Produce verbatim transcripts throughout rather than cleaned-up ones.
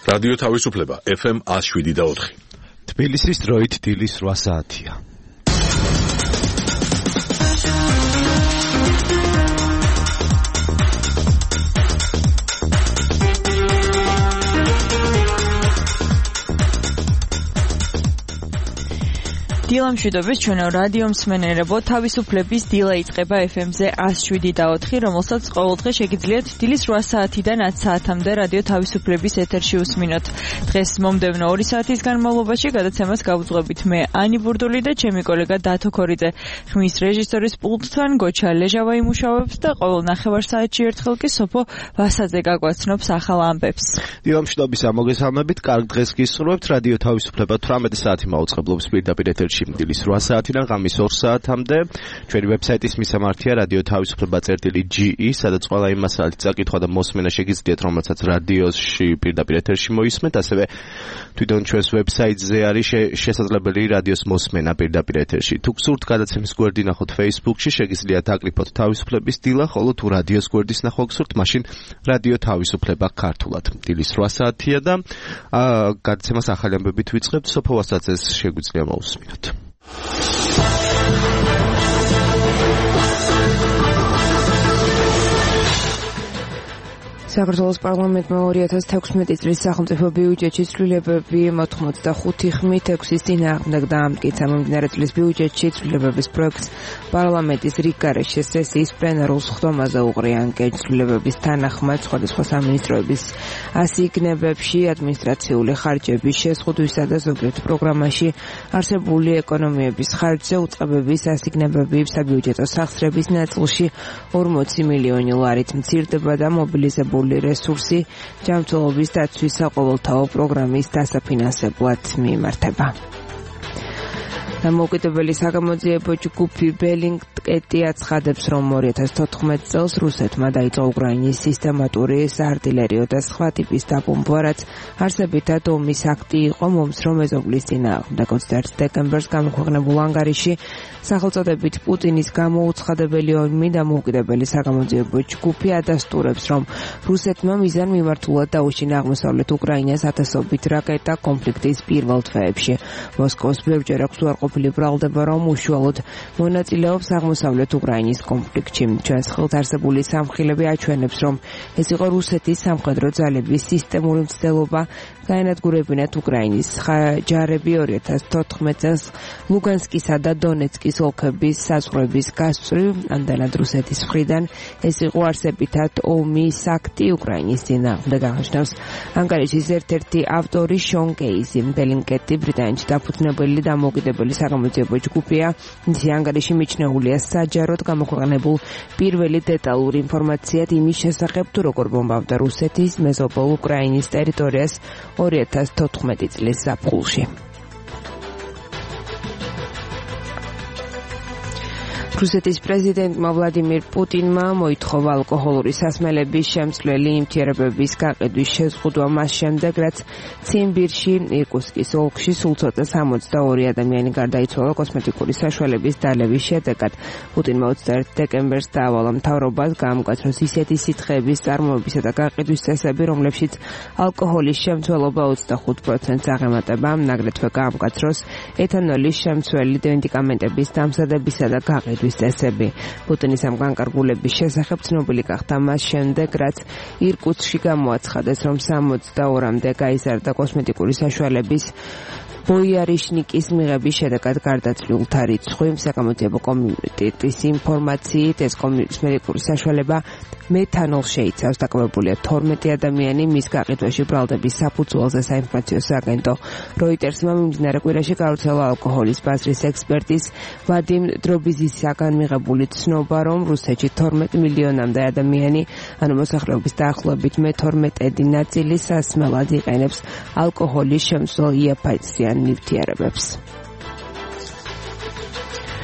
რადიო თავისუფლება ეფ ემ one oh seven და four. თბილისის დროით დილის რვა საათია. დილამშვიდობის ჩვენო რადიო მსმენელებო, თავისუფლების დილა იწყება ეფ ემ-ზე one oh seven და four, რომელსაც ყოველდღე შეგიძლიათ დილის რვა საათიდან ათი საათამდე რადიო თავისუფლების ეთერში უსმინოთ. დღეს მომდევნო ორი საათის განმავლობაში გადაცემას გავუძღვებით მე, ანი ბურდული და ჩემი კოლეგა დათო ქორიძე. ხმის რეჟისორის პულტთან გოჩა ლეჟავა იმუშავებს და ყოველ ნახევარ საათში ერთხელ კი სოფო ვასაძე გაგვაცნობს ახალ ამბებს. დილამშვიდობის ამოგესალმებით, კარგ დღეს გისურვებთ. რადიო თავისუფლება თვრამეტი საათი მაუწყებლობს პირდაპირ ეთერში დილის რვა საათიდან ღამის ორ საათამდე. ჩვენი ვებსაიტის მისამართია რადიო თავისუფლება წერტილი ჯი ი, სადაც ყველა იმ მასალით წაკითხვა და მოსმენა შეგიძლიათ, რომელსაც რადიოში პირდაპირ ეთერში მოისმენთ, ასევე თვითონ ჩვენს ვებსაიტზე არის შესაძლებელი რადიოს მოსმენა პირდაპირ ეთერში. თუ გსურთ გადაცემის გვერდი ნახოთ Facebook-ში, შეგიძლიათ აკრიფოთ თავისუფლების დილა, ხოლო თუ რადიოს გვერდის ნახვა გსურთ, მაშინ რადიო თავისუფლება ქართულად. დილის რვა საათია და გადაცემას ახალი ამბებით ვიწყებთ. სოფო ვასაძეს შეგვიძლია მოусმინოთ. საქართველოს პარლამენტმა ორი ათას თექვსმეტი წლის სახელმწიფო ბიუჯეტში ცვლილებები მოთხმოცდახუთი ხმით ექვსის წინააღმდეგ დაამტკიცა. მომდინარე წლის ბიუჯეტში ცვლილებების პროექტს პარლამენტის რიგგარეშე სესიის პლენარულ სხდომაზე უყრია. ცვლილებების თანახმად სხვადასხვა სამინისტროების ასიგნებებში, ადმინისტრაციული ხარჯების შეზღუდვისა და ზოგიერთ პროგრამაში არსებული ეკონომიების ხარჯზე უწყებების ასიგნებები საბიუჯეტო სახსრების ნაწილში ორმოცი მილიონი ლარით მცირდება და მობილიზებული რესურსი ჯანმრთელობის დაცვის საყოველთაო პროგრამის დასაფინანსებლად მიიმართება. დამოუკიდებელი საგამოძიებო ჯგუფი ბელინგკეტი აცხადებს, რომ ორი ათას თოთხმეტ წელს რუსეთმა დაიწყო უკრაინის სისტემატური საარტილერიო და სხვა ტიპის დაბომბვა, რაც არსებითად ომის აქტი იყო მომცრო მეზობლის წინააღმდეგ. ოცდაერთი დეკემბერს გამოქვეყნებულ ანგარიში სახელწოდებით პუტინის გამოუცხადებელი ომი დამოუკიდებელი საგამოძიებო ჯგუფი ადასტურებს, რომ რუსეთმა მიზანმიმართულად დაუშინა აღმოსავლეთ უკრაინას ათასობით რაკეტა კონფლიქტის პირველ თვეებში. მოსკოვს ბევრჯერ აქვს უარყოფილი ბრალდება, რომ უშუალოდ მონაწილეობს აღმოსავლეთ უკრაინის კონფლიქტში. ჩვენს ხელთ არსებული სამხილები აჩვენებს, რომ ეს იყო რუსეთის სამხედრო ძალების სისტემური მცდელობა გაენადგურებინათ უკრაინის ჯარები ორი ათას თოთხმეტ წელს ლუგანსკისა და დონეცკის ოლქების საზღვრების გასწვრივ. ამდენად რუსეთის მხრიდან ეს იყო არსებითად ომის აქტი უკრაინის წინააღმდეგ, აღნიშნავს ანგარიშის ერთ-ერთი ავტორი შონ კეისი. ბელინგკეტი ბრიტანეთში დაფუძნებელი დამოუკიდებელი საგამოძიებო ჯგუფია. მისი ანგარიში მიჩნეულია საჯაროდ გამოქვეყნებულ პირველი დეტალური ინფორმაციად იმის შესახებ, თუ როგორ ბომბავდა რუსეთის მეზობელ უკრაინის ტერიტორიას ორი ათას თოთხმეტი წლის ზაფხულში. რუსეთის პრეზიდენტმა ვლადიმირ პუტინმა მოითხოვა ალკოჰოლური სასმელების შემცვლელი ნივთიერებების გაყიდვის შეზღუდვა მას შემდეგ, რაც ციმბირში, ირკუტსკის ოლქში სულ ცოტა სამოცდაორი ადამიანი გარდაიცვალა კოსმეტიკური საშუალების დალევის შედეგად. პუტინმა ოცდაერთი დეკემბერს დაავალა მთავრობას გაამკაცროს ისეთი სითხეების წარმოებისა და გაყიდვის წესები, რომლებშიც ალკოჰოლის შემცველობა ოცდახუთ პროცენტს აღემატება. აგრეთვე გაამკაცროს ეთანოლის შემცველი მედიკამენტების დამზადებისა და გაყიდვის წესები. პუტინის ამ განკარგულების შესახებ ცნობილი გახდა მას შემდეგ, რაც ირკუტსკში გამოაცხადეს, რომ სამოცდაორამდე გაიზარდა კოსმეტიკური საშუალების ბოიარიშნიკის მიღების შედეგად გარდაცვლილთა რიცხვი. საგამოძიებო კომიტეტის ინფორმაციით, ეს კოსმეტიკური საშუალება მეთანოლს შეიცავს. დაკავებულია თორმეტი ადამიანი. მის გაყიდვაში ბრალდების საფუძველზე საინფორმაციო სააგენტო როიტერსმა მიმდინარე კვირაში გავრცელა ალკოჰოლის ბაზრის ექსპერტის ვადიმ დრობიზისაგან მიღებული ცნობა, რომ რუსეთში თორმეტ მილიონამდე ადამიანი, ანუ მოსახლეობის დაახლოებით მე თორმეტედი ნაწილი სასმელად იყენებს ალკოჰოლის შემცველ იაფეციან ნივთიერებებს.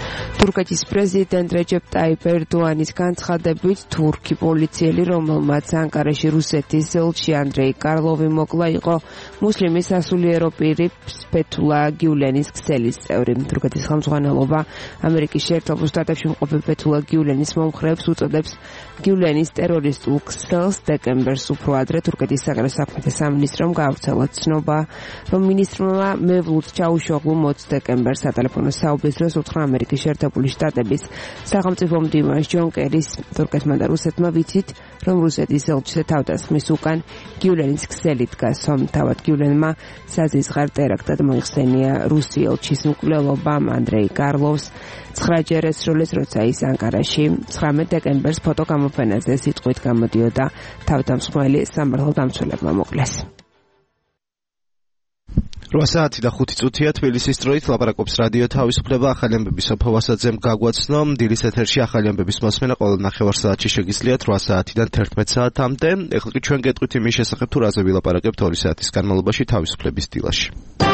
თურქეთის პრეზიდენტ რეჯეპ ტაიპ ერდოანის განცხადებით, თურქი პოლიციელი, რომელმაც ანკარაში რუსეთის ელჩი ანდრეი კარლოვი მოკლა, იყო მუსლიმი სასულიერო პირი ფეთულა გიულენის ქსელის წევრი. თურქეთის ხელმძღვანელობა ამერიკის შეერთებულ შტატებში მყოფი ფეთულა გიულენის მომხრეებს უწოდებს გიულენის ტერორისტულ ქსელს. დეკემბერს უფრო ადრე თურქეთის საგარეო საქმეთა სამინისტრომ გაავრცელა ცნობა, რომ მინისტრმა მევლუდ ჩაუშოღლუ მოც დეკემბერს სატელეფონო საუბრის დროს უთხრა ამერიკის შეერთებული შტატების სახელმწიფო მდივანს ჯონ კერის თურქეთმა და რუსეთმა ვიცით, რომ რუსეთის ელჩზე თავდასხმის უკან გიულენის ქსელი დგას. თავად გიულენმა საზიზღარ ტერაქტად მოიხსენია რუსი ელჩის მკვლელობამ ანდრეი კარლოვს. ცხრაჯერ ესროლეს, როცა ის ანკარაში ცხრამეტ დეკემბერს ფოტოგამოფენაზე სიტყვით გამოდიოდა თავდამსხმელი სამართალდამცველებმა მოკლეს. რვა საათი და ხუთი წუთია თბილისის დროით ლაპარაკობს რადიო თავისუფლება. ახალი ამბები სოფო ვასაძემ გაგვაცნო. დილის ეთერში ახალი ამბების მოსმენა ყოველ ნახევარ საათში შეგიძლიათ რვა საათიდან თერთმეტ საათამდე. ეხლა კი ჩვენ გეტყვით იმის შესახებ, თუ რაზე ვილაპარაკებთ ორი საათის განმავლობაში თავისუფლების დილაში.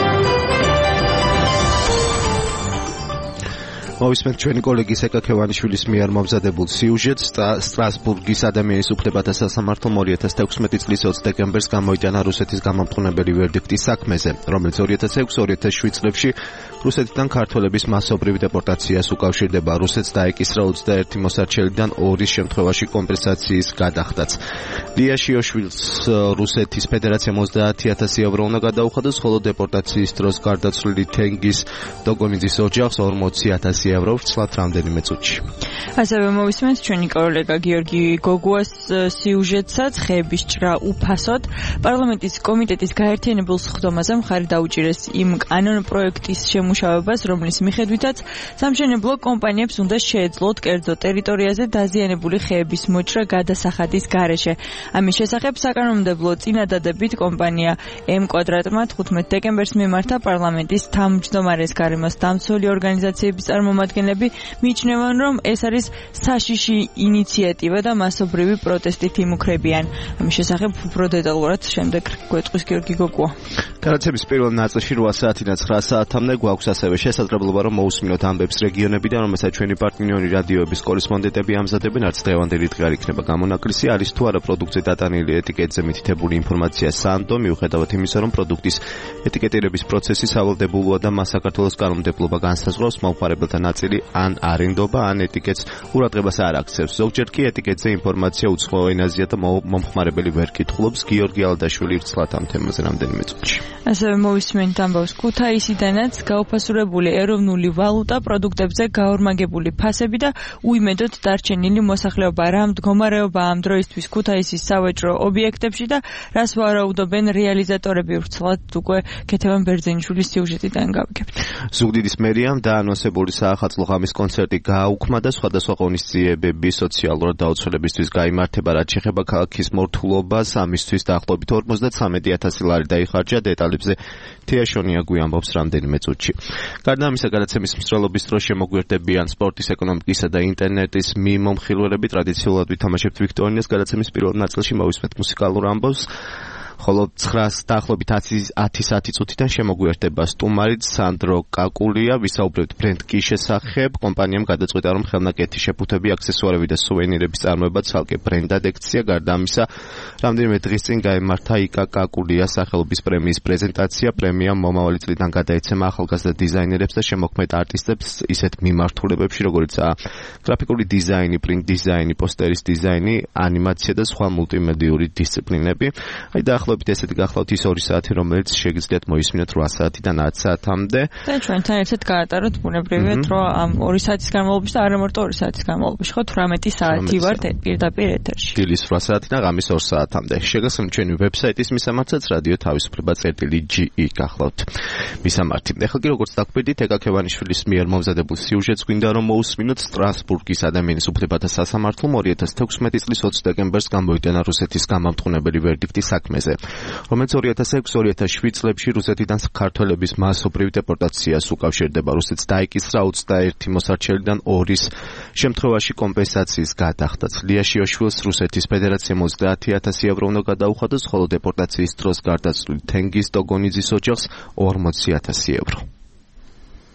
მოვისმენთ ჩვენი კოლეგის ეკა ქევანიშვილის მიერ მომზადებულ სიუჟეტს. სტრასბურგის ადამიანის უფლებათა სასამართლომ ორი ათას თექვსმეტი წლის ოცი დეკემბერს გამოიტანა რუსეთის გამამტყუნებელი ვერდიქტის საქმეზე, რომელიც ორი ათას ექვსი ორი ათას შვიდ წლებში რუსეთიდან ქართველების მასობრივ დეპორტაციას უკავშირდება. რუსეთს დაეკისრა ოცდაერთი მოსარჩელიდან ორის შემთხვევაში კომპენსაციის გადახდაც. ლია შიოშვილს რუსეთის ფედერაციამ ოცდაათი ათასი ევრო უნდა გადაუხადოს, ხოლო დეპორტაციის დროს გარდაცვლილი თენგიზ დოგონიძის ოჯახს ორმოცი ათასი ევრო ვცლად რამდენიმე წუთში. ასევე მოვისმენთ ჩვენი კოლეგა გიორგი გოგუას სიუჟეტსაც ხეების ჭრა უფასოდ. პარლამენტის კომიტეტის გაერთიანებულ სხდომაზე მხარი დაუჭირეს იმ კანონ პროექტის შემუშავებას, რომლის მიხედვითაც სამშენებლო კომპანიებს უნდა შეეძლოთ კერძო ტერიტორიაზე დაზიანებული ხეების მოჭრა გადასახადის გარეშე. ამის შესახებ საკანონმდებლო წინადადებით კომპანია M კვადრატმა თხუთმეტ დეკემბერს მიმართა პარლამენტის თავმჯდომარეს გარემოს დამცველი ორგანიზაციების წარმომადგენლები მიიჩნევენ, რომ ეს არის საშიში ინიციატივა და მასობრივი პროტესტით იმუქრებიან. ამის შესახებ უფრო დეტალურად შემდეგ გვეტყვის გიორგი გოგუა. განაცემის პირველ ნაწილში რვა საათიდან ცხრა საათამდე გვაქვს ასევე შესაძლებლობა, რომ მოусმინოთ ამბებს რეგიონებიდან, რომელსაც ჩვენი პარტნიორი რადიოების კორესპონდენტები ამზადებენ. არც დღევანდელი დღე არ იქნება გამონაკლისი. არის თუ არა პროდუქტზე დატანილი ეტიკეტზე მითითებული ინფორმაცია სანდო, მიუხედავად იმისა, რომ პროდუქტის ეტიკეტირების პროცესი სავალდებულოა და მას საქართველოს კანონმდებლობა განსაზღვრავს, მომხმარებელთა ნაწილი ან არინდობა, ან ეტიკეტს ყურადღებას არ აქცევს. ზოგჯერ კი ეტიკეტზე ინფორმაცია უცხოურ ენაზეა და მომხმარებელი ვერ კითხულობს. გიორგი ალდაშვილი ვრცლად ამ თემაზე რამდენიმე წუთში. ასევე მოვისმენთ ამბავს ქუთაისიდანაც გაუფასურებული ეროვნული ვალუტა, პროდუქტებზე გაორმაგებული ფასები და უიმედოდ დარჩენილი მოსახლეობა. რა მდგომარეობა ამ დროისთვის ქუთაისის სავაჭრო ობიექტებში და რას ვარაუდობენ რეალიზატორები, ვრცლად უკვე ქეთევან ბერძენიშვილის სიუჟეტიდან გავიგებთ. ზუგდიდის მერიამ დაანონსებული საახალწლო ღამის კონცერტი გააუქმა და სხვადასხვა ღონისძიებები სოციალურად დაუცველებისთვის გაიმართება, რაც შეეხება ქალაქის მორთულობას. ამისთვის დაახლოებით ორმოცდათვრამეტი ათასი ლარი დაიხარჯა. დეტალებზე თეაშონია გვიამბობს რამდენიმე წუთში. გარდა ამისა, გადაცემის მსვლელობის დროს შემოგვიერთებიან სპორტის, ეკონომიკისა და ინტერნეტის მიმომხილველები. ტრადიციულად ვითამაშებთ ვიქტორინას. გადაცემის პირველ ნაწილში მოვისმენთ მუსიკალურ ამბავს. ხოლო ცხრას დაახლოებით ათი საათი წუთიდან შემოგვიერთება სტუმარით სანდრო კაკულია. ვისაუბრებთ ბრენდ კის შესახებ. კომპანიამ გადაწყვიტა, რომ ხელნაკეთი, შეფუთები, აქსესუარები და სუვენირების წარმოება ცალკე ბრენდად ექცია. გარდა ამისა, რამდენიმე დღის წინ გაიმართა იკა კაკულიას სახელობის პრემიის პრეზენტაცია. პრემიამ მომავალი წლიდან გადაეცემა ახალგაზრდა დიზაინერებს და შემოქმედ არტისტებს ისეთ მიმართულებებში, როგორიცაა გრაფიკული დიზაინი, პრინტ დიზაინი, პოსტერის დიზაინი, ანიმაცია და სხვა მულტიმედიური დისციპლინები. აი და ესეთი გახლავთ ის ორი საათი, რომელიც შეგიძლიათ მოისმინოთ რვა საათიდან ათ საათამდე. და ჩვენთან ერთად გაატაროთ ბუნებრივია, რომ ამ ორი საათის განმავლობაში და არა მარტო ორი საათის განმავლობაში, ხო თვრამეტი საათი ვართ პირდაპირ ეთერში. დილის რვა საათიდან ღამის ორ საათამდე. შეგახსენებთ ჩვენი ვებსაიტის მისამართსაც რადიო თავისუფლება წერტილი ჯი ი გახლავთ. მისამართი. ეხლა კი როგორც დაგვირდით, ეკა ქევანიშვილის მიერ მომზადებულ სიუჟეტს გვინდა რომ მოусმინოთ. სტრასბურგის ადამიანის უფლებათა სასამართლომ ორი ათას თექვსმეტი წლის ოცი დეკემბერს გამოიტანა რუსეთის გამამტყუნებელი ვერდიქტი საქმეზე, რომელიც ორი ათას ექვსი ორი ათას შვიდ წლებში რუსეთიდან ქართველების მასობრივ დეპორტაციას უკავშირდება. რუსეთს დაეკისრა ოცდაერთი მოსარჩელიდან ორის შემთხვევაში კომპენსაციის გადახდაც. ლია შიოშვილს რუსეთის ფედერაციამ ოცდაათი ათასი ევრო უნდა გადაუხადოს, ხოლო დეპორტაციის დროს გარდაცვლილი თენგიზ დოგონიძის ოჯახს ორმოცი ათასი ევრო.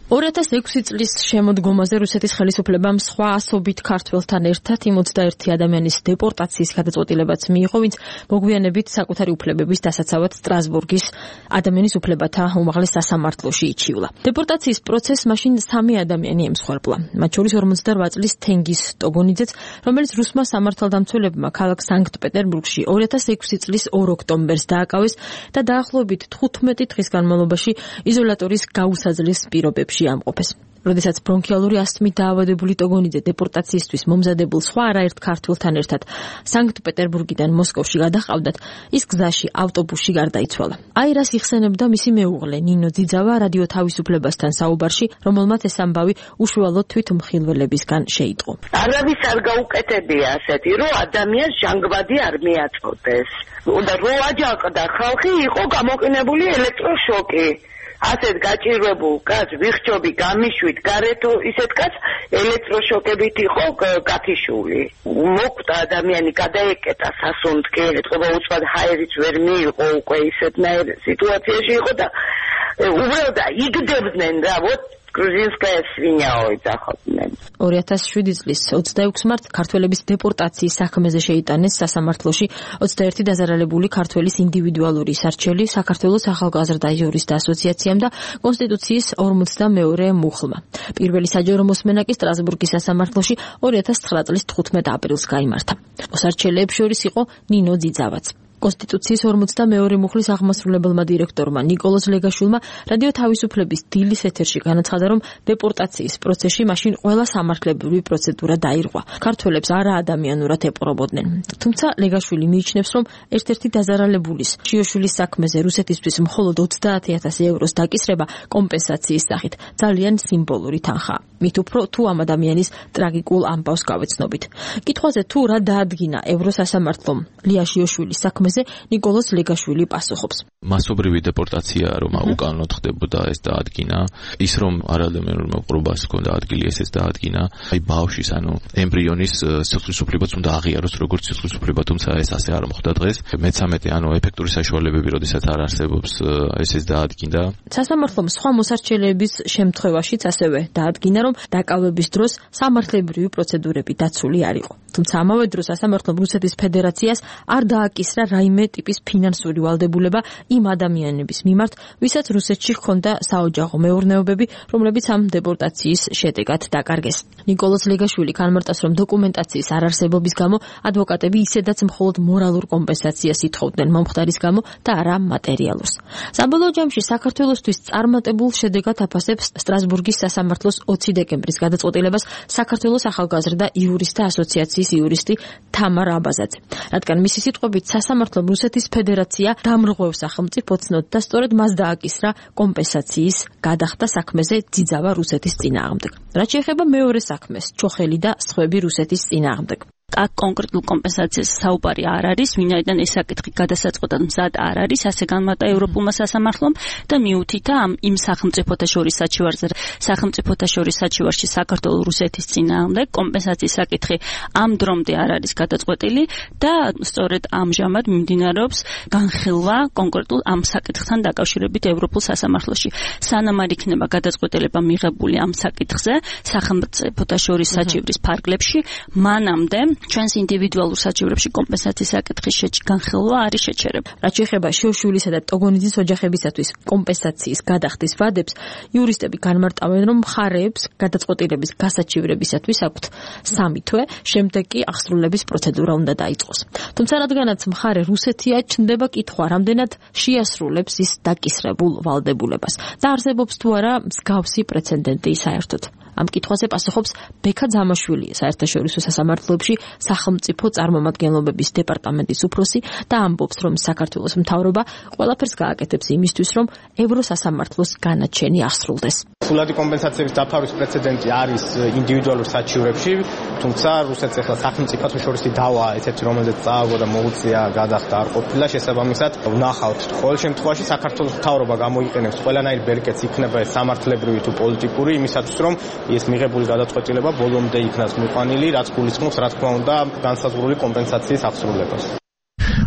ორი ათას ექვსი წლის შემოდგომაზე რუსეთის ხელისუფლებამ სხვა ასობით ქართველთან ერთად იმ ოცდაერთი ადამიანის დეპორტაციის გადაწყვეტილებაც მიიღო, ვინც მოგვიანებით საკუთარი უფლებების დასაცავად სტრასბურგის ადამიანის უფლებათა უმაღლეს სასამართლოში იჩივლა. დეპორტაციის პროცესს მაშინ სამი ადამიანი ემსხვერპლა. მათ შორის ორმოცდარვა წლის თენგიზ ტოგონიძეც, რომელიც რუსმა სამართალდამცველებმა ქალაქ სანქტ-პეტერბურგში ორი ათას ექვსი წლის ორ ოქტომბერს დააკავეს და დაახლოებით თხუთმეტი დღის განმავლობაში იზოლატორის გაუსაძლეს პირობებში ამყოფეს. როდესაც ბრონქიალური ასთმით დაავადებული ტოგონიძე დეპორტაციისთვის მომზადებულ სხვა არაერთ ქართველთან ერთად სანქტ-პეტერბურგიდან მოსკოვში გადაჰყავდათ, ის გზაში ავტობუსში გარდაიცვალა. აი რას იხსენებდა მისი მეუღლე ნინო ძიძავა რადიო თავისუფლებასთან საუბარში, რომელმაც ეს ამბავი უშუალოდ თვითმხილველებისგან შეიტყო. არავის არ გაუკეთებია ასეთი, რომ ადამიანს ჟანგბადი არ მიაწოდეს. და რო აჯანყდა ხალხი, იყო გამოყენებული ელექტროშოკი. ასეთ გაჭირვებულ კაცს ვიხჯობი გამიშვით გარეთო ისეთ კაცს ელექტროშოკებით იყო გათიშული. მოკვდა ადამიანი, გადაეკეტა სასუნთქი, ეთქობა უცბად ჰაერიც ვერ მიიღო, უკვე ისეთნაირ სიტუაციაში იყო და უბრალოდ იგდებდნენ რა, ვოთ გრუზინსკაია სვინიაო იძახოდნენ. ორი ათას შვიდი წლის ოცდაექვსი მარტს ქართველების დეპორტაციის საქმეზე შეიტანეს სასამართლოში ოცდაერთი დაზარალებული ქართველის ინდივიდუალური სარჩელი საქართველოს ახალგაზრდა იურისტთა ასოციაციამ და კონსტიტუციის ორმოცდამეორე მუხლმა. პირველი საჯარო მოსმენა კი სტრასბურგის სასამართლოში ორი ათას ცხრა წლის თხუთმეტ აპრილს გაიმართა. მოსარჩელეებს შორის იყო ნინო ძიძავაც. კონსტიტუციის ორმოცდამეორე მუხლის აღმასრულებელმა დირექტორმა ნიკოლოზ ლეგაშვილმა რადიო თავისუფლების დილის ეთერში განაცხადა, რომ დეპორტაციის პროცესში მაშინ ყველა სამართლებრივი პროცედურა დაირღვა. ქართველებს არა ადამიანურად ეპყრობოდნენ. თუმცა ლეგაშვილი მიიჩნევს, რომ ერთ-ერთი დაზარალებულის შიოშვილის საქმეზე რუსეთისთვის მხოლოდ ოცდაათი ათასი ევროს დაკისრება კომპენსაციის სახით ძალიან სიმბოლური თანხაა. მით უფრო თუ ამ ადამიანის ტრაგიკულ ამბავს გავეცნობით. კითხვაზე თუ რა დაადგინა ევროსასამართლომ ლია შიოშვილის საქმე ნიკოლოზ ლეგაშვილი პასუხობს. მასობრივი დეპორტაცია რომ უკანონოდ ხდებოდა, ეს დაადგინა. ის რომ არადამიანურმა ყრობას ჰქონდა ადგილი, ესეც დაადგინა. აი ბავშვის, ანუ ემბრიონის სიცოცხლის უფლებაც უნდა აღიაროს როგორც სიცოცხლის უფლება, თუმცა ეს ასე არ მოხდა დღეს. მეცამეტე, ანუ ეფექტური საშუალებები, როდესაც არ არსებობს, ესეც დაადგინდა. სასამართლომ სხვა მოსარჩელეების შემთხვევაშიც ასევე დაადგინა, რომ დაკავების დროს სამართლებრივი პროცედურები დაცული არ იყო. თუმცა ამავე დროს სასამართლომ რუსეთის ფედერაციას არ დააკისრა რაიმე ტიპის ფინანსური ვალდებულება იმ ადამიანების მიმართ, ვისაც რუსეთში ჰქონდა საოჯახო მეურნეობები, რომლებიც ამ დეპორტაციის შედეგად დაკარგეს. ნიკოლოზ ლეგაშვილი განმარტავს, რომ დოკუმენტაციის არარსებობის გამო ადვოკატები ისედაც მხოლოდ მორალურ კომპენსაციას ითხოვდნენ მომხდარის გამო და არა მატერიალურს. საბოლოო ჯამში საქართველოსთვის წარმატებულ შედეგად აფასებს სტრასბურგის სასამართლოს ოცი დეკემბრის გადაწყვეტილებას საქართველოს ახალგაზრდა იურისტთა ასოციაციის იურისტი თამარ აბაზაძე. რადგან მისი სიტყვებით სასამართლომ რუსეთის ფედერაცია დამრღვევ სახელმწიფო ცნოთ და სწორედ მას დააკისრა კომპენსაციის გადახდა საქმეზე ძიძავა რუსეთის წინააღმდეგ. რაც შეეხება მეორე საქმეს, ჩოხელი და სხვები რუსეთის წინააღმდეგ. აქ კონკრეტულ კომპენსაციას საუბარი არ არის, ვინაიდან ეს საკითხი გადასაწყვეტად მზად არ არის, ასე განმარტა ევროპულმა სასამართლომ და მიუთითა ამ იმ სახელმწიფოთა შორის საჩივარზე, სახელმწიფოთა შორის საჩივარში საქართველოს რუსეთის წინააღმდეგ კომპენსაციის საკითხი ამ დრომდე არ არის გადაწყვეტილი და სწორედ ამჟამად მიმდინარეობს განხილვა კონკრეტულ ამ საკითხთან დაკავშირებით ევროპულ სასამართლოში. სანამ არ იქნება გადაწყვეტილება მიღებული ამ საკითხზე სახელმწიფოთა შორის საჩივრის ფარგლებში, მანამდე ჩვენს ინდივიდუალურ საჩივრებში კომპენსაციის საკითხის განხილვა არის შეჩერება. რაც შეეხება შიოშვილისა და ტოგონიძის ოჯახებისათვის კომპენსაციის გადახდის ვადებს, იურისტები განმარტავენ, რომ მხარეებს გადაწყვეტილების გასაჩივრებისათვის აქვთ სამი თვე, შემდეგ კი აღსრულების პროცედურა უნდა დაიწყოს. თუმცა რადგანაც მხარე რუსეთია, ჩნდება კითხვა, რამდენად შეასრულებს ის დაკისრებულ ვალდებულებას და არსებობს თუ არა მსგავსი პრეცედენტი საერთოდ. ამ კითხვაზე პასუხობს ბექა ძამაშვილი, საერთაშორისო სასამართლოებში სახელმწიფო წარმომადგენლობების დეპარტამენტის უფროსი და ამბობს, რომ საქართველოს მთავრობა ყველაფერს გააკეთებს იმისთვის, რომ ევროსასამართლოს განაჩენი აღსრულდეს. ფულადი კომპენსაციების დაფარვის პრეცედენტი არის ინდივიდუალურ საჩივრებში, თუმცა რუსეთს ახლა სახელმწიფოთა შორისი დავა, ესეთი რომელზეც წააგო და მოუწია გადახდა არ ყოფილა, შესაბამისად ვნახავთ, ყოველ შემთხვევაში საქართველოს მთავრობა გამოიყენებს ყველანაირ ბერკეტს, იქნება ეს სამართლებრივი თუ პოლიტიკური, იმისათვის რომ ეს მიღებული გადაწყვეტილება ბოლომდე იქნას მიყვანილი, რაც გულისხმობს, რა თქმა უნდა, განსაზღვრული კომპენსაციის აღსრულებას.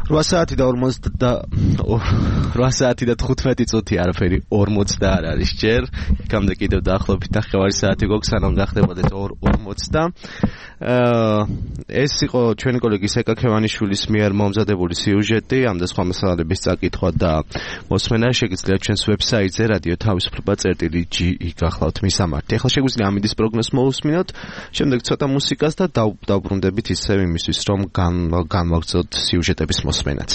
რვა საათი და ორმოცდათხუთმეტი წუთი არაფერი ორმოცდა არ არის ჯერ. იქამდე კიდევ დაახლოებით ნახევარი საათი გვაქვს, სანამ გახდებოდეთ ორმოცდა. ეს იყო ჩვენი კოლეგის ეკა ქევანიშვილის მიერ მომზადებული სიუჟეტი. ამ და სხვა მასალების წაკითხვა და მოსმენა შეგიძლიათ ჩვენს ვებსაიტზე რადიო თავისუფლება წერტილი ჯი გახლავთ მისამართი. ახლა შეგვიძლია ამინდის პროგნოზს მოусმინოთ, შემდეგ ცოტა მუსიკას და დავბრუნდებით ისევ იმისთვის, რომ განვაგრძელოთ სიუჟეტების მოსმენაც.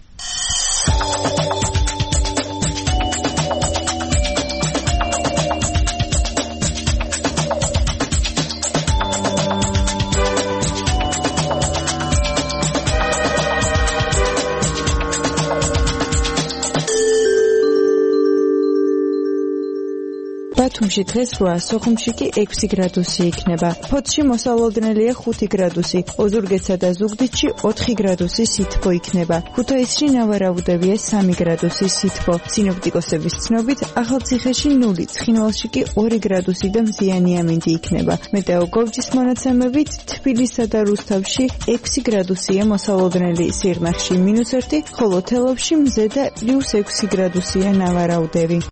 ბათუმში დღეს რვა, სოხუმში კი ექვსი გრადუსი იქნება. ფოთში მოსალოდნელია ხუთი გრადუსი, ოზურგეთსა და ზუგდიდში ოთხი გრადუსი სითბო იქნება. ქუთაისში ნავარაუდევია სამი გრადუსი სითბო. სინოპტიკოსების ცნობით, ახალციხეში ნული, ცხინვალში კი ორი გრადუსი და მზიანი ამინდი იქნება. მეტეოგორჯის მონაცემებით, თბილისსა და რუსთავში ექვსი გრადუსია მოსალოდნელი, სიღნაღში მინუს ერთი, ხოლო თელავში მზე და პლუს ექვსი გრადუსია ნავარაუდევი.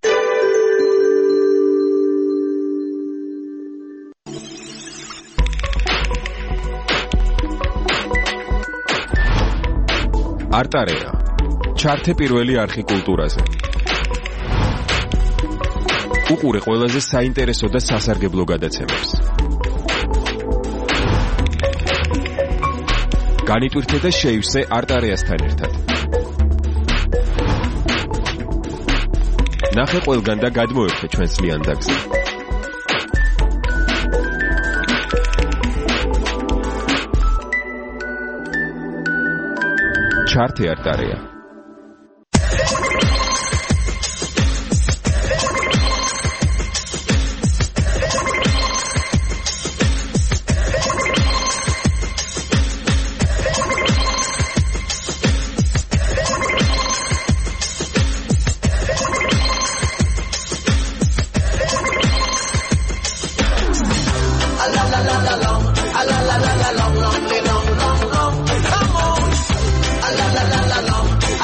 არტარეა. ჩართე პირველი არხი კულტურაზე. უყურე ყველაზე საინტერესო და სასარგებლო გადაცემებს. განიტვირთე და შეივსე არტარეასთან ერთად. ნახე ყველგან და გადმოერთე ჩვენს ლიანდაგზე. ჩართე არტარეა. La la la la long, long, long, long, come on. La la la la la long.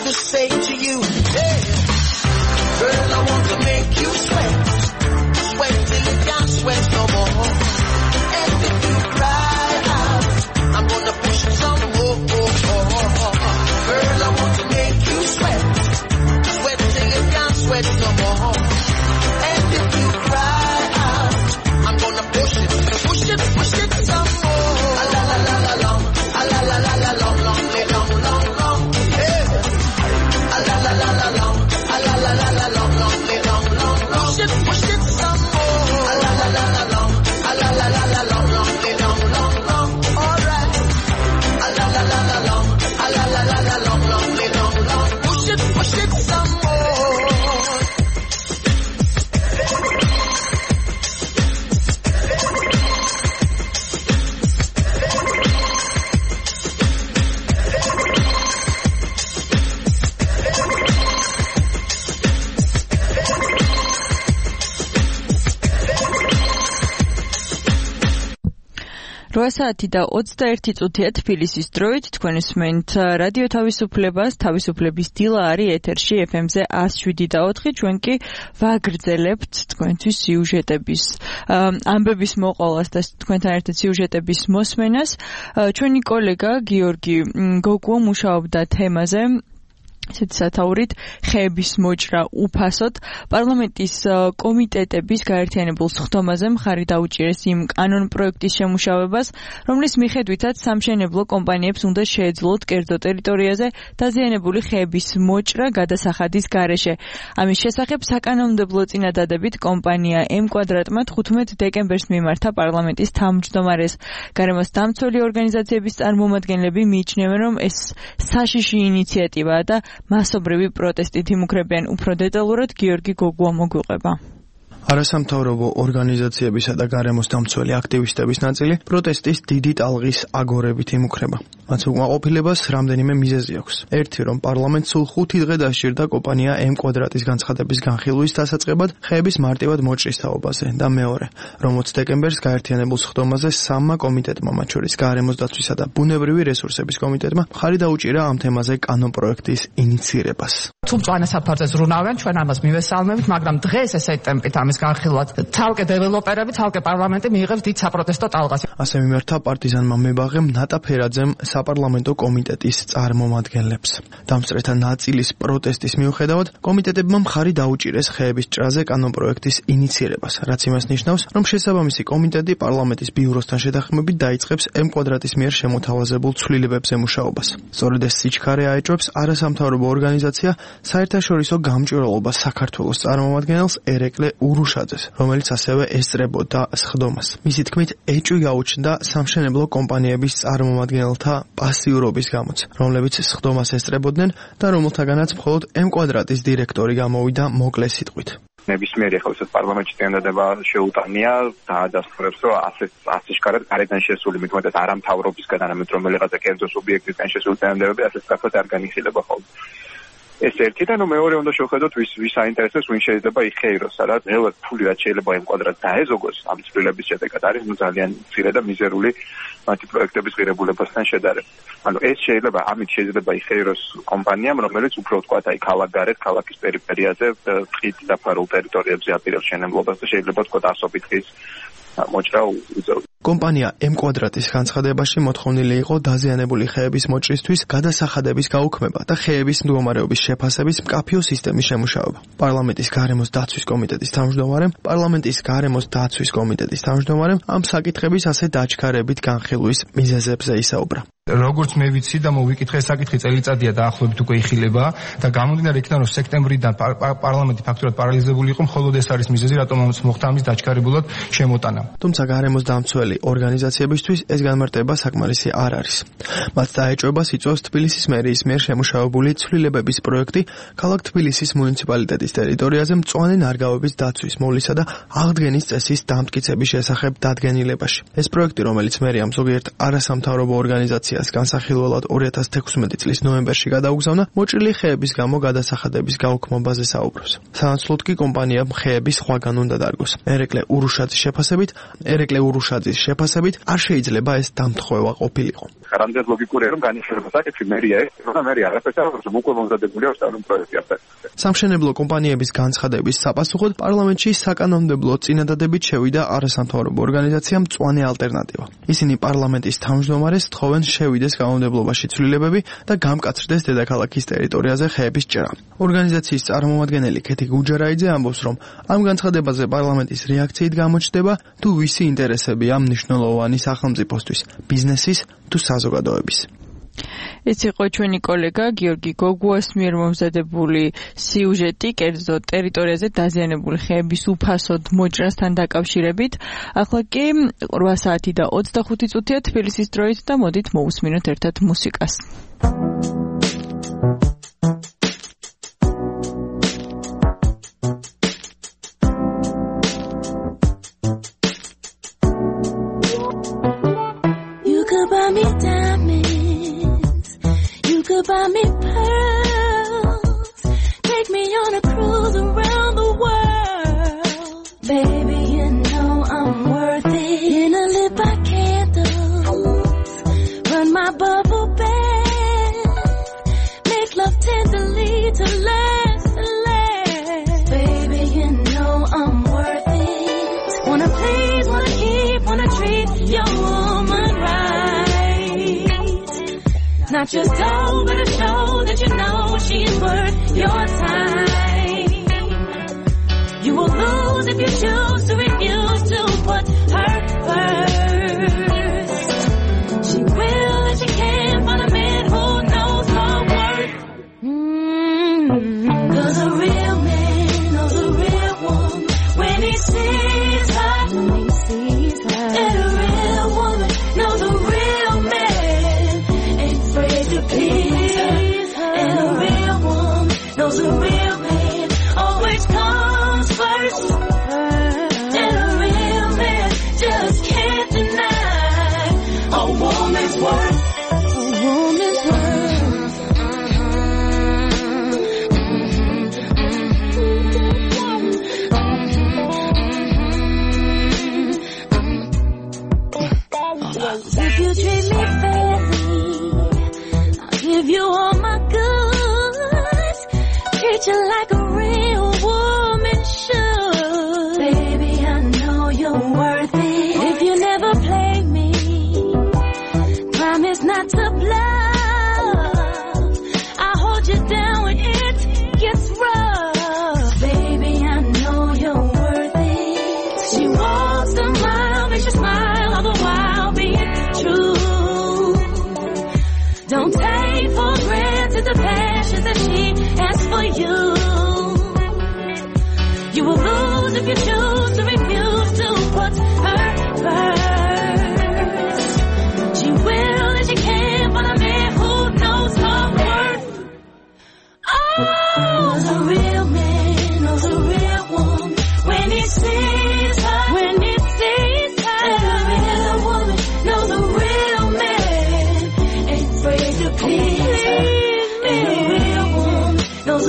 to say to you, hey, girl, I want to make you sweat, sweat till you can't sweat no more. And if you cry out, I'm gonna push it some more. Girl, I want to make you sweat, sweat till you can't sweat no more. And if you cry out, I'm gonna push it, push it, push it some more. A la la la la long, a la la la la long, long, long, long, long. Hey, a la la la la long, a la la la la long, long, long, long, long. Push it, push it some more. A la la la la long, a la la la la long, long, long, long, long. All right. A la la la la long, a la la la la long, long, long, long. Push it, push it some more. რვა საათი და ოცდაერთი წუთია თბილისის დროით, თქვენ უსმენთ რადიო თავისუფლებას, თავისუფლების დილა არის ეთერში ეფ ემ-ზე one oh seven და four, ჩვენ კი ვაგრძელებთ თქვენთვის სიუჟეტების ამბების მოყოლას და თქვენთან ერთად სიუჟეტების მოსმენას. ჩვენი კოლეგა გიორგი გოგუა მუშაობდა თემაზე, ესეთ სათაურით ხეების მოჭრა უფასოდ. პარლამენტის კომიტეტების გაერთიანებულ სხდომაზე მხარი დაუჭირეს იმ კანონ პროექტის შემუშავებას, რომლის მიხედვითაც სამშენებლო კომპანიებს უნდა შეეძლოთ კერძო ტერიტორიაზე დაზიანებული ხეების მოჭრა გადასახადის გარეშე. ამის შესახებ საკანონმდებლო წინადადებით კომპანია M კვადრატმა თხუთმეტ დეკემბერს მიმართა პარლამენტის თავმჯდომარეს. გარემოს დამცველი ორგანიზაციების წარმომადგენლები მიიჩნევენ, რომ ეს საშიში ინიციატივაა და მასობრივი პროტესტით იმუქრებიან. უფრო დეტალურად გიორგი გოგუა მოგვიყვება. არასამთავრობო ორგანიზაციებისა და გარემოს დამცველი აქტივისტების ნაწილი პროტესტის დიდი ტალღის აგორებით იმუქრება. მათ უკმაყოფილებას რამდენიმე მიზეზი აქვს. ერთი, რომ პარლამენტს სულ ხუთი დღე დასჭირდა კომპანია M კვადრატის განცხადების განხილვის დასაწყებად ხეების მარტივად მოჭრის თაობაზე და მეორე, რომ ოცი დეკემბერს გაერთიანებულ სხდომაზე სამმა კომიტეტმა, მათ შორის გარემოს დაცვისა და ბუნებრივი რესურსების კომიტეტმა, მხარი დაუჭირა ამ თემაზე კანონპროექტის ინიცირებას. თუ მწვანე საფარზე ზრუნავენ, ჩვენ ამას მივესალმებით, მაგრამ დღეს ესეთი ტემპით ამის განხილვად თავკე დეველოპერები, თავკე პარლამენტი მიიღებს დიდ საპროტესტო ტალღას. ასე მიმართა პარტიზანმა მებაღემ ნატა ფერაძემ საპარლამენტო კომიტეტის წარმომადგენლებს. დამსწრეთა ნაწილის პროტესტის მიუხედავად, კომიტეტებმა მხარი დაუჭირეს ხეების ჭრაზე კანონპროექტის ინიცირებას, რაც იმას ნიშნავს, რომ შესაბამისი კომიტეტი პარლამენტის ბიუროსთან შეთანხმებით დაიწყებს M კვადრატის მიერ შემოთავაზებულ ცვლილებებზე მუშაობას. სწორედ ეს სიჩქარე აეჭვებს არასამთავრობო ორგანიზაცია საერთაშორისო გამჭვირვალობა საქართველოს წარმომადგენელს ერეკლე ურუშაძეს, რომელიც ასევე ესწრებოდა სხდომას. მისი თქმით, ეჭვი გაუჩნდა სამშენებლო კომპანიების წარმომადგენელთა პასიურობის გამოც, რომლებიც სხდომას ესწრებოდნენ და რომელთაგანაც მხოლოდ M კვადრატის დირექტორი გამოვიდა მოკლე სიტყვით. ნებისმიერი ხალხის პარლამენტში წინადადება შეუტანია და დასწრებს, რომ ასეთ ასიშკარად გარედან შესული, მithumetes არამთავრობისგან, არამედ რომელიღაცა კერძო სუბიექტისგან შესული წინადადებები ასე სწრაფად არ განიხილება ხოლმე. ეს ერთი და ნუ მეორე უნდა შევხედოთ ვის ვის აინტერესებს, ვინ შეიძლება იხეიროს, სადაც ნელა ფული რაც შეიძლება M კვადრატს დაეზოგოს ამ ცვლილების შედეგად არის ნუ ძალიან მცირე და მიზერული მათი პროექტების ღირებულებასთან შედარებით. ანუ ეს შეიძლება ამით შეიძლება იხეიროს კომპანიამ, რომელიც უფრო ვთქვათ, აი ქალაქგარეთ, ქალაქის პერიფერიაზე, ტყით დაფარულ ტერიტორიებზე აპირებს შენებლობას და შეიძლება ვთქვათ ასობით დღის მოჭრა უწევს. კომპანია M კვადრატის განცხადებაში მოთხოვნილი იყო დაზიანებული ხეების მოჭრისთვის გადასახადების გაუქმება და ხეების მდგომარეობის შეფასების მკაფიო სისტემის შემუშავება. პარლამენტის გარემოს დაცვის კომიტეტის თავმჯდომარემ, პარლამენტის გარემოს დაცვის კომიტეტის თავმჯდომარემ ამ საკითხების ასე დაჩქარებით განხილვის მიზეზებზე ისაუბრა. როგორც მე ვიცი და მოვიკითხე, საკითხი წელიწადია დაახლოებით უკვე იხილება და გამომდინარე იქიდან, რომ სექტემბრიდან პარლამენტი ფაქტურად პარალიზებული იყო, მხოლოდ ეს არის მიზეზი, რატომ მოხდა ამის დაჩქარებულად შემოტანა. თუმცა გარემოს დამცველი ორგანიზაციებისთვის ეს განმარტება საკმარისი არ არის. მათ დაეჭვება სიწვევს თბილისის მერიის მიერ შემუშავებული ცვლილებების პროექტი ქალაქ თბილისის მუნიციპალიტეტის ტერიტორიაზე მწვანე ნარგავების დაცვის მოვლისა და აღდგენის წესის დამტკიცების შესახებ დადგენილებაში. ეს პროექტი, რომელიც მერიამ ზოგიერთ არასამთავრობო ორგანიზაციას ორგანიზაციას განსახილველად ორი ათას თექვსმეტი წლის ნოემბერში გადაუგზავნა მოჭრილი ხეების გამო გადასახადების გაუქმებაზე საუბრობს. სანაცვლოდ კი კომპანიამ ხეების სხვაგან უნდა დარგოს. ერეკლე ურუშაძის შეფასებით, ერეკლე ურუშაძის შეფასებით არ შეიძლება ეს დამთხოვება ყოფილიყო. რამდენად ლოგიკურია რომ განიხილება საკითხი მერია ეს, რომ მერია არაფერს არ აქვს, უკვე მომზადებულია სტანдарტული პროექტი ახლა. სამშენებლო კომპანიების განცხადების საპასუხოდ პარლამენტში საკანონმდებლო წინადადებით შევიდა არასამთავრობო ორგანიზაცია მწვანე ალტერნატივა. ისინი პარლამენტის თავმჯდომარეს თხოვენ შევიდეს კანონმდებლობაში ცვლილებები და გამკაცრდეს დედაქალაქის ტერიტორიაზე ხეების ჭრა. ორგანიზაციის წარმომადგენელი ქეთი გუჯარაიძე ამბობს, რომ ამ განცხადებაზე პარლამენტის რეაქციით გამოჩნდება თუ ვისი ინტერესები ამ მნიშვნელოვანი სახელმწიფოსთვის, ბიზნესის თუ საზოგადოების. ეს იყო ჩვენი კოლეგა გიორგი გოგუას მიერ მომზადებული სიუჟეტი კერძო ტერიტორიაზე დაზიანებული ხეების უფასოდ მოჭრასთან დაკავშირებით. ახლა კი რვა საათი და ოცდახუთი წუთია თბილისის დროით და მოდით მოусმინოთ ერთად მუსიკას. You could buy me diamonds, you could buy me pearls, take me on a cruise around the world. Baby, you know I'm worth it. In a lit by candles, run my bubble bath, make love tenderly to last and last. Baby, you know I'm worth it. Wanna please, wanna keep, wanna treat your woman right. Not just told, but to show that you know she's worth your time. You will lose if you choose to refuse to put her first. She will and she can find a man who knows her worth. Mm-hmm. Cause a real man knows a real woman when he sees her. When he sees her. And a real woman knows a real man ain't afraid to please her. And a real woman knows a real man always comes first. And a real man just can't deny a woman's worth. A woman's worth. If you treat me fairly, I'll give you all my goods. Treat you like a real woman should. Baby, I know you're worth it. If you never play me, promise not to bluff. I'll hold you down when it gets rough. Baby, I know you're worth it. She walks the mile, makes you smile all the while being true. Don't take for granted the passion that she has for you. You will lose if you choose to refuse to put her first. She will and she can find a man who knows her worth. Oh, a real man knows a real woman when he sees her. When he sees her. And a real woman knows a real man ain't afraid to please her. And a real woman knows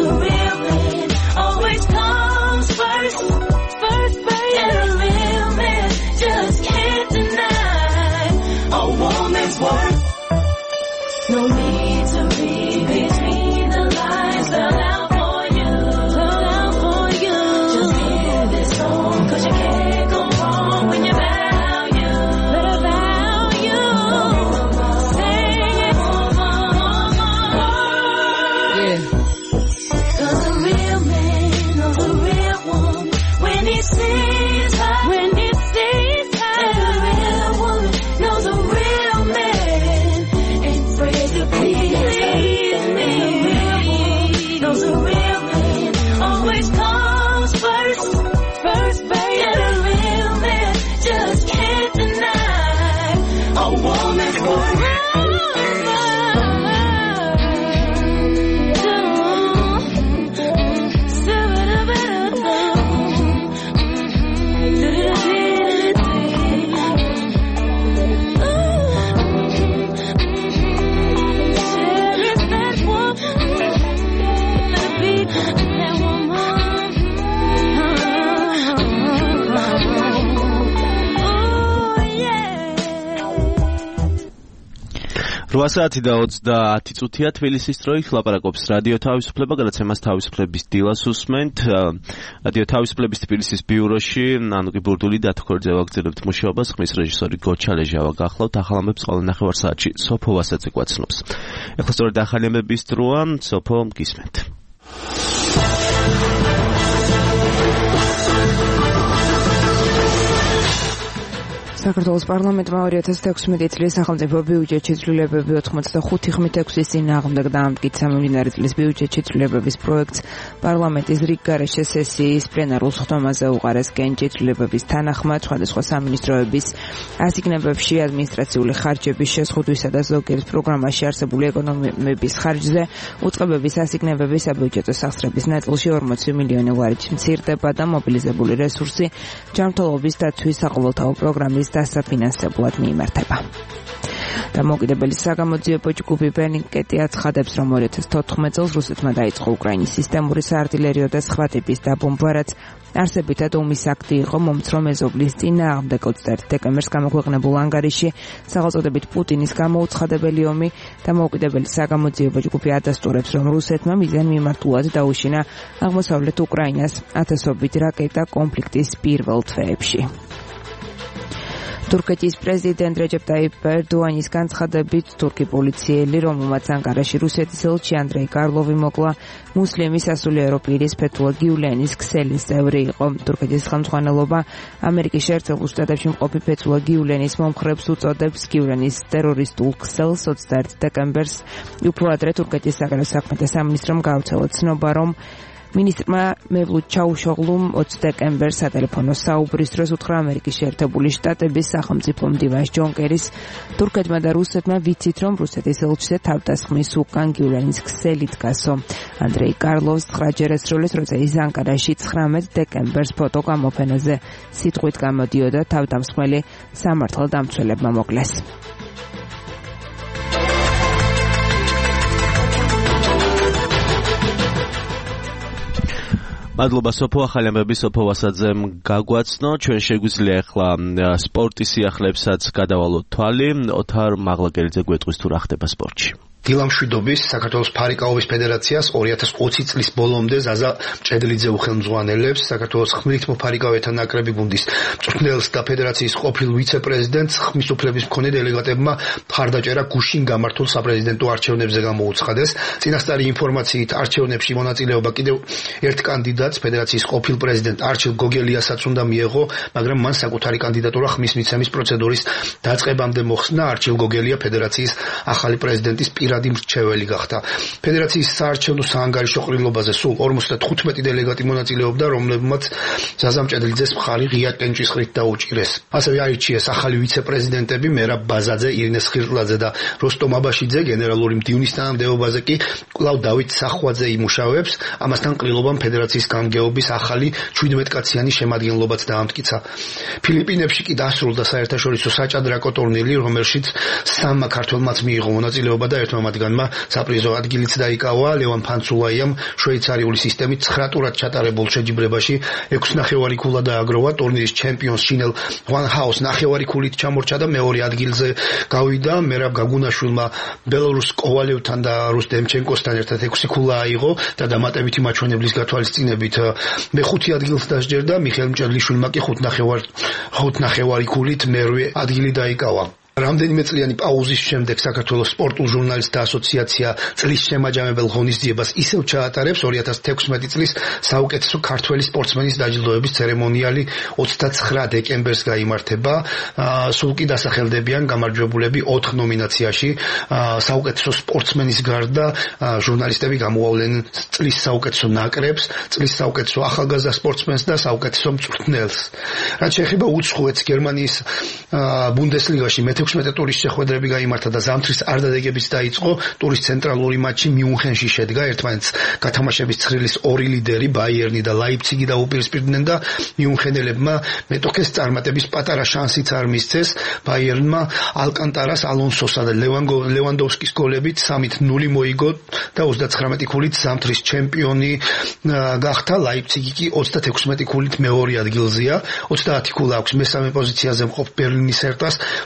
რვა საათი და ოცდაათი წუთია თბილისის დროით ლაპარაკობს რადიო თავისუფლება, გადაცემას თავისუფლების დილას უსმენთ. რადიო თავისუფლების თბილისის ბიუროში ნანუკი ბურდული დათქორძე ვაგრძელებთ მუშაობას. ხმის რეჟისორი გოჩა ლეჟავა გახლავთ. ახალ ამბებს ყოველ ნახევარ საათში სოფო ვასაძე გვაცნობს. ეხლა სწორედ ახალი ამბების დროა. სოფო, გისმენთ. საქართველოს პარლამენტმა ორი ათას თექვსმეტი წლის სახელმწიფო ბიუჯეტში ცვლილებები ოცდახუთი ხმით ექვსის წინააღმდეგ დაამტკიცა. სამომდინარე წლის ბიუჯეტში ცვლილებების პროექტს პარლამენტის რიგგარეშე სესიის პლენარულ ხდომაზე უყარეს კენჭი. ცვლილებების თანახმად სხვადასხვა სამინისტროების ასიგნებებში ადმინისტრაციული ხარჯების შეზღუდვისა და ზოგიერთ პროგრამაში არსებული ეკონომიების ხარჯზე უწყებების ასიგნებები საბიუჯეტო სახსრების ნაწილში ორმოცი მილიონი ლარით მცირდება და მობილიზებული რესურსი ჯანმრთელობის დაცვის საყოველთაო პროგრამის დასაფინანსებლად მიიმართება. დამოუკიდებელი საგამოძიებო ჯგუფი ბელინკეტი აცხადებს, რომ ორი ათას თოთხმეტ წელს რუსეთმა დაიწყო უკრაინის სისტემური საარტილერიო და სხვა ტიპის დაბომბვა, რაც არსებითად ომის აქტი იყო მომცრო მეზობლის წინააღმდეგ. ოცდაერთი დეკემბერს გამოქვეყნებულ ანგარიში სახელწოდებით პუტინის გამოუცხადებელი ომი დამოუკიდებელი საგამოძიებო ჯგუფი ადასტურებს, რომ რუსეთმა მიზანმიმართულად დაუშინა აღმოსავლეთ უკრაინას ათასობით რაკეტა კონფლიქტის პირველ თვეებში. თურქეთის პრეზიდენტ რეჯეპ ტაიპ ერდოანის განცხადებით, თურქი პოლიციელი, რომელმაც ანკარაში რუსეთის ელჩი ანდრეი კარლოვი მოკლა, მუსლიმი სასულიერო პირის ფეთულა გიულენის ქსელის წევრი იყო. თურქეთის ხელმძღვანელობა ამერიკის შეერთებულ შტატებში მყოფი ფეთულა გიულენის მომხრებს უწოდებს გიულენის ტერორისტულ ქსელს. ოცდაერთი დეკემბერს უფრო ადრე თურქეთის საგარეო საქმეთა სამინისტრომ გავრცელა ცნობა, რომ მინისტრმა მევლუდ ჩაუშოღლუმ ოცი დეკემბერს სატელეფონო საუბრის დროს უთხრა ამერიკის შეერთებული შტატების სახელმწიფო მდივანს ჯონ კერის, თურქეთმა და რუსეთმა ვიცით, რომ რუსეთის ელჩზე თავდასხმის უკან გიულენის ქსელი დგასო. ანდრეი კარლოვს ცხრაჯერ ესროლეს, როცა ის ანკარაში ცხრამეტ დეკემბერს ფოტო გამოფენაზე სიტყვით გამოდიოდა, თავდამსხმელი სამართალდამცველებმა მოკლეს. მადლობა სოფო, ახალი ამბები სოფო ვასაძემ გაგვაცნო. ჩვენ შეგვიძლია ახლა სპორტის სიახლეებსაც გადავალოთ თვალი. ოთარ მაღლაკერიძე გვეტყვის თუ რა ხდება სპორტში. დილამშვიდობის საქართველოს ფარიკაობის ფედერაციას ორი ათას ოცი წლის ბოლომდე ზაზა ჭედლიძე უხელმძღვანელებს. საქართველოს ხმლით მოფარიკავეთა ნაკრები გუნდის მწვრთნელს და ფედერაციის ყოფილ ვიცე-პრეზიდენტს ხმის უფლების მქონე დელეგატებმა მხარდაჭერა გუშინ გამართულ საპრეზიდენტო არჩევნებზე გამოუცხადეს. წინასწარი ინფორმაციით არჩევნებში მონაწილეობა კიდევ ერთ კანდიდატს, ფედერაციის ყოფილ პრეზიდენტ არჩილ გოგელიასაც უნდა მიეღო, მაგრამ მან საკუთარი კანდიდატურა ხმის მიცემის პროცედურის დაწყებამდე მოხსნა. არჩილ გოგელია ფედერაციის ახალი პრეზიდენტის პირადი მრჩეველი გახდა. ფედერაციის საარჩევნო საანგარიშო ყრილობაზე სულ ორმოცდათხუთმეტი დელეგატი მონაწილეობდა, რომლებმაც ზაზა ჭედლიძეს მხარი ღია კენჭისყრით დაუჭირეს. ასევე აირჩიეს ახალი ვიცე-პრეზიდენტები მერაბ ბაზაძე, ირინე სხირტლაძე და როსტომ აბაშიძე. გენერალური მდივნის თანამდებობაზე კი კვლავ დავით სახვაძე იმუშავებს. ამასთან ყრილობამ ფედერაციის გამგეობის ახალი შვიდმეტკაციანი შემადგენლობაც დაამტკიცა. ფილიპინებში კი დასრულდა საერთაშორისო საჭადრაკო ტურნირი, რომელშიც სამმა ქართველმაც მიიღო მონაწილეობა და ერთმა მათგანმა საპრიზო ადგილიც დაიკავა. ლევან ფანცულაიამ შვეიცარიული სისტემით ცხრა ტურად ჩატარებულ შეჯიბრებაში ექვსი ნახევარი ქულა დააგროვა. ტურნირის ჩემპიონს შინელ ვან ჰაუს ნახევარი ქულით ჩამორჩა და მეორე ადგილზე გავიდა. მერაბ გაგუნაშვილმა ბელორუს კოვალევთან და რუს დემჩენკოსთან ერთად ექვსი ქულა აიღო და დამატებითი მაჩვენებლის გათვალისწინებით მეხუთე ადგილს დასჯერდა. მიხეილ მჭედლიშვილმა კი ხუთ ნახევარი ხუთ ნახევარი ქულით მერვე ადგილი დაიკავა. რამდენიმე წლიანი პაუზის შემდეგ საქართველოს სპორტულ ჟურნალისტთა ასოციაცია წლის შემაჯამებელ ღონისძიებას ისევ ჩაატარებს. ორი ათას თექვსმეტი წლის საუკეთესო ქართველი სპორტსმენის დაჯილდოების ცერემონიალი ოცდაცხრა დეკემბერს გაიმართება. სულ კი დასახელდებიან გამარჯვებულები ოთხ ნომინაციაში. საუკეთესო სპორტსმენის გარდა ჟურნალისტები გამოავლენ წლის საუკეთესო ნაკრებს, წლის საუკეთესო ახალგაზრდა სპორტსმენს და საუკეთესო მწვრთნელს. რაც შეეხება უცხოეთს, გერმანიის ბუნდესლიგაში მეთექვსმეტე ტურის შეხვედრები გაიმართა და ზამთრის არდადეგებიც დაიწყო. ტურის ცენტრალური მატჩი მიუნხენში შედგა. ერთმანეთს გათამაშების ცხრილის ორი ლიდერი ბაიერნი და ლაიფციგი დაუპირისპირდნენ და მიუნხენელებმა მეტოქეს წარმატების პატარა შანსიც არ მისცეს. ბაიერნმა ალკანტარას, ალონსოსა და ლევანდოვსკის გოლებით სამით ნული მოიგო და ოცდაცხრამეტი ქულით ზამთრის ჩემპიონი გახდა. ლაიფციგი კი ოცდათექვსმეტი ქულით მეორე ადგილზეა. ოცდაათი ქულა აქვს მესამე პოზიციაზე მყოფ ბერლინის ერთას, რომელმაც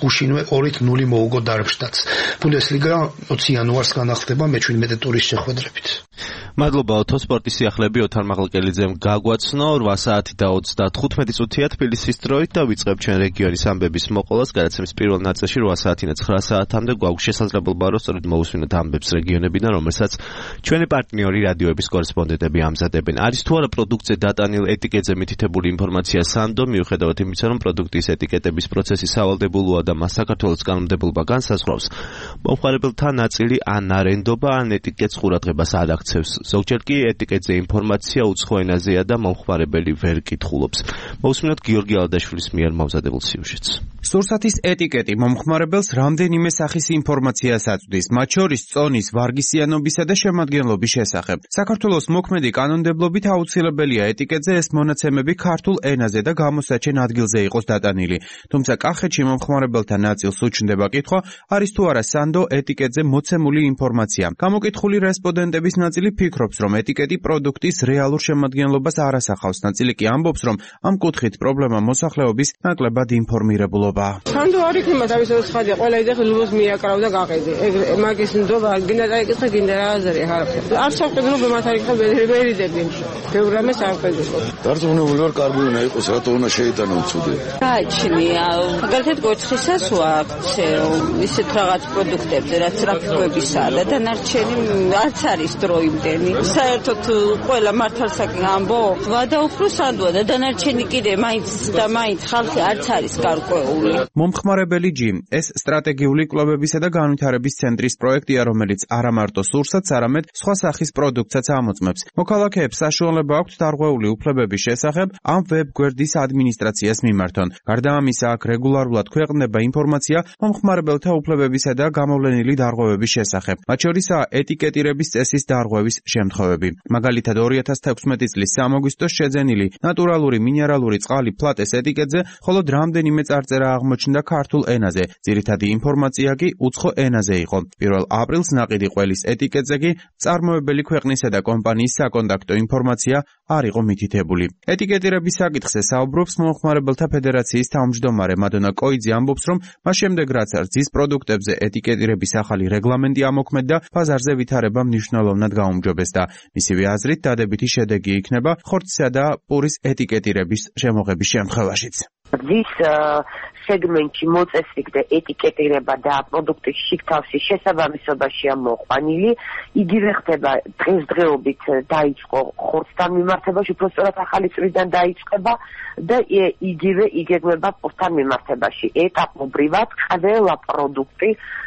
გუშინვე ორით ნული მოუგო დარმშტადტს. ბუნდესლიგა ოცი იანვარს განახლდება მეჩვიდმეტე ტურის შეხვედრებით. მადლობა ოთო სპორტის სიახლეები ოთარ მაღლაკელიძემ გაგვაცნო რვა საათი და ოცდათხუთმეტი წუთია თბილისის დროით და ვიწყებ ჩვენ რეგიონის ამბების მოყოლას. გადაცემის პირველ ნაწილში რვა საათიდან ცხრა საათამდე გვაქვს შესაძლებლობა რომ სწორედ მოვუსმინოთ ამბებს რეგიონებიდან, რომელსაც ჩვენი პარტნიორი რადიოების კორესპონდენტები ამზადებენ. არის თუ არა პროდუქტზე დატანილ ეტიკეტზე მითითებული ინფორმაცია სანდო, მიუხედავად იმისა, რომ პროდუქტის ეტიკეტების პროცესი სავალდებულოა და მას საქართველოს კანონმდებლობა განსაზღვრავს, მომხმარებელთა ნაწილი ან არენდობა, ან ეტიკეტს ყურადღებას არ აქცევს. ზოგჯერ კი ეტიკეტზე ინფორმაცია უცხო ენაზეა და მომხმარებელი ვერ კითხულობს. მოვუსმინოთ გიორგი ალადაშვილის მიერ მომზადებულ სიუჟეტს. სურსათის ეტიკეტი მომხმარებელს რამდენიმე სახის ინფორმაციას აწვდის, მათ შორის წონის, ვარგისიანობისა და შემადგენლობის შესახებ. საქართველოს მოქმედი კანონმდებლობით აუცილებელია ეტიკეტზე ეს მონაცემები ქართულ ენაზე და გამოსაჩენ ადგილზე იყოს დატანილი. თუმცა კახეთში მომხმარებელთა ნაწილს უჩნდება კითხვა, არის თუ არა სანდო ეტიკეტზე მოცემული ინფორმაცია. გამოკითხული რესპონდენტების ნაწილი ფიქრობს, რომ ეტიკეტი პროდუქტის რეალურ შემადგენლობას არ ასახავს. ნაწილი კი ამბობს, რომ ამ კუთხით პრობლემა მოსახლეობის ნაკლებად ინფორმირებულობა. სანდო არ იქნება თავისთავად ცხადია, ყველა იძახი ლულოს მიაკრავ და გაყიდე. ეგ მაგის ნდობა გინდა დაიკითხე, გინდა რაღაცა ხარხი. არ ჩავყიდულობ მათ არ იქნება ვერიდები. ბევრამეს არ ყიდულობ. დარწმუნებული ვარ, კარგი უნდა იყოს, რატო უნდა შეიტანო უცუდე. გააჩნია. მაგალითად გოცხისას ვაქცეო ისეთ რაღაც პროდუქტებზე, რაც რაფიკვებისაა და დანარჩენი არც არის დრო იმდენი. საერთოდ ყველა მართალსაკი ამბობს, ვადაუფრო სანდოა და დანარჩენი კიდე მაინც და მაინც ხალხი არც არის გარკვეული. მომხმარებელი ჯი ეს სტრატეგიული კვლევებისა და განვითარების ცენტრის პროექტია, რომელიც არა მარტო სურსათს, არამედ სხვა სახის პროდუქტსაც ამოწმებს. მოქალაქეებს საშუალება აქვთ დარღვეული უფლებების შესახებ ამ ვებგვერდის ადმინისტრაციას მიმართონ. გარდა ამისა, აქ რეგულარულად ქვეყნდება ინფორმაცია მომხმარებელთა უფლებებისა და გამოვლენილი დარღვევების შესახებ. მათ შორისაა ეტიკეტირების წესის დარღვევის შემთხვევები. მაგალითად, ორი ათას თექვსმეტი წლის სამი აგვისტოს შეძენილი ნატურალური მინერალური წყალი ფლატეს ეტიკეტზე მხოლოდ რამდენიმე წარწერა აღმოჩნდა ქართულ ენაზე. ძირითადი ინფორმაცია კი უცხო ენაზე იყო. პირველ აპრილს ნაყიდი ყველის ეტიკეტზე კი წარმოებელი ქვეყნისა და კომპანიის საკონტაქტო ინფორმაცია არ იყო მითითებული. ეტიკეტირების საკითხზე საუბრობს მომხმარებელთა ფედერაციის თავმჯდომარე მადონა კოიძე, ამბობს, რომ მას შემდეგ რაც რძის პროდუქტებზე ეტიკეტირების ახალი რეგლამენტი ამოქმედდა, ბაზარზე ვითარება მნიშვნელოვნად გაუმჯობესდა. მისივე აზრით, დადებითი შედეგი იქნება ხორცისა და პურის ეტიკეტირების შემოღების შემთხვევაშიც. რძის სეგმენტში მოწესრიგდა ეტიკეტირება და პროდუქტის შიგთავსის შესაბამისობაშია მოყვანილი. იგივე ხდება დღესდღეობით დაიწყო ხორცთან მიმართებაში, უფრო სწორად ახალი წლიდან დაიწყება და იგივე იგეგმება პურთან მიმართებაში. ეტაპობრივად ყველა პროდუქტი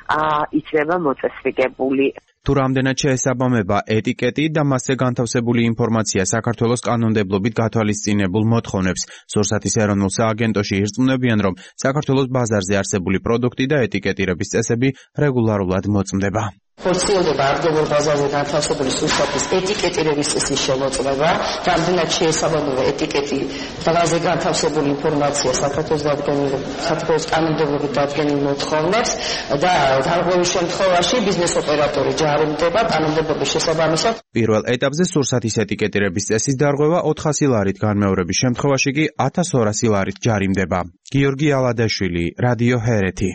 იქნება მოწესრიგებული. თუ რამდენად შეესაბამება ეტიკეტი და მასზე განთავსებული ინფორმაცია საქართველოს კანონმდებლობით გათვალისწინებულ მოთხოვნებს. სურსათის ეროვნულ სააგენტოში ირწმუნებიან, რომ საქართველოს ბაზარზე არსებული პროდუქტი და ეტიკეტირების წესები რეგულარულად მოწმდება. ხორციელდება აქტიურ ბაზარზე განთავსებული სურსათის ეტიკეტირების წესის შემოწმება, რამდენად შეესაბამება ეტიკეტი ბაზარზე განთავსებული ინფორმაცია საქართველოს დადგენილ საქართველოს კანონმდებლობით დადგენილ მოთხოვნებს და დარღვევის შემთხვევაში ბიზნეს ოპერატორი ჯარიმდება კანონმდებლობის შესაბამისად. პირველ ეტაპზე სურსათის ეტიკეტირების წესის დარღვევა ოთხასი ლარით, განმეორების შემთხვევაში კი ათას ორასი ლარით ჯარიმდება. გიორგი ალადაშვილი, რადიო ჰერეთი.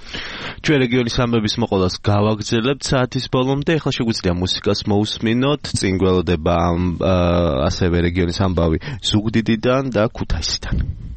ჩვენ რეგიონის ამბების მოყოლას გავაგრძელებთ საათის ბოლომდე. ახლა შეგვიძლია მუსიკას მოусმინოთ. წინ გველოდება ასევე რეგიონის ამბავი ზუგდიდიდან და ქუთაისიდან.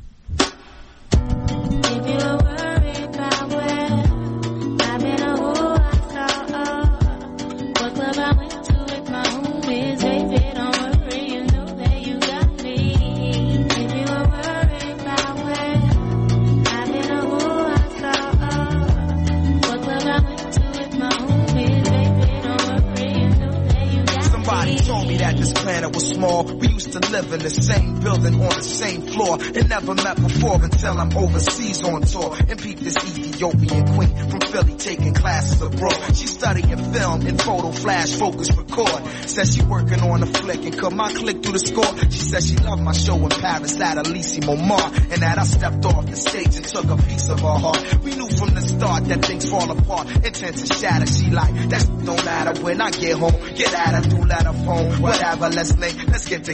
This planet was small. We used to live in the same building on the same floor and never met before until I'm overseas on tour and peep this Ethiopian queen from Philly taking classes abroad. She studying film and photo flash focus record. Says she working on a flick and cut my click through the score. She said she loved my show in Paris at Elysee Montmartre and that I stepped off the stage and took a piece of her heart. We knew from the start that things fall apart, intent to shatter. She like that don't matter when I get home. Get at her through letter phone, whatever. Let's link, let's get together.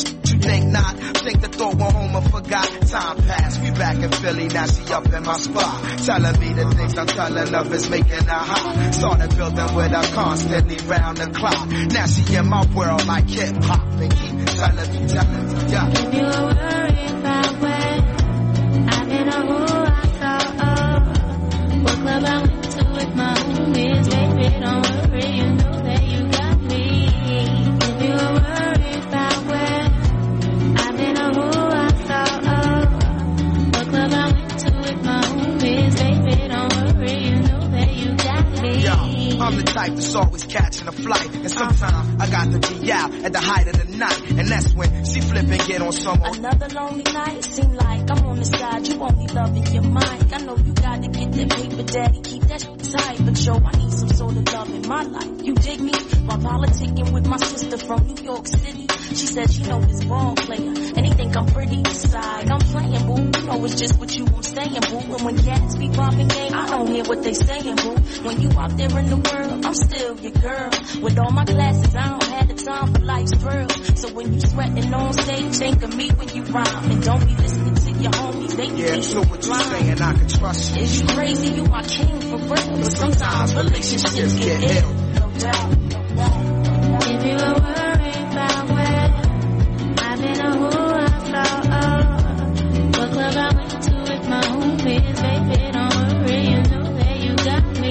You think not? Think the thought went home and forgot. Time passed, we back in Philly, now she up in my spot. Telling me the things I'm telling of is making her hot. Started building with her constantly round the clock. Now she in my world like hip hop and keep telling me, telling me, yeah. If you were worried about when I didn't know who I saw, oh, what club I went to with my homies, baby, don't worry, you know that you got me. If you were worried about when I didn't know who I saw, oh, what club I went to with my homies, baby, don't worry, you know that you got me. Yo, I'm the type that's always catching a flight, and sometimes I got to be out at the height of the night, and that's when she flip and get on some more. Another lonely night, seem like I'm on the side, you only loving your mind. I know you gotta get that paper, daddy, keep that shit tight, but yo, I need some sort of love in my life. You dig me? While politicking with my sister from New York City, she said she know this ball player, and he think I'm pretty inside. I'm playing, boo, you know it's just what you I'm saying, boo. And when cats be popping game, I don't hear what they saying, boo. When you out there in the world, I'm still your girl. With all my classes, I don't have the time for life's thrill. So when you sweating on stage, think of me when you rhyme, and don't be listening to your homies. They yeah, can so what you saying, I can trust you. Is you crazy? You my king for real. But sometimes relationships get ill. No doubt, no doubt. If you were worried about when I didn't know who I saw, oh, what club I went to with my homies, baby, don't worry, you know that you got me.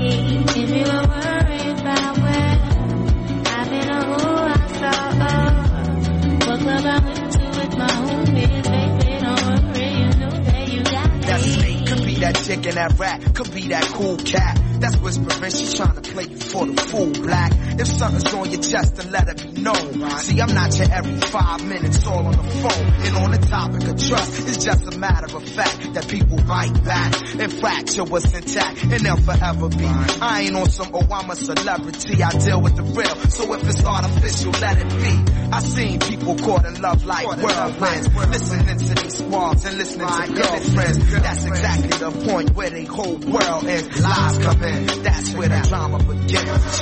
If you were worried about when I didn't know who I saw, oh, what club I went to with my homies, baby, don't worry, you know that you got me. That's me, could be that chick in that rap, could be that cool cat. That's whispering, she's trying to play you for the fool, black. If something's on your chest, then let it be known. See, I'm not your every five minutes all on the phone. And on the topic of trust, it's just a matter of fact that people bite back and fracture what's intact, and they'll forever be. I ain't on some, oh, I'm a celebrity, I deal with the real. So if it's artificial, let it be. I seen people caught in love like whirlwinds, listening to these squads and listening to girlfriends. That's exactly the point where they whole world ends. Lies come in, that's where the drama begins.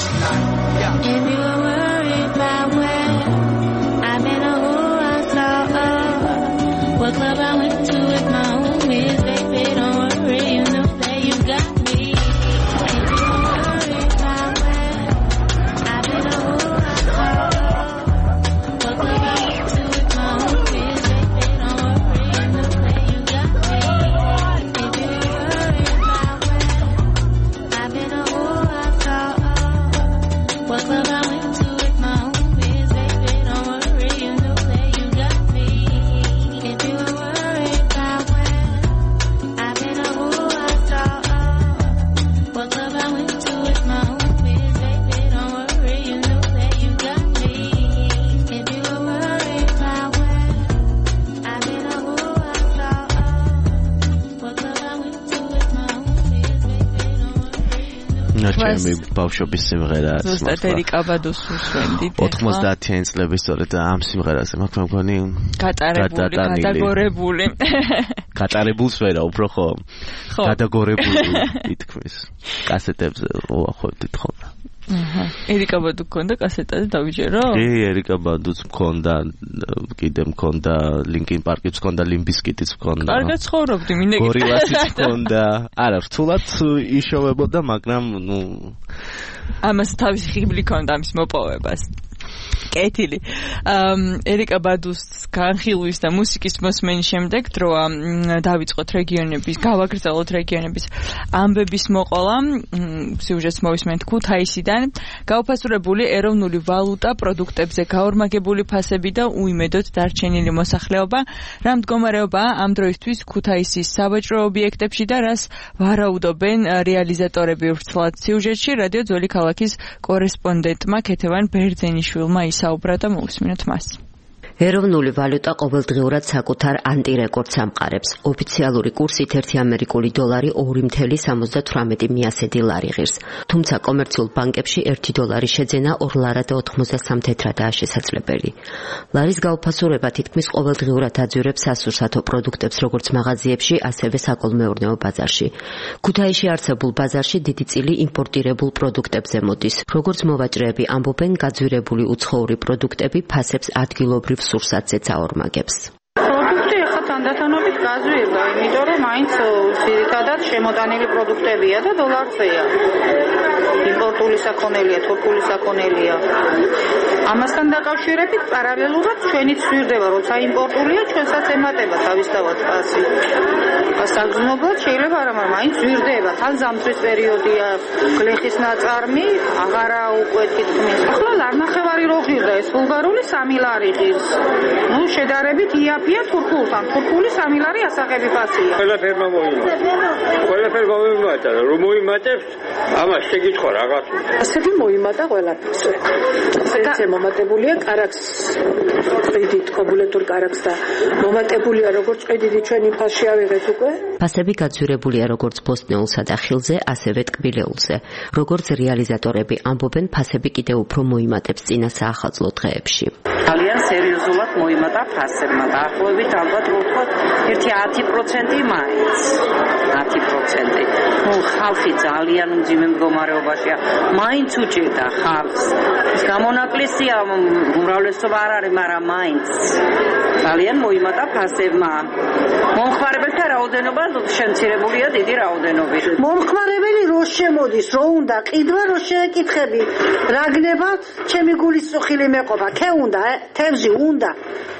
Yeah. If you were worried about when I didn't know who I saw, oh, what club I went to with my homies, baby, don't worry, you know that you got me. If you were worried about when I didn't know who I saw, oh, what club I went to with my homies, baby, don't worry, you know that you got me. If you were worried about when I didn't know who I saw, oh, what club I went to with my homies, baby, don't worry, you know that you got me. If you were worried about when I didn't know who I saw, oh, what club I went to with my homies, baby, don't worry, you know that you got me. If you were worried about when I didn't know who I saw, oh, what club I went to with my homies, baby, don't worry. ნაჩემი ბავშვობის სიმღერა ზუსტად ერიკა ბადოს უსვენდით ოთხმოცდაათიანი წლების სწორედ ამ სიმღერაზე მაქვს მგონი გატარებული გადაგორებული გატარებულს ვერა უფრო ხო გადაგორებული ითქმის კასეტებზე უახლოვდით ხოლმე აჰა ერიკა ბადუ გქონდა კასეტაზე დავიჯერო? კი ერიკა ბადუც მქონდა კიდე მქონდა ლინკინ პარკიც მქონდა ლიმბისკიტიც მქონდა კარგად ცხოვრობდი მინდა გორილასიც მქონდა არა რთულად იშოვებოდა მაგრამ ნუ ამას თავისი ხიბლი ქონდა ამის მოპოვებას კეთილი. ერიკა ბადუს განხილვის და მუსიკის მოსმენის შემდეგ დროა დავიწყოთ რეგიონების, გავაგრძელოთ რეგიონების ამბების მოყოლა. სიუჟეტს მოვისმენთ ქუთაისიდან. გაუფასურებული ეროვნული ვალუტა, პროდუქტებზე გაორმაგებული ფასები და უიმედოდ დარჩენილი მოსახლეობა. რა მდგომარეობაა ამ დროისთვის ქუთაისის სავაჭრო ობიექტებში და რას ვარაუდობენ რეალიზატორები ვრცლად სიუჟეტში რადიო ძველი ქალაქის კორესპონდენტმა ქეთევან ბერძენიშვილმა ისაუბრა და მოვისმინოთ მას. ეროვნული ვალუტა ყოველდღიურად საკუთარ ანტირეკორდს ამყარებს. ოფიციალური კურსით ერთი ამერიკული დოლარი ორი მცდარი სამოცდათვრამეტი მიასედი ლარი ღირს. თუმცა კომერციულ ბანკებში ერთი დოლარი შეძენა ორ ლარა და ოთხმოცდასამ თეთრადაა შესაძლებელი. ლარის გაუფასურება თითქმის ყოველდღიურად აძვირებს სასურსათო პროდუქტებს როგორც მაღაზიებში, ასევე საკოლმეურნეო ბაზარში. ქუთაისში არსებულ ბაზარში დიდი წილი იმპორტირებულ პროდუქტებზე მოდის. როგორც მოვაჭრეები ამბობენ, გაძვირებული უცხოური პროდუქტები ფასებს ადგილობრივ სურსათზე წაორმაგებს. პროდუქტი ახლა თანდათანობით გაზრდება, იმიტომ რომ მაინც ძირითადად შემოტანილი პროდუქტებია და დოლარზეა. იმპორტული საქონელია, თურქული საქონელია. ამასთან დაკავშირებით პარალელურად ჩვენიც ვირდება, როცა იმპორტულია, ჩვენსაც ემატება თავისთავად ფასი. საგრძნობლად შეიძლება არა, მაგრამ მაინც ვირდება. თან ზამთრის პერიოდია, გლეხის ნაწარმი აღარა უკვე თითქმის. ახლა ლარნახევარი რო ღირდა, ეს ბულგარული სამი ლარი ღირს. ნუ შედარებით იაფია თურქულთან. თურქული სამი ლარი ასაღები ფასია. ყველაფერმა მოიმატა. ყველაფერმა მოიმატა, რომ მოიმატებს, ამას შეგიცხო რაღაც. ასეთი მოიმატა ყველაფერს. ესე მომატებულია კარაქს ყიდით, კობულეთურ კარაქს და მომატებულია როგორც ყიდიდი ჩვენ იმფასში ავიღეთ უკვე. ფასები გაძვირებულია როგორც ბოსტნეულსა და ხილზე, ასევე ტკბილეულზე. როგორც რეალიზატორები ამბობენ, ფასები კიდევ უფრო მოიმატებს წინა საახალწლო დღეებში. ძალიან სერიოზულად მოიმატა ფასებმა. დაახლოებით ალბათ ვთქვათ ერთი ათი პროცენტი მაინც. ათი პროცენტი. ნუ ხალხი ძალიან მძიმე მდგომარეობაშია. მაინც უჭირდა ხალხს. გამონაკლისია უმრავლესობა არ არის, მაგრამ მაინც ძალიან მოიმატა ფასებმა. მომხმარებელთა რაოდენობა შემცირებულია დიდი რაოდენობით. მომხმარებელი რო შემოდის, რო უნდა ყიდვა, რო შეეკითხები, რა გნება, ჩემი გულის წუხილი მეყობა, ქე უნდა, თევზი უნდა.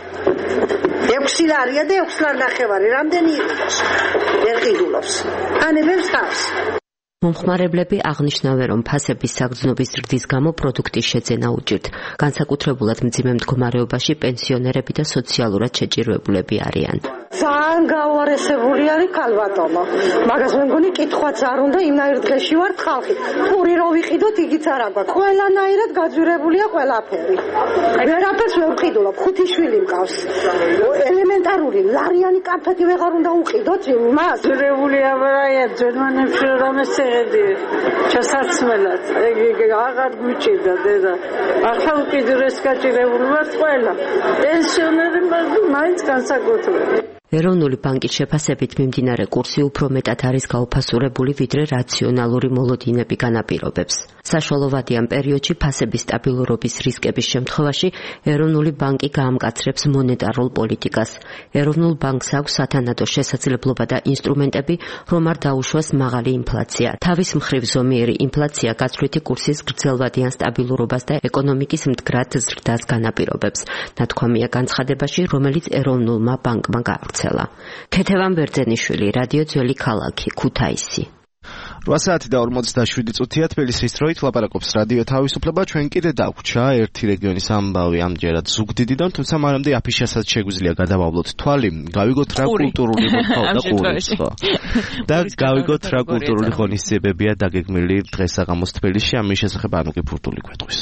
ექვსი ლარია და ექვსი ლარი ნახევარი, რამდენი იყოს? ვერ ყიდულობს. ანებებს თავს. მომხმარებლები აღნიშნავენ, რომ ფასების საგრძნობის ზრდის გამო პროდუქტის შეძენა უჭირთ. განსაკუთრებულად მძიმე მდგომარეობაში პენსიონერები და სოციალურად შეჭირვებულები არიან. ძალიან გაუარესებული არის ქალბატონო. მაგას მე მგონი კითხვაც არ უნდა, იმნაირ დღეში ვართ ხალხი. პური რო ვიყიდოთ, იგიც არ აქვს. ყველანაირად გაძვირებულია ყველაფერი. ვერაფერს ვერ ვყიდულობ, ხუთი შვილი მყავს. ელემენტარული ლარიანი კაფეთი ვეღარ უნდა უყიდოთ იმას. გაძვირებულია, მაგრამ ჯერმანებში რამეს ეღედი. ჩასარცმელად. ეგ აღარ გვიჭირდა დედა. ახლა უკიდურეს გაჭირებული ვართ ყველა. პენსიონერებმა მაინც განსაკუთრებით. ეროვნული ბანკის შეფასებით მიმდინარე კურსი უფრო მეტად არის გაუფასურებული, ვიდრე რაციონალური მოლოდინები განაპირობებს. საშუალოვადიან პერიოდში ფასების სტაბილურობის რისკების შემთხვევაში ეროვნული ბანკი გაამკაცრებს მონეტარულ პოლიტიკას. ეროვნულ ბანკს აქვს სათანადო შესაძლებლობა და ინსტრუმენტები, რომ არ დაუშვას მაღალი ინფლაცია. თავის მხრივ ზომიერი ინფლაცია გაცვლითი კურსის გრძელვადიან სტაბილურობას და ეკონომიკის მდგრად ზრდას განაპირობებს. ნათქვამია განცხადებაში, რომელიც ეროვნულმა ბანკმა გაავრცელა. ქეთევან ბერძენიშვილი, რადიო ძველი ქალაქი, ქუთაისი. რვა საათი და ორმოცდაშვიდი წუთია თბილისის დროით ლაპარაკობს რადიო თავისუფლება. ჩვენ კიდე დაგვჭა ერთი რეგიონის ამბავი ამჯერად ზუგდიდიდან, თუმცა მანამდე აფიშასაც შეგვიძლია გადავავლოთ თვალი, გავიგოთ რა კულტურული მოთხოვნა და ყური. და გავიგოთ რა კულტურული ღონისძიებებია დაგეგმილი დღესაღამოს თბილისში, ამის შესახებ ანუკი ფურტული გვეტყვის.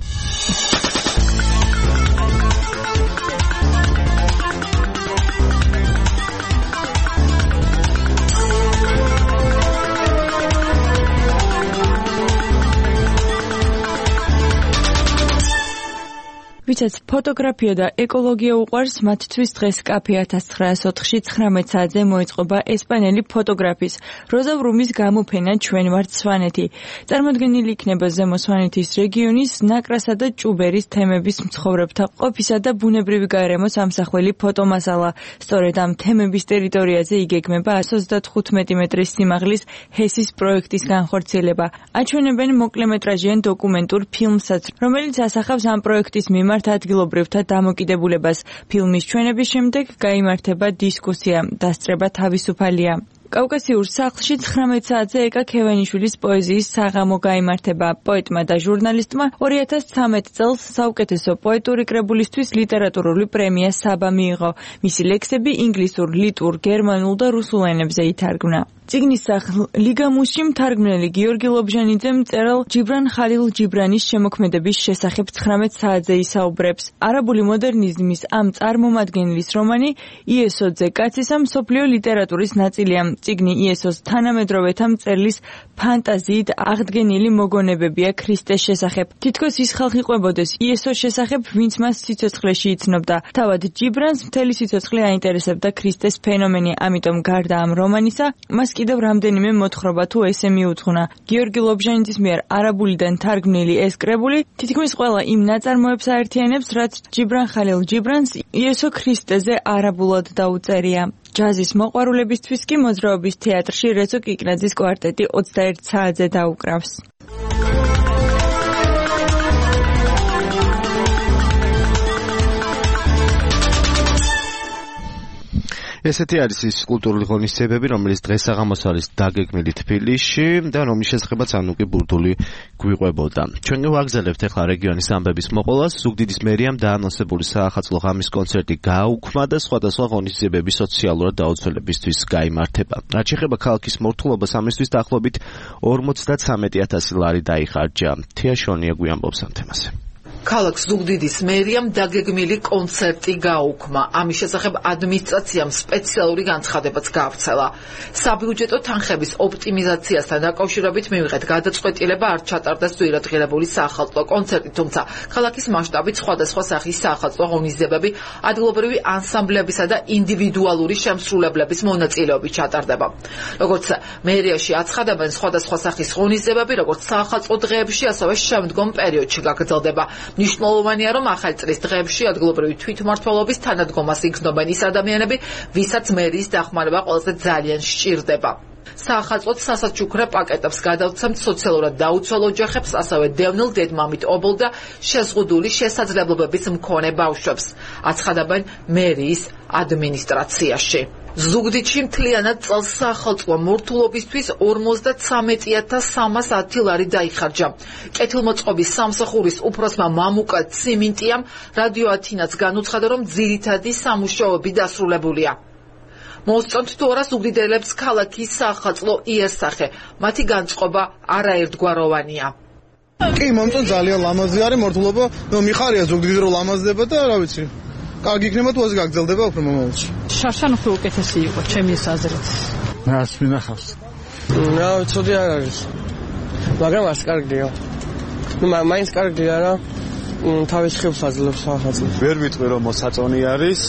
ვისაც ფოტოგრაფია და ეკოლოგია უყვარს, მათთვის დღეს კაფე ათას ცხრაას ოთხში ცხრამეტ საათზე მოეწყობა ესპანელი ფოტოგრაფის როზა ვრუმის გამოფენა ჩვენ ვართ სვანეთი. წარმოდგენილი იქნება ზემო სვანეთის რეგიონის ნაკრასა და ჭუბერის თემების მცხოვრებთა ყოფისა და ბუნებრივი გარემოს ამსახველი ფოტომასალა. სწორედ ამ თემების ტერიტორიაზე იგეგმება ათს ოცდათხუთმეტი მეტრის სიმაღლის ჰესის პროექტის განხორციელება. აჩვენებენ მოკლემეტრაჟიან დოკუმენტურ ფილმსაც, რომელიც ასახავს ამ პროექტის მიმართ ადგილობრივთა დამოკიდებულებას. ფილმის ჩვენების შემდეგ გაიმართება დისკუსია, დასწრება თავისუფალია. კავკასიურ სახლში ცხრამეტ საათზე ეკა ქევენიშვილის პოეზიის საღამო გაიმართება. პოეტმა და ჟურნალისტმა ორი ათას ცხრამეტ წელს საუკეთესო პოეტური კრებულისთვის ლიტერატურული პრემია საბა მიიღო. მისი ლექსები ინგლისურ, ლიტვურ, გერმანულ და რუსულ ენებზე ითარგმნა. წიგნის სახლ ლიგამუსში მთარგმნელი გიორგი ლობჟანიძე მწერალ ჯიბრან ხალილ ჯიბრანის შემოქმედების შესახებ ცხრამეტ საათზე ისაუბრებს. არაბული მოდერნიზმის ამ წარმომადგენლის რომანი იესოძე კაცისა მსოფლიო ლიტერატურის ნაწილია. წიგნი იესოს თანამედროვეთა მწერლის ფანტაზიით აღდგენილი მოგონებებია ქრისტეს შესახებ. თითქოს ის ხალხი ყვებოდეს იესოს შესახებ, ვინც მას სიცოცხლეში იცნობდა. თავად ჯიბრანს მთელი სიცოცხლე აინტერესებდა ქრისტეს ფენომენი, ამიტომ გარდა ამ რომანისა, მას კიდევ რამდენიმე მოთხრობა თუ ესე მიუძღვნა. გიორგი ლობჟანიძის მიერ არაბულიდან თარგმნილი ეს კრებული თითქმის ყველა იმ ნაწარმოებს აერთიანებს, რაც ჯიბრან ხალილ ჯიბრანს იესო ქრისტეზე არაბულად დაუწერია. ჯაზის მოყვარულებისთვის კი მოძრაობის თეატრში რეზო კიკნაძის კვარტეტი ოცდაერთ საათზე დაუკრავს. ესეთი არის ის კულტურული ღონისძიებები, რომელიც დღეს საღამოს არის დაგეგმილი თბილისში და რომლის შესახებაც ანუკი ბურდული გვიყვებოდა. ჩვენ ვაგზალებთ ახლა რეგიონის ამბების მოყოლას. ზუგდიდის მერიამ დაანონსებული საახალწლო ღამის კონცერტი გააუქმა და სხვადასხვა ღონისძიებები სოციალურად დაუცველებისთვის გაიმართება. რაც შეეხება ქალაქის მორთულობას, ამისთვის დაახლოებით ორმოცდათრამეტი ათასი ლარი დაიხარჯა. თია შონია გვიამბობს ამ თემაზე. ქალაქ ზუგდიდის მერიამ დაგეგმილი კონცერტი გააუქმა. ამის შესახებ ადმინისტრაციამ სპეციალური განცხადებაც გაავრცელა. საბიუჯეტო თანხების ოპტიმიზაციასთან დაკავშირებით მივიღეთ გადაწყვეტილება არ ჩატარდეს ძვირადღირებული საახალწლო კონცერტი, თუმცა ქალაქის მასშტაბით სხვადასხვა სახის საახალწლო ღონისძიებები ადგილობრივი ანსამბლებისა და ინდივიდუალური შემსრულებლების მონაწილეობით ჩატარდება. როგორც მერიაში აცხადებენ, სხვადასხვა სახის ღონისძიებები, როგორც საახალწლო დღეებში, ასევე შემდგომ პერიოდში გაგრძელდება. მნიშვნელოვანია, რომ ახალი წლის დღეებში ადგილობრივი თვითმმართველობის თანადგომას იგრძნობენ ის ადამიანები, ვისაც მერიის დახმარება ყველაზე ძალიან სჭირდება. საახალწლოდ სასაჩუქრე პაკეტებს გადავცემთ სოციალურად დაუცველ ოჯახებს, ასევე დევნილ დედმამით ობოლ და შეზღუდული შესაძლებლობების მქონე ბავშვებს, აცხადებენ მერიის ადმინისტრაციაში. ზუგდიდში მთლიანად წელს საახალწლო მორთულობისთვის ორმოცდათრამეტი ათას სამას ათი ლარი დაიხარჯა. კეთილმოწყობის სამსახურის უფროსმა მამუკა ციმინტიამ რადიო ათინაც განუცხადა, რომ ძირითადი სამუშაოები დასრულებულია. მოსწონთ თუ არა ზუგდიდელებს ქალაქის საახალწლო იერსახე, მათი განწყობა არაერთგვაროვანია. კი, მომწონთ ძალიან ლამაზი არის მორთულობა, ნუ მიხარია ზუგდიდში რომ ლამაზდება და რა ვიცი. კარგი იქნება თუ ასე გაგრძელდება უფრო მომავალში. შარშან უფრო უკეთესი იყო, ჩემი აზრით. რას მინახავს? რა ვიცოდი არ არის. მაგრამ ას კარგია. ნუ მაინც კარგია რა. თავის ხილს აძლევს ახალწლო. ვერ ვიტყვი რომ მოსაწონი არის,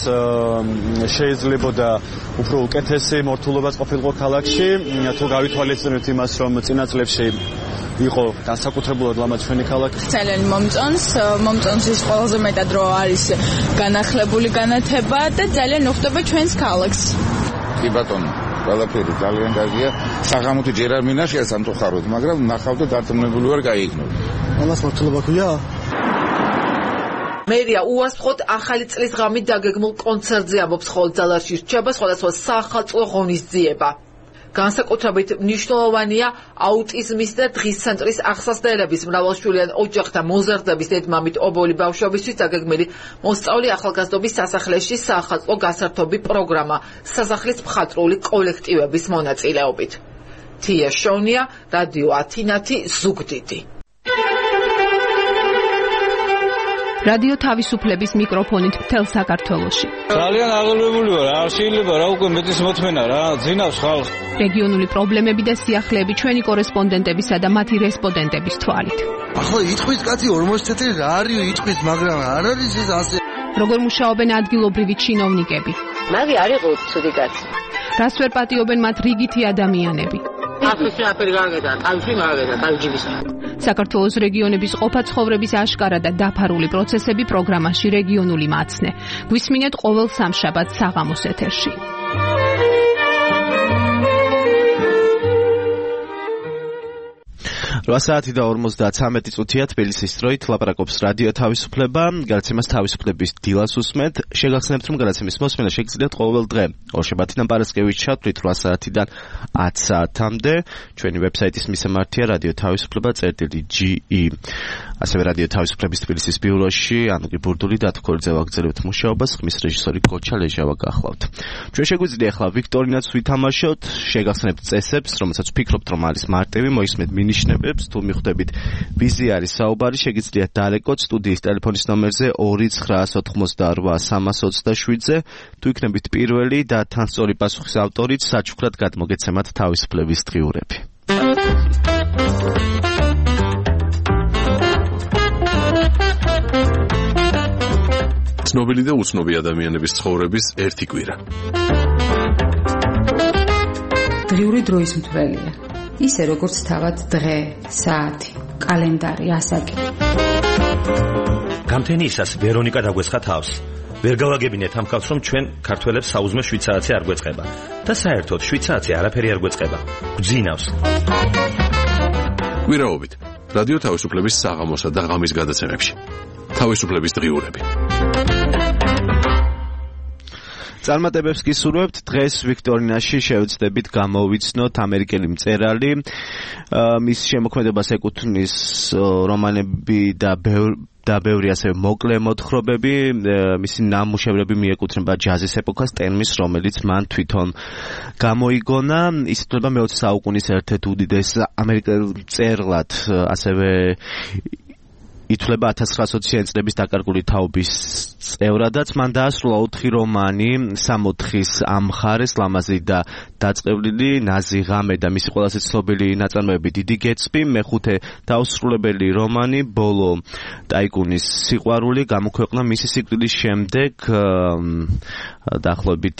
შეიძლება და უფრო უკეთესი მორთულობაც ყოფილიყო ქალაქში, თუ გავითვალისწინებთ იმას, რომ წინა წლებში იყო განსაკუთრებულად ლამაზ ჩვენი ქალაქი. ძალიან მომწონს, მომწონს ის ყველაზე მეტად რომ არის განახლებული განათება და ძალიან უხდება ჩვენს ქალაქს. კი ბატონო, ყველაფერი ძალიან კარგია. საღამოთი ჯერ არ მინაშია სამწუხაროდ, მაგრამ ნახავ და დარწმუნებული ვარ გაიგნო. ამას მორთულობა ქვია? მერია უასწროდ ახალი წლის ღამით დაგეგმულ კონცერტზე ამბობს, ხოლო ძალაში რჩება სხვადასხვა საახალწლო ღონისძიება. განსაკუთრებით მნიშვნელოვანია აუტიზმის და დღის ცენტრის ახსასდელების მრავალშვილიან ოჯახთა მოზარდების დედმამით ობოლი ბავშვებისთვის დაგეგმილი მოსწავლე ახალგაზრდობის სასახლეში საახალწლო გასართობი პროგრამა სასახლის მხატვრული კოლექტივების მონაწილეობით. თია შონია, რადიო ათინათი, ზუგდიდი. რადიო თავისუფლების მიკროფონით მთელ საქართველოში. ძალიან აღელვებული ვარ, არ შეიძლება რა უკვე მეტის მოთმენა რა, ძინავს ხალხს. რეგიონული პრობლემები და სიახლეები ჩვენი კორესპონდენტებისა და მათი რესპონდენტების თვალით. ახლა იტყვის კაცი ორმოცი წელი რა არის იტყვის, მაგრამ არ არის ეს ასე. როგორ მუშაობენ ადგილობრივი ჩინოვნიკები? მაგი არ იყო ცუდი კაცი. რას ვერ პატიობენ მათ რიგითი ადამიანები? ახლა აფერი გაგედა, თავში მაგედა, თავჯიბის. საქართველოს რეგიონების ყოფა-ცხოვრების აშკარა და დაფარული პროცესები პროგრამაში რეგიონული მაცნე. გვისმინეთ ყოველ სამშაბათს საღამოს ეთერში. რვა საათი და ორმოცდათრამეტი წუთია თბილისის დროით ლაპარაკობს რადიო თავისუფლება, გადაცემას თავისუფლების დილას უსმენთ. შეგახსენებთ, რომ გადაცემის მოსმენა შეგიძლიათ ყოველ დღე ორშაბათიდან პარასკევით ჩათვლით რვა საათიდან ათ საათამდე. ჩვენი ვებსაიტის მისამართია რადიო თავისუფლება წერტილი ჯი ი. ასევე რადიო თავისუფლების თბილისის ბიუროში ანუკი ბურდული და თქორიძე ვაგრძელებთ მუშაობას, ხმის რეჟისორი გოჩა ლეჟავა გახლავთ. ჩვენ შეგვიძლია ახლა ვიქტორინაც ვითამაშოთ, შეგახსენებთ წესებს, რომელსაც ვფიქრობთ, რომ არის მარტივი, მოისმენთ მინიშნები გაგიჟღერებს თუ მიხვდებით ვიზი არის საუბარი შეგიძლიათ დაალეკოთ სტუდიის ტელეფონის ნომერზე ორი ცხრა ოთხმოცდაოთხ სამას ოცდაშვიდზე თუ იქნებით პირველი და თან სწორი პასუხის ავტორით საჩუქრად გადმოგეცემათ თავისუფლების დღიურები. ცნობილი და უცნობი ადამიანების ცხოვრების ერთი კვირა. დღიური დროის მთვრელია. ისე როგორც თავად დღე, საათი, კალენდარი, ასაკი. გამთენიისას ვერონიკა დაგვესხა თავს. ვერ გავაგებინეთ ამ კაცს, რომ ჩვენ ქართველებს საუზმე შვიდ საათზე არ გვეწყება და საერთოდ შვიდ საათზე არაფერი არ გვეწყება. გძინავს. კვირაობით რადიო თავისუფლების საღამოსა და ღამის გადაცემებში. თავისუფლების დღიურები. წარმატებებს გისურვებთ. დღეს ვიქტორინაში შევეცდებით გამოვიცნოთ ამერიკელი მწერალი. მის შემოქმედებას ეკუთვნის რომანები და ბევრი და ბევრი ასევე მოკლე მოთხრობები. მისი ნამუშევრები მიეკუთვნება ჯაზის ეპოქას, ტერმინს, რომელიც მან თვითონ გამოიგონა. ის ითვლება მეოცე საუკუნის ერთ-ერთ უდიდეს ამერიკელ მწერლად, ასევე ითვლება ათას ცხრაასოციანი წლების დაკარგული თაობის წევრადაც. მან დაასრულა ოთხი რომანი, სამოთხის ამხარეს, ლამაზი და დაწყევლილი, ნაზი ღამე და მისი ყველაზე ცნობილი ნაწარმოები დიდი გეტსბი. მეხუთე დაუსრულებელი რომანი, ბოლო ტაიკუნის სიყვარული, გამოქვეყნა მისი სიკვდილის შემდეგ, დაახლოებით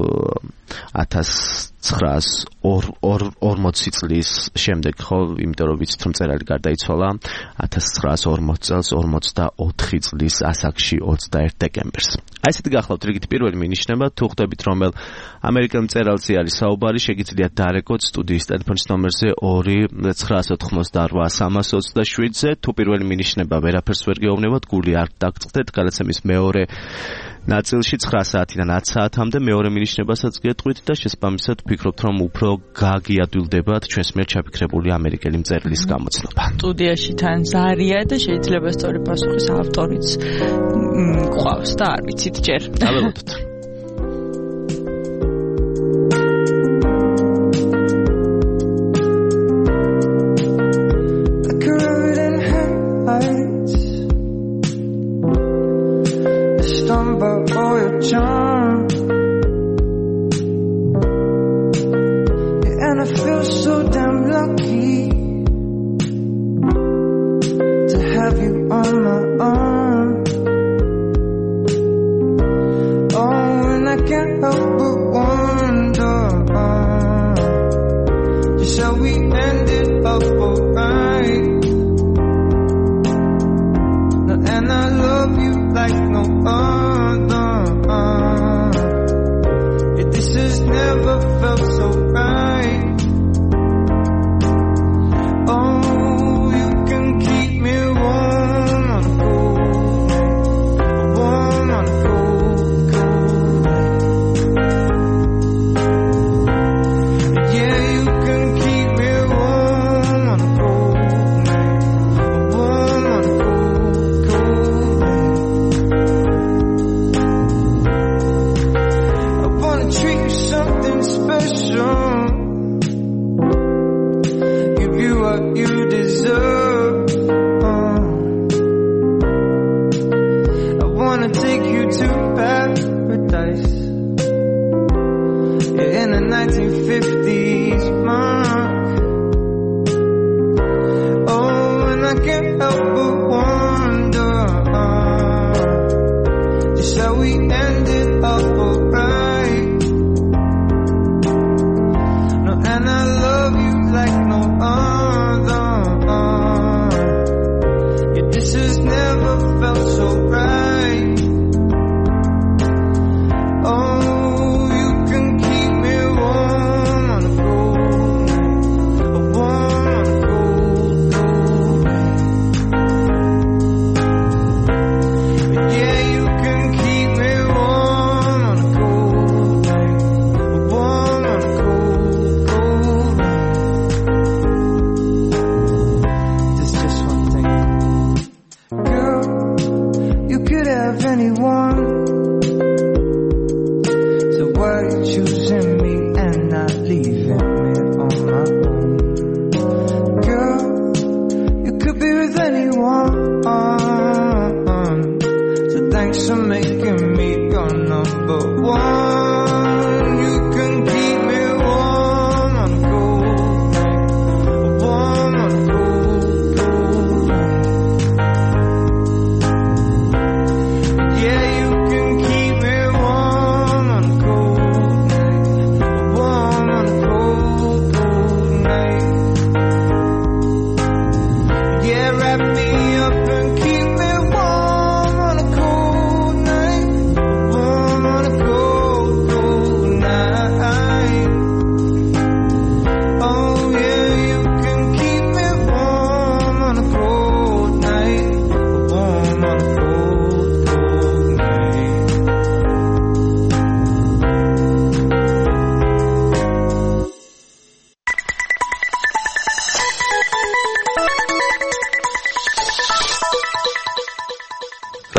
ათას ცხრაას ორმოცი წლის შემდეგ, ხო, იმიტომ რომ ვიცით რომ მწერალი გარდაიცვალა ათას ცხრაას ორმოცი წელს ორმოცდაოთხი წლის ასაკში ოცდაერთი დეკემბერს. აი ესეთი გახლავთ რიგით პირველი მინიშნება. თუ ხვდებით რომელ ამერიკელ მწერალზე არის საუბარი, შეგიძლიათ დაარეკოთ სტუდიის ტელეფონის ნომერზე ორი ცხრა ოთხმოცდაოთხ სამას ოცდაშვიდზე. თუ პირველი მინიშნება ვერაფერს ვერ გეუბნებათ, გული არ დაგწყდეთ. გადაცემის მეორე ნაწილში ცხრა საათიდან ათ საათამდე მეორე მინიშნებასაც გეტყვით და შესაბამისად ვფიქრობთ, რომ უფრო გაგიადვილდებათ ჩვენს მიერ ჩაფიქრებული ამერიკელი მწერლის გამოცნობა. სტუდიაში თან ზარია და შეიძლება სწორი პასუხის ავტორიც გვყავს და არ ვიცით ჯერ. დაველოდოთ. Yeah, you can keep me warm on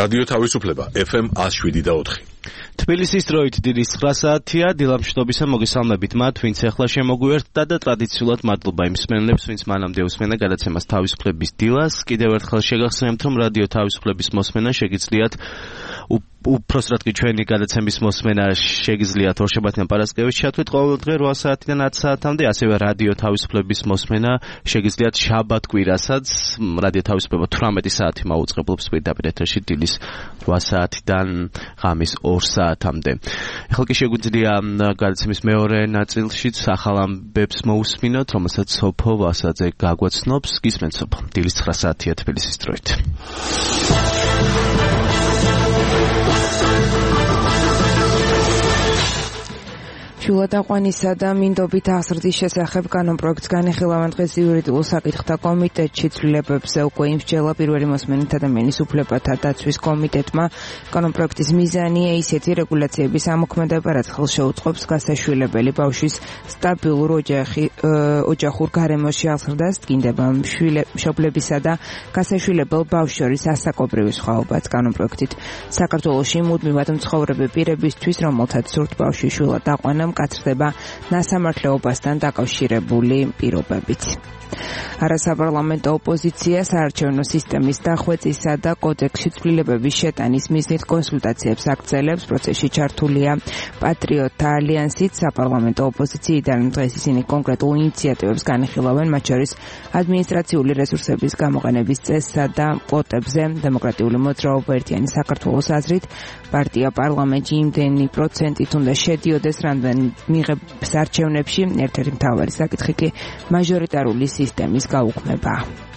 რადიო თავისუფლება ეფ ემ one oh seven და four. თბილისის დროით დილის nine საათია. დილამშვიდობისა მოგესალმებით მათ, ვინც ახლა შემოგვიერთდა და ტრადიციულად მადლობა იმ მსმენელებს, ვინც მანამდე უსმენდა გადაცემას თავისუფლების დილას. კიდევ ერთხელ შეგახსენებთ, რომ რადიო თავისუფლების მოსმენა შეგიძლიათ უпросрат კი ჩვენი გადაცემის მოსმენა შეგიძლიათ ორშაბათიდან პარასკევით ჩათვლით ყოველდღე eight საათიდან ten საათამდე, ასევე რადიო თავისუფლების მოსმენა შეგიძლიათ შაბათ კვირასაც რადიო თავისუფლება eighteen საათი მაუწყებლობს პირდაპირ ეთერში დილის eight საათიდან ღამის two საათამდე. ეხლა კი შეგვიძლია გადაცემის მეორე ნაწილშიც ახალ ამბებს მოусმინოთ, რომელსაც სოფო ვასაძე გაგვაცნობს. გისმენთ სოფო, დილის nine საათია თბილისის დროით. შულადაყვანისა და მინდობით აღზრდის შესახებ კანონპროექტს განიხილავენ დღეს იურიდიულ საკითხთა კომიტეტში. ცვლილებებზე უკვე იმსჯელა პირველი მოსმენით ადამიანის უფლებათა დაცვის კომიტეტმა. კანონპროექტის მიზანია ისეთი რეგულაციების ამოქმედება, რაც ხელს შეუწყობს გასაშვილებელი ბავშვის სტაბილურ ოჯახი ოჯახურ გარემოში აღზრდას, დგინდება მშობლებისა და გასაშვილებელ ბავშვს შორის ასაკობრივი სხვაობაც. კანონპროექტით საქართველოში მუდმივად მცხოვრები პირებისთვის, რომელთაც სურთ ბავშვის შულადაყვანა, მკაცრდება ნასამართლეობასთან დაკავშირებული პირობებით. არასაპარლამენტო ოპოზიცია საარჩევნო სისტემის დახვეწისა და კოდექსში ცვლილებების შეტანის მიზნით კონსულტაციებს აგრძელებს. პროცესში ჩართულია პატრიოტთა ალიანსიც. საპარლამენტო ოპოზიციიდან დღეს ისინი კონკრეტულ ინიციატივებს განიხილავენ, მათ შორის ადმინისტრაციული რესურსების გამოყენების წესსა და კვოტებზე. დემოკრატიული მოძრაობა ერთიანი საქართველოს აზრით, პარტია პარლამენტში იმდენი პროცენტით უნდა შედიოდეს, რამდენი მიღებს არჩევნებში. ერთ-ერთი მთავარი საკითხი კი მაჟორიტარული სისტემის გაუქმება.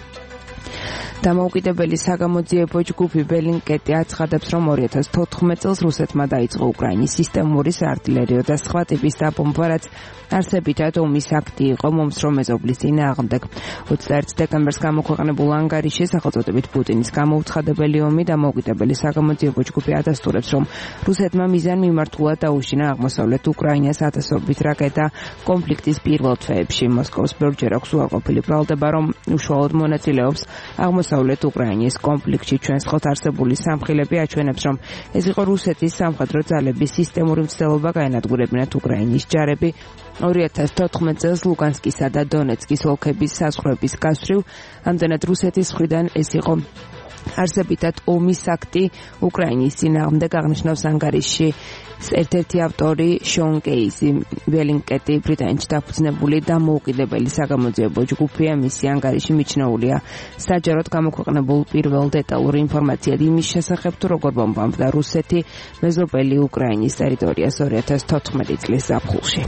დამოუკიდებელი საგამოძიებო ჯგუფი ბელინკეტი აცხადებს, რომ two thousand fourteen წელს რუსეთმა დაიწყო უკრაინის სისტემური საარტილერიო და სხვა ტიპის დაბომბვა, რაც არსებითად ომის აქტი იყო მომცრო მეზობლის წინააღმდეგ. twenty-first დეკემბერს გამოქვეყნებულ ანგარიშში სახელწოდებით პუტინის გამოუცხადებელი ომი დამოუკიდებელი საგამოძიებო ჯგუფი ადასტურებს, რომ რუსეთმა მიზან მიმართულად დაუშინა აღმოსავლეთ უკრაინას ათასობით რაკეტა კონფლიქტის პირველ თვეებში. მოსკოვს ბევრჯერ აქვს უარყოფილი ბრალდება, რომ უშუალოდ მონაწილეობს აღმოსავლეთ უკრაინის კონფლიქტში. ჩვენს ხოთ არსებული სამხილები აჩვენებს, რომ ეს იყო რუსეთის სამხედრო ძალების სისტემური მცდელობა გაენადგურებინათ უკრაინის ჯარები. two thousand fourteen წელს ლუგანსკისა და დონეცკის ოლქების საზღვრების გასწვრივ, ამდენად რუსეთის მხრიდან ეს იყო არსებითად ომის აქტი უკრაინის წინააღმდეგ, აღნიშნავს ანგარიშში ერთ-ერთი ავტორი შონ კეისი. ბელინკეტი ბრიტანეთში დაფუძნებული დამოუკიდებელი საგამოძიებო ჯგუფია. მისი ანგარიში მიჩნეულია საჯაროდ გამოქვეყნებულ პირველ დეტალურ ინფორმაციად იმის შესახებ, თუ როგორ ბომბავდა რუსეთი მეზობელი უკრაინის ტერიტორიას two thousand fourteen წლის ზაფხულში.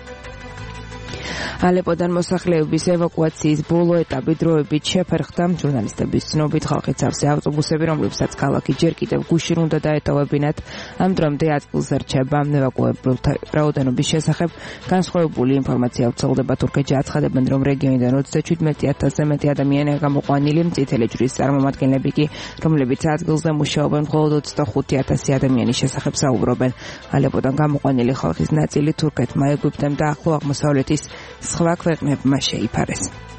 ალეპოდან მოსახლეობის ევაკუაციის ბოლო ეტაპი დროებით შეფერხდა. ჟურნალისტების ცნობით ხალხის სავსე ავტობუსები, რომლებსაც ქალაქი ჯერ კიდევ გუშინ უნდა დაეტოვებინათ, ამ დრომდე ადგილზე რჩება. ევაკუებულთა რაოდენობის შესახებ განსხვავებული ინფორმაცია ვრცელდება. თურქეთში აცხადებენ, რომ რეგიონიდან twenty-seven thousand-ზე მეტი ადამიანია გამოყვანილი. წითელი ჯვრის წარმომადგენლები კი, რომლებიც ადგილზე მუშაობენ, მხოლოდ twenty-five thousand ადამიანის შესახებ საუბრობენ. ალეპოდან გამოყვანილი ხალხის ნაწილი თურქეთმა, ეგვიპტემ და ახლო აღმოსავლეთის სხვა ქვეყნებმა შეიფარეს.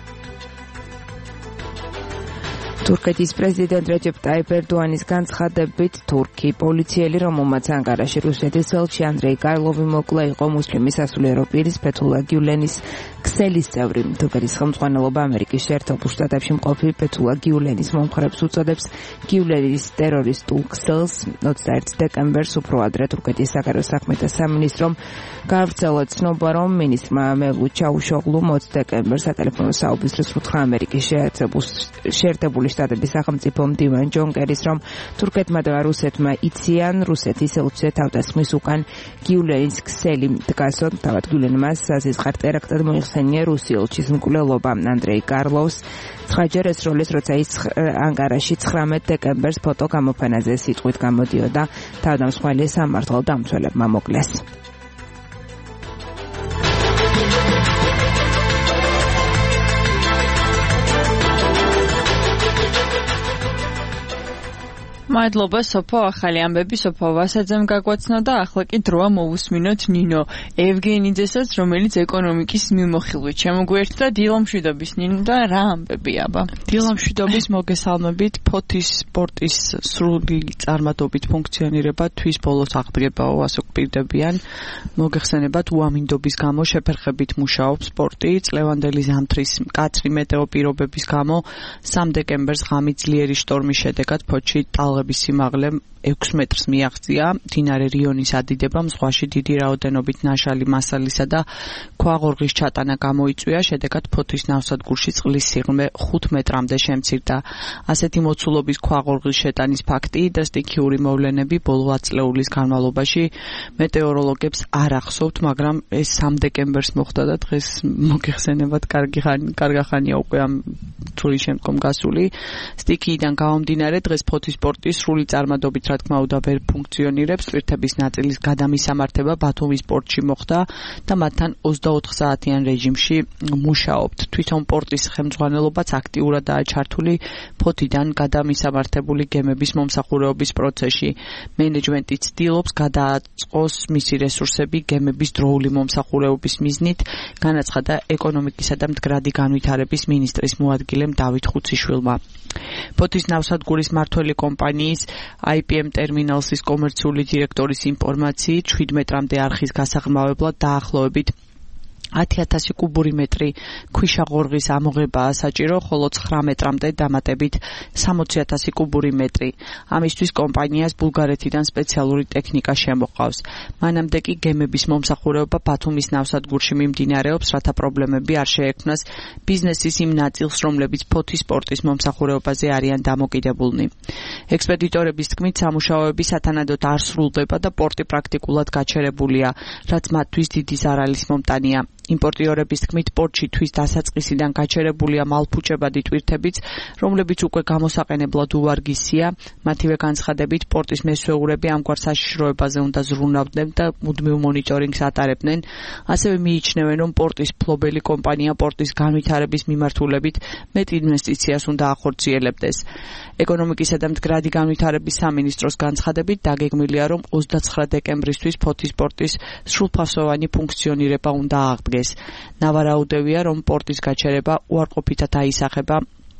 თურქეთის პრეზიდენტ რეჯეპ ტაიპ ერდოანის განცხადებით, თურქი პოლიციელი, რომელმაც ანკარაში რუსეთის ელჩი ანდრეი კარლოვი მოკლა, იყო მუსლიმი სასულიერო პირის ფეთულა გიულენის ქსელის წევრი. თურქეთის ხელმძღვანელობა ამერიკის შეერთებულ შტატებში მყოფი ფეთულა გიულენის მომხრებს უწოდებს გიულენის ტერორისტულ ქსელს. twenty-first დეკემბერს უფრო ადრე თურქეთის საგარეო საქმეთა სამინისტრომ გაავრცელა ცნობა, რომ მინისტრმა მევლუდ ჩაუშოღლუ twenty დეკემბერს სატელეფონო საუბრისას უთხრა ამერიკის შეერთებული შტატების სახელმწიფო მდივან ჯონ კერის, რომ თურქეთმა და რუსეთმა იციან რუსეთის ელჩზე თავდასხმის უკან გიულენის ქსელი დგასო. თავად გიულენმა საზღვარ ტერაქტად მოიხსენია რუსი ელჩის მკვლელობა ანდრეი კარლოვს. ცხრაჯერ ესროლის, როცა ის ანკარაში nineteen დეკემბერს ფოტო გამოფენაზე სიტყვით გამოდიოდა, თავდამსხმელი სამართალ დამცველებმა მოკლეს. მადლობა სოფო, ახალი ამბები სოფო ვასაძემ გაგვაცნო და ახლა კი დროა მოვუსმინოთ ნინო ევგენიძესაც, რომელიც ეკონომიკის მიმოხილვით შემოგვიერთდა დილამშვიდობის ნინო და რა ამბები აბა? დილამშვიდობის მოგესალმებით. ფოთის სპორტის სრული წარმატებით ფუნქციონირება თვის ბოლოს აღდგებაო ასოკვირდებიან. მოგეხსენებათ უამინდობის გამო შეფერხებით მუშაობს სპორტი, წლევანდელი ზამთრის მკაცრი მეტეო პირობების გამო სამ დეკემბერს ღამით ძლიერი შტორმის შედეგად ფოთში ტალღების სიმაღლე ექვს მეტრს მიაღწია. მდინარე რიონის ადიდებამ ზღვაში დიდი რაოდენობით ნაშალი მასალისა და ქვაღორღის ჩატანა გამოიწვია, შედეგად ფოთის ნავსადგურში წყლის სიღრმე ხუთ მეტრამდე შემცირდა. ასეთი მოცულობის ქვაღორღის შეტანის ფაქტი და სტიქიური მოვლენები ბოლო ათწლეულის განმავლობაში მეტეოროლოგებს არ ახსოვთ, მაგრამ ეს სამ დეკემბერს მოხდა და დღეს მოგეხსენებათ კარგი ხანი, კარგა ხანია უკვე ამ თვლის შემდგომ გასული. სტიქიიდან გამომდინარე დღეს ფოთის სპორტის სრული წარმატებით რა თქმა უნდა ვერ ფუნქციონირებს. ტვირთების ნაწილის გადამისამართება ბათუმის პორტში მოხდა და მათთან ოცდაოთხ საათიან რეჟიმში მუშაობთ. თვითონ პორტის ხელმძღვანელობაც აქტიურადაა ჩართული ფოთიდან გადამისამართებული გემების მომსახურების პროცესში. მენეჯმენტი ცდილობს გადააწყოს მისი რესურსები გემების დროული მომსახურების მიზნით, განაცხადა ეკონომიკისა და მდგრადი განვითარების მინისტრის მოადგილემ დავით ხუციშვილმა. ფოთის ნავსადგურის მმართველი კომპანიის აი პი ემ ტერმინალსის კომერციული დირექტორის ინფორმაციით შვიდ მეტრამდე არხის გასაღრმავებლად დაახლოებით ათი ათასი კუბური მეტრი ქვიშაღორღის ამოღებაა საჭირო, ხოლო ცხრა მეტრამდე დამატებით სამოცი ათასი კუბური მეტრი. ამისთვის კომპანიას ბულგარეთიდან სპეციალური ტექნიკა შემოყავს. მანამდე კი გემების მომსახურება ბათუმის ნავსადგურში მიმდინარეობს, რათა პრობლემები არ შეექმნას ბიზნესის იმ ნაწილს, რომლებიც ფოთის სპორტის მომსახურებაზე არიან დამოკიდებულნი. ექსპედიტორების თქმით, სამუშაოები სათანადოდ არ სრულდება და პორტი პრაქტიკულად გაჩერებულია, რაც მათთვის დიდი ზარალის მომტანია. იმპორტიორების თქმით, პორტში თვის დასაწყისიდან გაჩერებულია მალფუჭებადი ტვირთებიც, რომლებიც უკვე გამოსაყენებლად უვარგისია. მათივე განცხადებით, პორტის მესვეურები ამგვარ საშიშროებაზე უნდა ზრუნავდნენ და მუდმივ მონიტორინგს ატარებდნენ. ასევე მიიჩნევენ, რომ პორტის ფლობელი კომპანია პორტის განვითარების მიმართულებით მეტ ინვესტიციას უნდა ახორციელებდეს. ეკონომიკისა და მდგრადი განვითარების სამინისტროს განცხადებით, დაგეგმილია, რომ ოცდაცხრა დეკემბრისთვის ფოთის პორტის სრულფასოვანი ფუნქციონირება უნდა აღდგეს. ნავარაუდევია, რომ პორტის გაჩერება უარყოფითად აისახება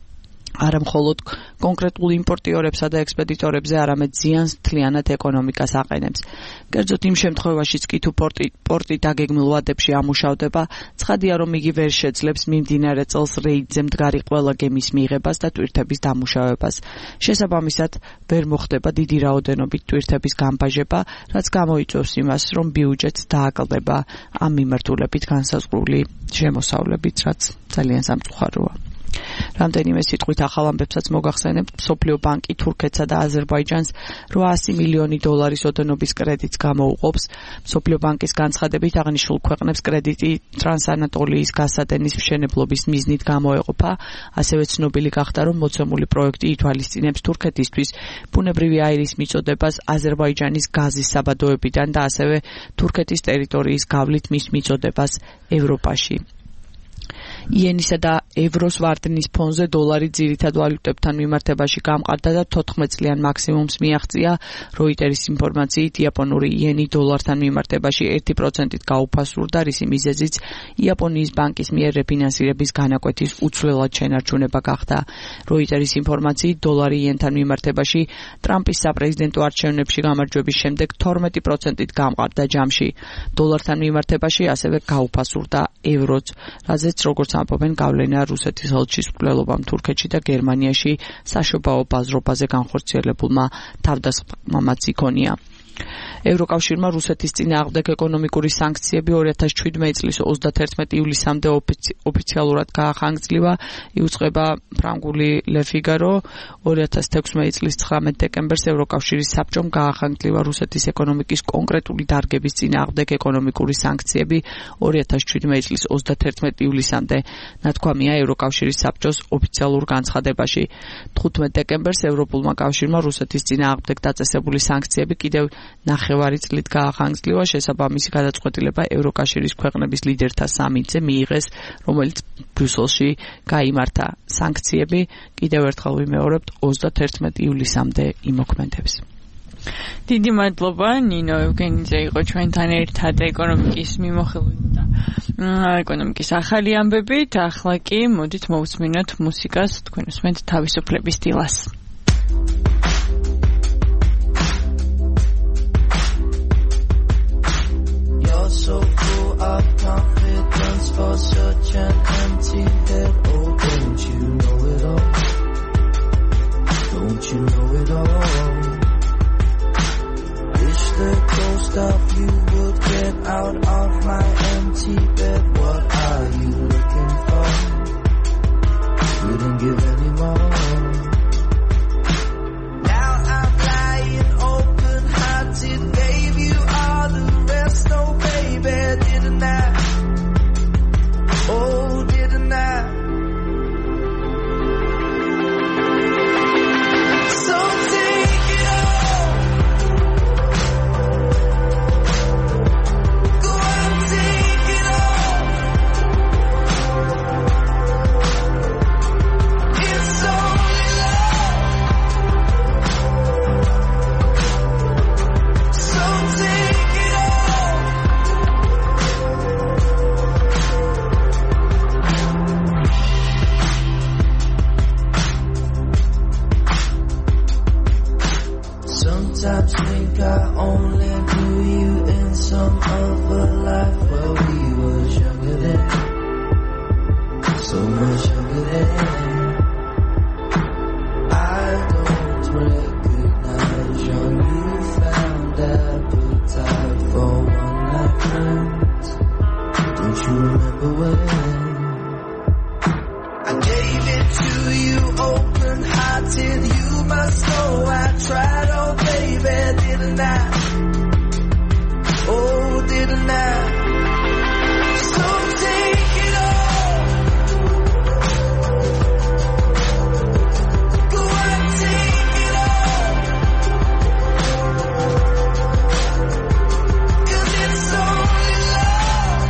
არა მხოლოდ კონკრეტულ იმპორტიორებსა და ექსპედიტორებზე, არამედ ზიანს მთლიანად ეკონომიკას აყენებს. კერძოდ იმ შემთხვევაშიც კი თუ პორტი პორტი დაგეგმილ ვადებში ამუშავდება, ცხადია, რომ იგი ვერ შეძლებს მიმდინარე წელს რეიდზე მდგარი ყველა გემის მიღებას და ტვირთების დამუშავებას. შესაბამისად, ვერ მოხდება დიდი რაოდენობით ტვირთების გამბაჟება, რაც გამოიწვევს იმას, რომ ბიუჯეტს დააკლდება ამ მიმართულებით განსაზღვრული შემოსავლებით, რაც ძალიან სამწუხაროა. რამდენიმე სიტყვით ახალ ამბებსაც მოგახსენებთ. მსოფლიო ბანკი თურქეთსა და აზერბაიჯანს რვაასი მილიონი დოლარის ოდენობის კრედიტს გამოუყოფს. მსოფლიო ბანკის განცხადებით, აღნიშნულ ქვეყნებს კრედიტი ტრანსანატოლიის გასადენის მშენებლობის მიზნით გამოეყოფა. ასევე ცნობილი გახდა, რომ მოცემული პროექტი ითვალისწინებს თურქეთისთვის ბუნებრივი აირის მიწოდებას აზერბაიჯანის გაზის საბადოებიდან და ასევე თურქეთის ტერიტორიის გავლით მის მიწოდებას ევროპაში. იენისა და ევროს ვარდნის ფონზე დოლარი ძირითად ვალუტებთან მიმართებაში გამყარდა და თოთხმეტ წლიან მაქსიმუმს მიაღწია. როიტერის ინფორმაციით, იაპონური იენი დოლართან მიმართებაში ერთი პროცენტით გაუფასურდა, რისი მიზეზიც იაპონიის ბანკის მიერ რეფინანსირების განაკვეთის უცვლელად შენარჩუნება გახდა. როიტერის ინფორმაციით, დოლარი იენთან მიმართებაში ტრამპის საპრეზიდენტო არჩევნებში გამარჯვების შემდეგ თორმეტი პროცენტით გამყარდა ჯამში. დოლართან მიმართებაში ასევე გაუფასურდა ევროც, რაზეც როგორც ამბობენ, გავლენა რუსეთის ხელშისწყლობამ თურქეთში და გერმანიაში საშობაო ბაზრობაზე განხორციელებულმა თავდასხმამაც იქონია. ევროკავშირმა რუსეთის წინააღმდეგ ეკონომიკური სანქციები ორი ათას შვიდმეტი წლის ოცდათერთმეტი ივლისამდე ოფიციალურად გაახანგრძლივა. იუწყება ფრანგული Le Figaro. ორი ათას თექვსმეტი წლის ცხრამეტ დეკემბერს ევროკავშირის საბჭომ გაახანგრძლივა რუსეთის ეკონომიკის კონკრეტული დარგების წინააღმდეგ ეკონომიკური სანქციები ორი ათას შვიდმეტი წლის ოცდათერთმეტი ივლისამდე. ნათქვამია ევროკავშირის საბჭოს ოფიციალურ განცხადებაში. თხუთმეტ დეკემბერს ევროპულმა კავშირმა რუსეთის წინააღმდეგ დაწესებული სანქციები კიდევ ნახევარი წლით გაახანგრძლივა შესაბამისი გადაწყვეტილება ევროკავშირის ქვეყნების ლიდერთა სამიტზე მიიღეს, რომელიც ბრიუსელში გაიმართა. სანქციები კიდევ ერთხელ ვიმეორებთ ოცდაათერთმეტი ივლისამდე იმოქმედებს. დიდი მადლობა ნინო ევგენიძე იყო ჩვენთან ერთად ეკონომიკის მიმოხილვით და ეკონომიკის ახალი ამბებით. ახლა კი მოდით მოვუსმინოთ მუსიკას, თქვენ უსმენთ თავისუფლების დილას. You're so full of confidence for such an empty head. Oh, don't you know it all? Don't you know it all? Wish the ghost of you would get out of my empty bed. What are you looking for? Couldn't give any more. Now I'm lying open-hearted, gave you all the rest. Oh baby, didn't I? Oh, didn't I? So take it all. Go and take it all. It's only love. So take it all. Sometimes think I only knew you in some other life. Well, we was younger then, so much younger then. I don't recognize your newfound appetite for one night friends. Don't you remember when I gave it to you open-hearted? You must know I tried, oh baby, didn't I? Oh, didn't I? So take it all. Go and take it all. 'Cause it's only love.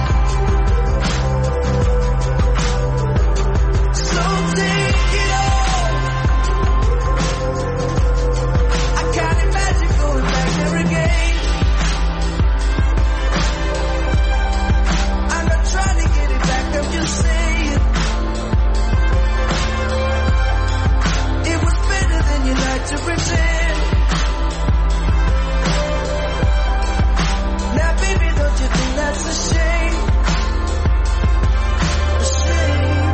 So take it all. I can't imagine going back there again. I'm not trying to get it back, I'm just saying it was better than you like to pretend. Now baby, don't you think that's a shame? A shame.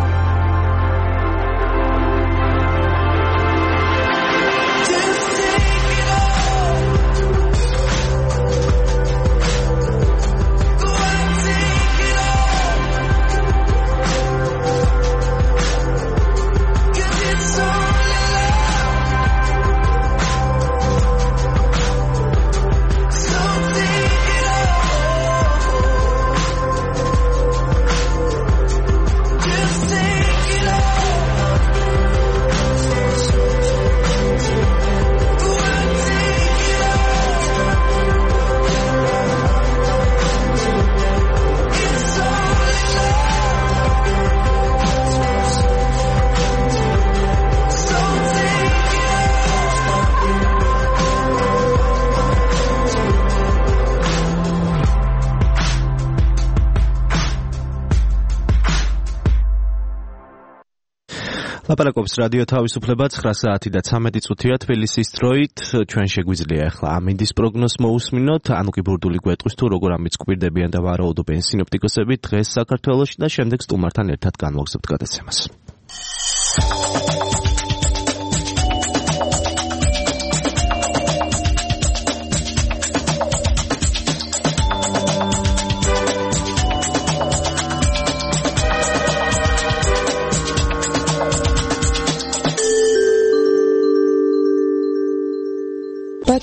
Just take it all. Go and take it all. 'Cause it's only love. So take it all. Just take it all. Go and take it all. It's only love. So take it ლაპარაკობს რადიო თავისუფლება ცხრა საათი და ცამეტი წუთია თბილისის დროით. ჩვენ შეგვიძლია ახლა ამინდის პროგნოზს მოусმინოთ, ანუ კი ბურდული გვეტყვის თუ როგორ ამით გვირდებიან და ვარაუდობენ სინოპტიკოსები დღეს საქართველოში და შემდეგ სტუმართან ერთად განვაგრძობთ გადაცემას.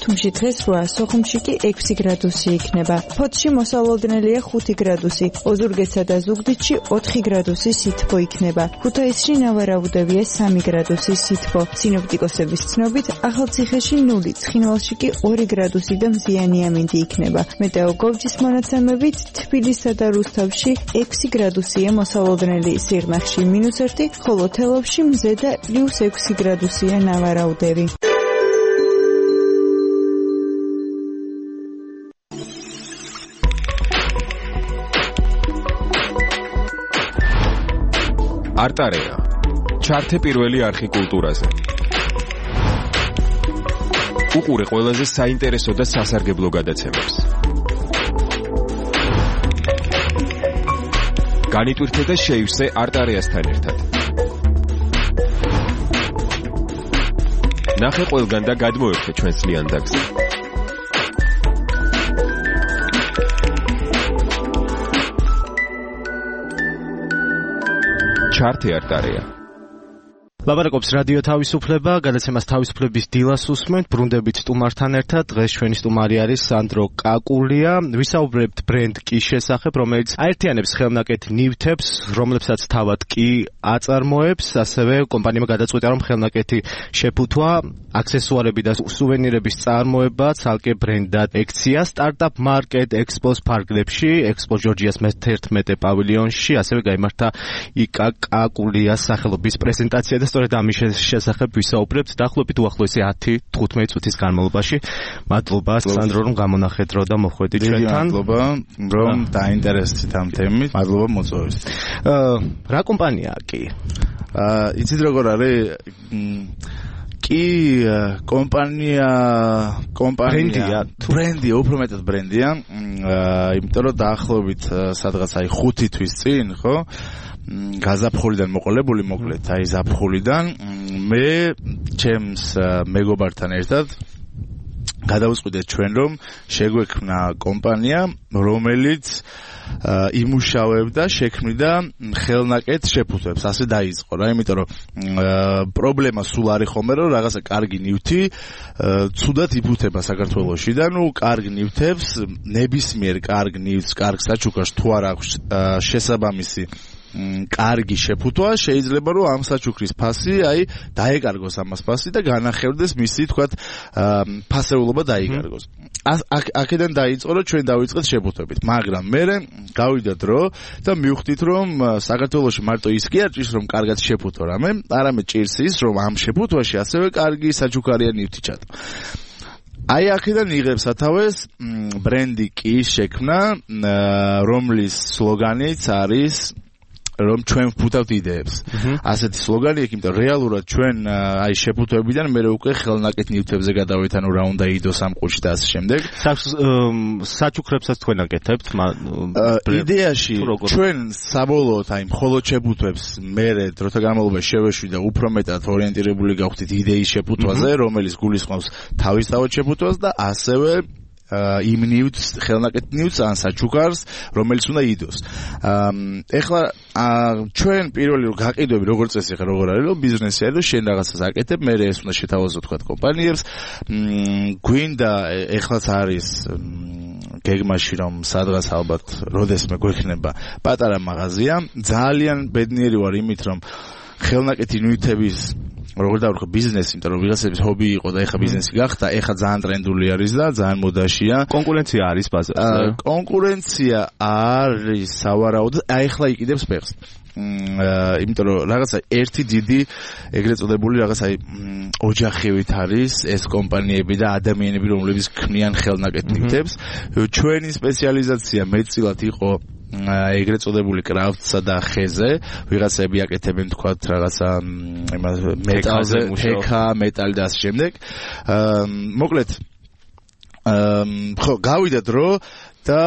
ბათუმში დღეს რვა, სოხუმში კი ექვსი გრადუსი იქნება. ფოთში მოსალოდნელია ხუთი გრადუსი, ოზურგეთსა და ზუგდიდში ოთხი გრადუსი სითბო იქნება. ქუთაისში ნავარაუდევია სამი გრადუსი სითბო. სინოპტიკოსების ცნობით, ახალციხეში ნული, ცხინვალში კი ორი გრადუსი და მზიანი ამინდი იქნება. მეტეოგოლჯის მონაცემებით, თბილისსა და რუსთავში ექვსი გრადუსია მოსალოდნელი, სიღნაღში მინუს ერთი, ხოლო თელავში მზე და პლუს ექვსი გრადუსია ნავარაუდევი. არტარეა. ჩართე პირველი არხი კულტურაზე. უყურე ყველაზე საინტერესო და სასარგებლო გადაცემებს. განიტვირთე და შეივსე არტარეასთან ერთად. ნახე ყველგან და გადმოერთე ჩვენს ლიანდაგზე. ჩართე არტარეა. ლაპარაკობს რადიო თავისუფლება, გადაცემას თავისუფლების დილას უსმენთ, ბრუნდებით სტუმართან ერთად. დღეს ჩვენი სტუმარი არის სანდრო კაკულია. ვისაუბრებთ ბრენდ კის შესახებ, რომელიც აერთიანებს ხელნაკეთ ნივთებს, რომლებსაც თავად კი აწარმოებს, ასევე კომპანიამ გადაწყვიტა, რომ ხელნაკეთი შეფუთვა, აქსესუარები და სუვენირების წარმოება ცალკე ბრენდად ექცია სტარტაპ მარკეტ ექსპოს ფარგლებში, ექსპო ჯორჯიას მეთერთმეტე პავილიონში, ასევე გაიმართა იკა კაკულიას სახელობის პრეზენტაცია და სწორედ ამის შესახებ ვისაუბრებთ დაახლოებით უახლოესი ათი თხუთმეტი წუთის განმავლობაში. მადლობა სანდრო, რომ გამონახეთ დრო და მოხვედით ჩვენთან. მადლობა, რომ დაინტერესდით ამ თემით. მადლობა მოწვევისთვის. რა კომპანიაა კი? აა იცით როგორ არის? კი კომპანია კომპანია ბრენდია, უფრო მეტად ბრენდია. აა იმიტომ რომ დაახლოებით სადღაც აი ხუთი თვის წინ, ხო? გაზაფხულიდან მოყოლებული მოკლედ აი ზაფხულიდან მე ჩემს მეგობართან ერთად გადავწყვიტეთ ჩვენ რომ შეგვექმნა კომპანია რომელიც იმუშავებდა შექმნიდა ხელნაკეთ შეფუთვებს ასე დაიწყო რა იმიტომ რომ პრობლემა სულ არის ხოლმე რომ რაღაცა კარგი ნივთი ცუდად იფუთება საქართველოში და ნუ კარგ ნივთებს ნებისმიერ კარგ ნივთს კარგ საჩუქარს თუ არ აქვს შესაბამისი კარგი შეფუთვა შეიძლება რომ ამ საჩუქრის ფასი აი დაეკარგოს ამას ფასი და განახევდეს მისი თქვათ ფასეულობა დაიკარგოს. აქედან დაიწყო რომ ჩვენ დავიწყეთ შეფუთვებით, მაგრამ მე გავიდა დრო და მივხვდით რომ საქართველოში მარტო ის კი არ ჭირს რომ კარგად შეფუთო რამე, არამედ ჭირს ის რომ ამ შეფუთვაში ასევე კარგი საჩუქარია ნივთი ჩადო. აი აქედან იღებს სათავეს ბრენდი კის შექმნა, რომლის სლოგანიც არის რომ ჩვენ ვფუთავთ იდეებს. ასეთი სლოგანი აქვს, იმიტომ რეალურად ჩვენ აი შეფუთვებიდან მე უკვე ხელნაკეთ ნივთებზე გადავით, ანუ რა უნდა იდოს ამ ყუთში და ასე შემდეგ. საჩუქრებსაც თქვენ აკეთებთ? იდეაში ჩვენ საბოლოოდ აი მხოლოდ შეფუთვებს მე დროთა განმავლობაში შევეშვი და უფრო მეტად ორიენტირებული გავხდით იდეის შეფუთვაზე, რომელიც გულისხმობს თავისთავად შეფუთვას და ასევე იმ ნივთს, ხელნაკეთ ნივთს ან საჩუქარს, რომელიც უნდა იდოს. ეხლა ჩვენ პირველი რომ გაყიდვები როგორ წესი ხარ, როგორ არის, რომ ბიზნესი არის, რომ შენ რაღაცას აკეთებ, მე ეს უნდა შეთავაზო თქვა კომპანიებს, გვინდა ეხლაც არის გეგმაში რომ სადღაც ალბათ როდესმე გვექნება პატარა მაღაზია, ძალიან ბედნიერი ვარ იმით, რომ ხელნაკეთი ნივთების როგორ დავუხო ბიზნესი, იმიტომ რომ ვიღაცების ჰობი იყო და ეხა ბიზნესი გახდა, ეხა ძალიან ტრენდული არის და ძალიან მოდაშია. კონკურენცია არის ბაზარზე. კონკურენცია არის სავარაუდოდ, აი ეხლა იყიდებს ფეხს. იმიტომ რომ რაღაცა ერთი დიდი ეგრეთ წოდებული რაღაცა ოჯახივით არის ეს კომპანიები და ადამიანები, რომლებიც ქმნიან ხელნაკეთ ნივთებს. ჩვენი სპეციალიზაცია მეტწილად იყო ეგრეთ წოდებული კრაფტსა და ხეზე, ვიღაცები აკეთებენ თქვათ რაღაცა იმას მეტალზე, ჰეკა, მეტალი და ასე შემდეგ. მოკლედ ხო, გავიდა დრო და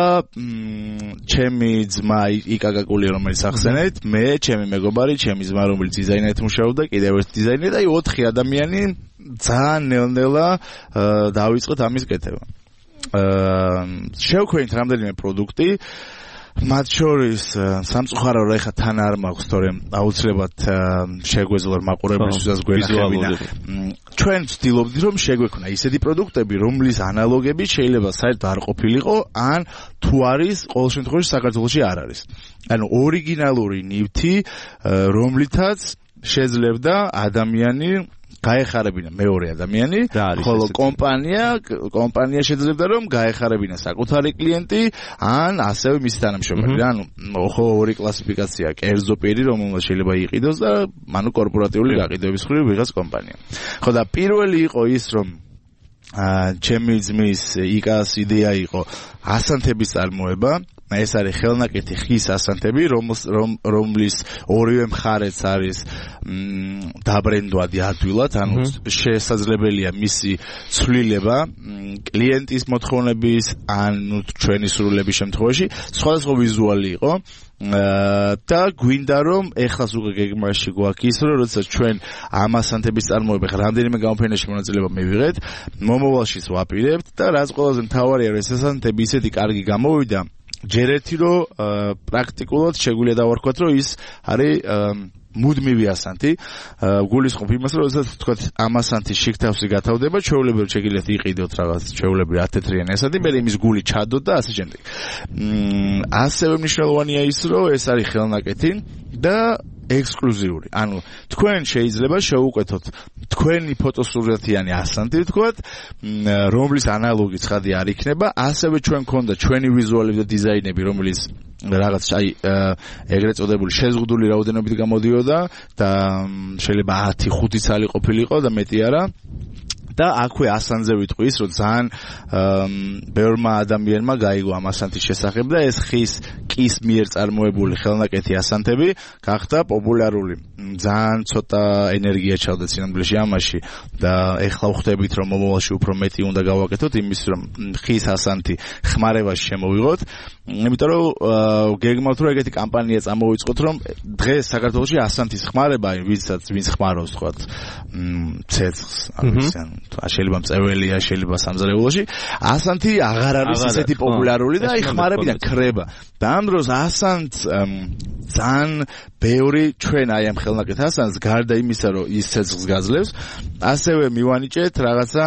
ჩემი ძმა იკა კაკულია, რომელიც ახსენეთ, მე, ჩემი მეგობარი, ჩემი ძმა, რომელიც დიზაინერად მუშაობდა, კიდევ ერთ დიზაინერი და აი ოთხი ადამიანი ძალიან ნელ-ნელა დავიწყეთ ამის კეთება. შევქმნით რამდენიმე პროდუქტი. მათ შორის სამწუხარო რა ხა თან არ მაქვს, თორემ აუცილებლად შეგვეძლო მაყურებლისთვისაც გვენახებინა. ჩვენ ვცდილობდით რომ შეგვექნა ისეთი პროდუქტები, რომლის ანალოგები შეიძლება საერთოდ არ ყოფილიყო, ან თუ არის, ყოველ შემთხვევაში საქართველოში არ არის. ანუ ორიგინალური ნივთი, რომლითაც შეძლებდა ადამიანი გაეხარებინა მეორე ადამიანი, ხოლო კომპანია კომპანია შეძლებდა რომ გაეხარებინა საკუთარი კლიენტი, ან ასევე მისი თანამშრომელი. ანუ ხო ორი კლასიფიკაცია, კერძო პირი, რომელმაც შეიძლება იყიდოს და ანუ კორპორატიული გაყიდვების მხრივ ვიღაც კომპანია. ხო და პირველი იყო ის, რომ აა ჩემი ძმის იკას იდეა იყო ასანთების წარმოება. ეს არის ხელნაკეთი ხის ასანთები, რომლის ორივე მხარეც არის დაბრენდვადი ადვილად, ანუ შესაძლებელია მისი ცვლილება კლიენტის მოთხოვნების, ანუ ჩვენი სრულების შემთხვევაში, სხვადასხვა ვიზუალი იყო. და გვინდა რომ ეხლას უკვე გეგმაში გვაქვს ის, რომ როდესაც ჩვენ ამ ასანთების წარმოება რამდენიმე გამოფენაში მონაწილეობა მივიღეთ, მომავალშიც ვაპირებთ და რაც ყველაზე მთავარია, რომ ეს ასანთები ისეთი კარგი გამოვიდა, ჯერ ერთი რომ პრაქტიკულად შეგვიძლია დავარქვათ, რომ ის არის მუდმივი ასანთი. გულისხმობ იმას, რომ როდესაც თქვა ამ ასანთის შიგთავსი გათავდება, ჩვეულებრივ შეგიძლიათ იყიდოთ რაღაც ჩვეულებრივ ათეთრიანი ასანთი, მე იმის გული ჩადოთ და ასე შემდეგ. ასევე მნიშვნელოვანია ის, რომ ეს არის ხელნაკეთი და ექსკლუზიური. ანუ თქვენ შეიძლება შეუკვეთოთ თქვენი ფოტოსურათიანი ასანთი, თქვათ, რომლის ანალოგი ცხადი არ იქნება, ასევე ჩვენ გქონდა ჩვენი ვიზუალები და დიზაინები, რომელიც რაღაც აი ეგრეთ წოდებული შეზღუდული რაოდენობით გამოდიოდა და შეიძლება ათი ხუთი ცალი ყოფილიყო და მეტი არა. და აქვე ასანზე ვიტყვის, რომ ძალიან ბევრმა ადამიანმა გაიგო ამ ასანთის შესახებ და ეს ხის კის მიერ წარმოებული ხელნაკეთი ასანთები გახდა პოპულარული. ძალიან ცოტა ენერგია ჩავდა სინამდვილეში ამაში და ეხლა ვხვდებით, რომ მომავალში უფრო მეტი უნდა გავაკეთოთ იმის, რომ ხის ასანთი ხმარებაში შემოვიღოთ. იმიტომ რომ გეგმავთ, რომ ეგეთი კამპანია წამოვიწყოთ, რომ დღეს საქართველოში ასანთის ხმარება, ვისაც ვინც ხმარობს, თქვა, ცეცხლს, შეიძლება მწეველია, შეიძლება სამზარეულოში, ასანთი აღარ არის ისეთი პოპულარული და აი ხმარებიდან ქრება. და ამ დროს ასანთს ძალიან ბევრი ჩვენ აი ამ ხელნაკეთ ასანთს გარდა იმისა, რომ ის ცეცხლს გაძლევს, ასევე მივანიჭეთ რაღაცა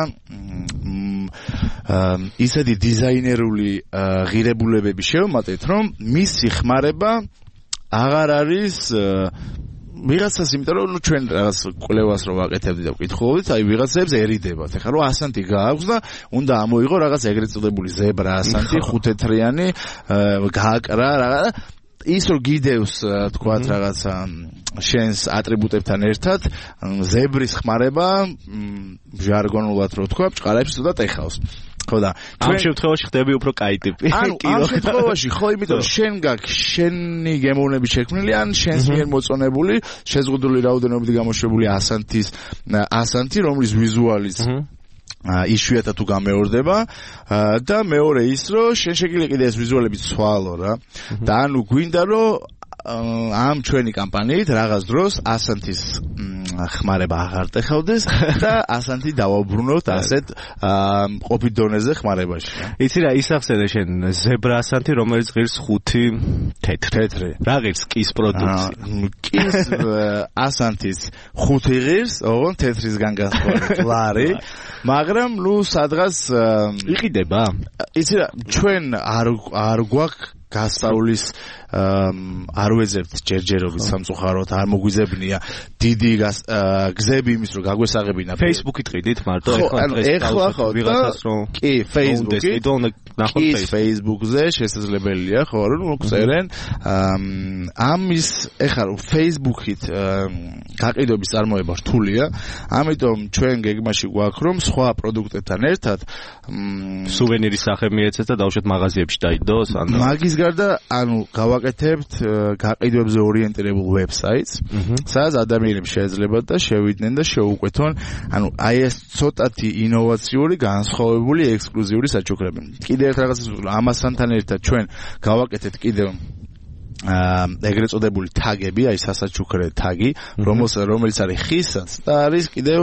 ისეთი დიზაინერული ღირებულებები შევმატეთ, რომ მისი ხმარება აღარ არის ვიღაცას, იმიტომ რომ ნუ ჩვენ რაღაც კვლევას რო ვაკეთებდით და ვკითხულობდით, აი ვიღაცებს ერიდებათ. ეხლა რომ ასანთი გააქვს და უნდა ამოიღო რაღაც ეგრეთ წოდებული ზებრა ასანთი, ხუთეთრიანი, გააკრა რაღაც ის რო გიდევს, თქვათ, რაღაცა შენს ატრიბუტებთან ერთად, ზებრის ხმარება, ჟარგონულად რო თქვა, ბჭყალებს და ტეხავს. ხო და ამ შემთხვევაში ხდები უფრო კაი ტიპი. ანუ ამ შემთხვევაში ხო, იმიტომ რომ შენ გაქვს შენი გემოვნები შექმნილი, ან შენს მიერ მოწონებული, შეზღუდული რაოდენობით გამოშვებული ასანთის ასანთი, რომლის ვიზუალიც იშვიათად თუ გამეორდება და მეორე ის, რომ შენ შეგიძლია კიდე ეს ვიზუალები ცვალო რა. და ანუ გვინდა რომ ამ ჩვენი კამპანიით რაღაც დროს ასანთის ხმარება აღარ ტეხავდეს და ასანთი დავაბრუნოთ ასეთ ყოფით დონეზე ხმარებაში. იცი რა, ისახსენე შენ ზებრა ასანთი, რომელიც ღირს ხუთი თეთრი. რა ღირს კის პროდუქცია? კის ასანთის ხუთი ღირს, ოღონდ თეთრისგან გასწორი. მაგრამ ნუ სადღაც იყიდება. იცი რა, ჩვენ არ არ გვაქვს გასწავლის არ ვეძებთ ჯერჯერობით სამწუხაროდ, არ მოგვიზებნია დიდი გზები იმის, რომ გაგვესაღებინა. Facebook-ით ყიდით მარტო ეხლა ხო ვიღაცას რომ კი Facebook-ით კი Facebook-ზე შესაძლებელია ხო რომ წერენ ამის ეხლა რომ Facebook-ით გაყიდვების წარმოება რთულია, ამიტომ ჩვენ გეგმაში გვაქვს რომ სხვა პროდუქტებთან ერთად სუვენირის სახე მიეცეთ და დავუშვათ მაღაზიებში დაიდოს, ანუ მაგის გარდა ანუ გავაკეთებთ გაყიდვებზე ორიენტირებულ ვებსაიტს, სადაც ადამიანები შეიძლება და შევიდნენ და შეუკვეთონ, ანუ აი ეს ცოტათი ინოვაციური, განსხვავებული, ექსკლუზიური საჩუქრები. კიდევ ერთ რაღაცას ამასთან ერთად ჩვენ გავაკეთეთ კიდევ ეგრეთ წოდებული თაგები, აი სასაჩუქრე თაგი, რომელიც არის ხისაც და არის კიდევ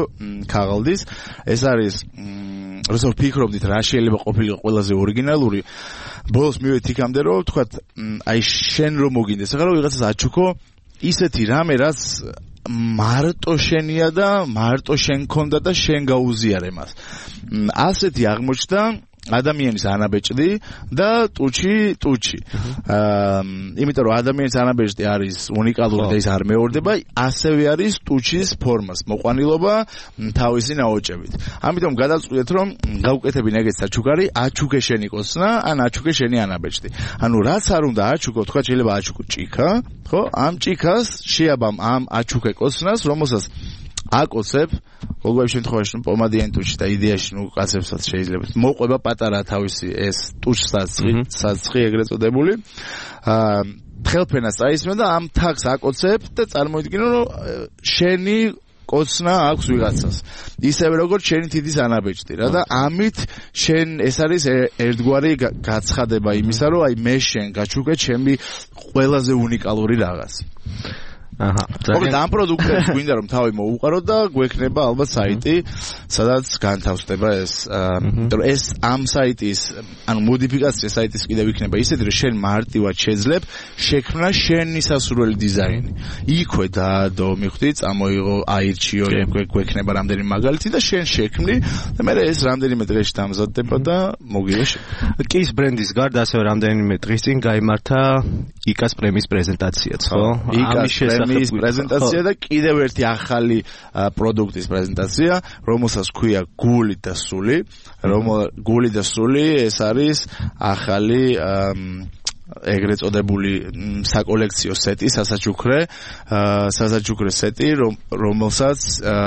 ქაღალდის. ეს არის როდესაც ვფიქრობდით რა შეიძლება ყოფილიყო ყველაზე ორიგინალური, ბოლოს მივედი იქამდე რომ თქვა აი შენ რომ მოგინდეს ახლა რომ ვიღაცას აჩუქო ისეთი რამე რაც მარტო შენია და მარტო შენ ქონდა და შენ გაუზიარე მას ასეთი აღმოჩნდა ადამიანის ანაბეჭდი და ტუჩი ტუჩი. აა იმიტომ რომ ადამიანის ანაბეჭდი არის უნიკალური და ის არ მეორდება, ასევე არის ტუჩის ფორმას, მოყვანილობა თავისი ნაოჭებით. ამიტომ გადავწყვიტეთ რომ გავუკეთებინ ეგეთ საჩუქარი, აჩუქე შენი კოცნა, ან აჩუქე შენი ანაბეჭდი. ანუ რაც არ უნდა აჩუქო, თქვა შეიძლება აჩუქო ჭიქა, ხო? ამ ჭიქას შეაბამ ამ აჩუქე კოცნას, რომელსაც აკოცებ, ყოველ შემთხვევაში პომადიანი ტუჩი და იდეაში ნუ კაცებსაც შეიძლება მოყვება პატარა თავისი ეს ტუჩსაცი, საცხი ეგრეთ წოდებული. აა ხელფენას წაისმენ და ამ თაქს აკოცებ და წარმოიდგინო რომ შენი კოცნა აქვს ვიღაცას. ისევე როგორც შენი თითის ანაბეჭდი რა და ამით შენ ეს არის ერთგვარი გაცხადება იმისა რომ აი მე შენ გაჩუქე ჩემი ყველაზე უნიკალური რაღაც. აჰა. მოკლედ ამ პროდუქტებს გვინდა რომ თავი მოუყაროთ და გვექნება ალბათ საიტი, სადაც განთავსდება ეს, იმიტომ ეს ამ საიტის, ანუ მოდიფიკაცია საიტის კიდევ იქნება ისეთი, რომ შენ მარტივად შეძლებ შექმნა შენი სასურველი დიზაინი. იქვე დაადო, მიხვდი, წამოიღო, აირჩიო, გვექნება რამდენი მაგალითი და შენ შექმნი და მე ეს რამდენიმე დღეში დამზადდება და მოგიღე. კის ბრენდის გარდა ასევე რამდენიმე დღის წინ გაიმართა იკას პრემიის პრეზენტაციაც, ხო? ამის შესახებ ის პრეზენტაცია და კიდევ ერთი ახალი პროდუქტის პრეზენტაცია, რომელსაც ქვია გული და სული, რომ გული და სული ეს არის ახალი ეგრეთ წოდებული საკოლექციო სეტი, სასაჩუქრე, სასაჩუქრე სეტი, რომელსაც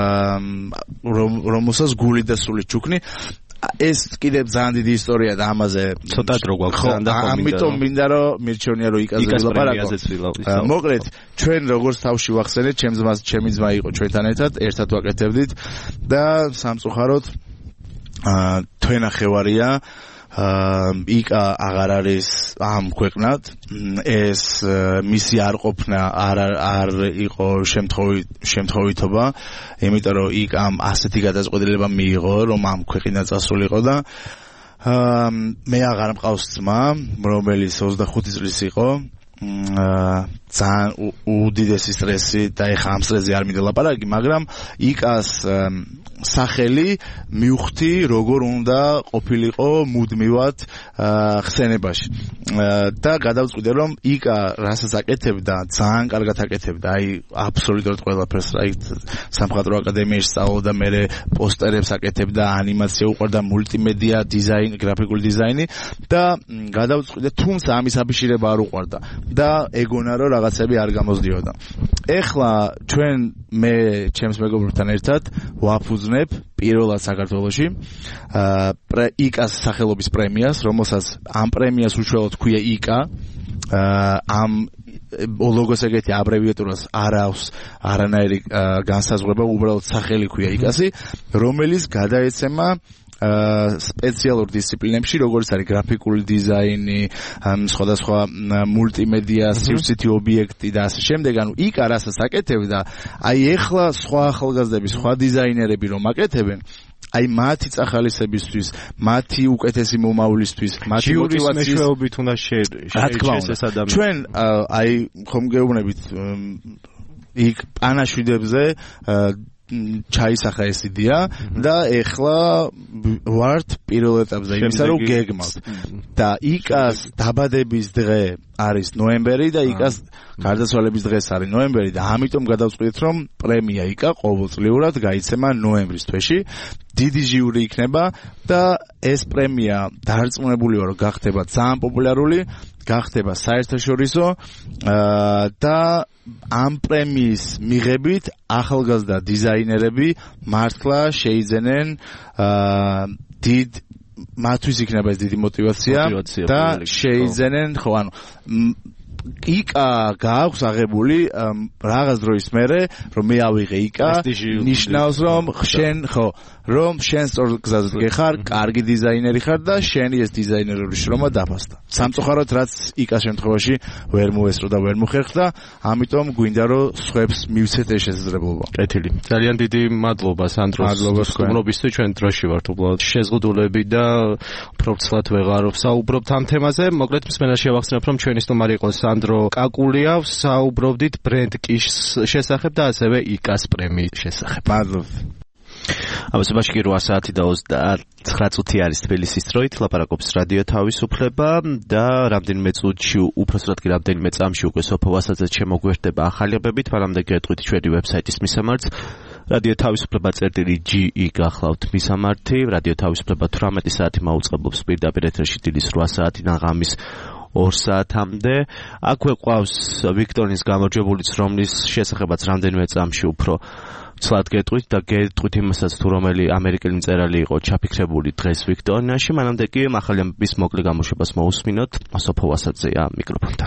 რომელსაც გული და სული ჩუქნი ეს კიდევ ძალიან დიდი ისტორია და ამაზე ცოტა დრო გვაქვს და ამიტომ მინდა რომ მირჩევნია რომ იკაზე ვილაპარაკო. მოკლედ ჩვენ როგორც თავში ვახსენეთ, ჩემს ძმას, ჩემი ძმა იყო ჩვენთან ერთად, ერთად ვაკეთებდით და სამწუხაროდ აა თვენახევარია იკა აღარ არის ამ ქვეყნად ეს მისი არ ყოფნა არ არ იყო შემთხვევითობა იმიტომ რომ იკამ ასეთი გადაწყვეტილება მიიღო რომ ამ ქვეყნიდან წასულიყო და მე აღარ მყავს ძმა რომელიც ოცდახუთი წლის იყო ძალიან უდიდესი სტრესი და ეხა ამ სტრესზე არ მინდა ლაპარაკი მაგრამ იკას სახელი მივხვდი როგორ უნდა ყოფილიყო მუდმივად ხსენებაში და გადავწყვიტე რომ იკა რასაც აკეთებდა ძალიან კარგად აკეთებდა აი აბსოლუტურად ყველაფერს აი სამხატვრო აკადემიაში სწავლობდა მე პოსტერებს აკეთებდა ანიმაცია უყვარდა მულტიმედია დიზაინი გრაფიკული დიზაინი და გადავწყვიტე თუმცა ამის აბიშირება არ უყვარდა და ეგონა რომ რაღაცები არ გამოსდიოდა ეხლა ჩვენ მე ჩემს მეგობრებთან ერთად ვაფუძნებ პირველად საქართველოში იკას სახელობის პრემიას, რომელსაც ამ პრემიას უშუალოდ ქვია იკა ამ ლოგოს ეგეთი აბრევიატურას არ აქვს არანაირი განსაზღვრება, უბრალოდ სახელი ქვია იკასი, რომელიც გადაეცემა სპეციალურ დისციპლინებში, როგორც არის გრაფიკული დიზაინი, სხვადასხვა მულტიმედია, სივრცითი ობიექტი და ასე შემდეგ. ანუ იკა რასაც აკეთებდა, აი ეხლა სხვა ახალგაზრდები, სხვა დიზაინერები რომ აკეთებენ, აი მათი წახალისებისთვის, მათი უკეთესი მომავლისთვის, მათი მოტივაციის მეშვეობით უნდა შეეჩეს ეს ადამიანი. ჩვენ აი ხომ გეუბნებით იქ პანაშვიდებზე ჩაისახა ეს იდეა და ეხლა ვართ პირველ ეტაპზე იმისა რომ გეგმავთ და იკას დაბადების დღე არის ნოემბერი და იკას გარდაცვალების დღეს არის ნოემბერი და ამიტომ გადავწყვიტეთ რომ პრემია იკა ყოველწლიურად გაიცემა ნოემბრის თვეში დიდი ჟიური იქნება და ეს პრემია დარწმუნებული ვარ რომ გახდება ძალიან პოპულარული გახდება საერთაშორისო და ამ პრემიის მიღებით ახალგაზრდა დიზაინერები მართლა შეიძენენ დიდ მათთვის იქნება ეს დიდი მოტივაცია და შეიძენენ ხო ანუ იკა გააქვს აღებული რაღაც დროის მერე რომ მე ავიღე იკა ნიშნავს რომ შენ ხო რომ შენ სწორ გზაზე გეხარ, კარგი დიზაინერი ხარ და შენი ეს დიზაინერული შრომა დაფასდა. სამწუხაროდ რაც იკას შემთხვევაში ვერ მოესწრო და ვერ მოხერხდა, ამიტომ გვინდა რომ სხვებს მივცეთ ეს შესაძლებლობა. კეთილი. ძალიან დიდი მადლობა სანდროს. მადლობა სტუმრობისთვის, ჩვენ დროში ვართ უბრალოდ შეზღუდულები და პროფესიულად ვეღარ ვსაუბრობთ ამ თემაზე. მოკლედ მსმენელს შევახსენებ რომ ჩვენი სტუმარი იყო სანდრო კაკულია, საუბრობდით ბრენდ კიშს შესახებ და ასევე იკას პრემიის შესახებ. მადლობა. ამასობაში კი რვა საათი და ოცდაცხრა წუთი არის თბილისის დროით, ლაპარაკობს რადიო თავისუფლება და რამდენიმე წუთში, უпроსტად კი რამდენიმე წამში უკვე სოფო ვასაძე შემოგვერდება ახალიებებით, მანამდე გეტყვით ჩვენი ვებსაიტის მისამართს რადიო თავისუფლება წერტილი ჯი ი გახლავთ მისამართი, რადიო თავისუფლება თვრამეტი საათი მაუწყებლობს პირდაპირ ეთერში დილის რვა საათიდან ღამის ორ საათამდე. აქვე ყავს ვიქტორინის გამარჯვებული რომლის შესახებაც რამდენიმე წამში უფრო ცლად გეტყვით და გეტყვით იმასაც თუ რომელი ამერიკელი მწერალი იყო ჩაფიქრებული დღეს ვიქტორინაში. მანამდე კი ახალი ამბების მოკლე გამოშვებას მოусმინოთ. სოფო ვასაძეა მიკროფონთან.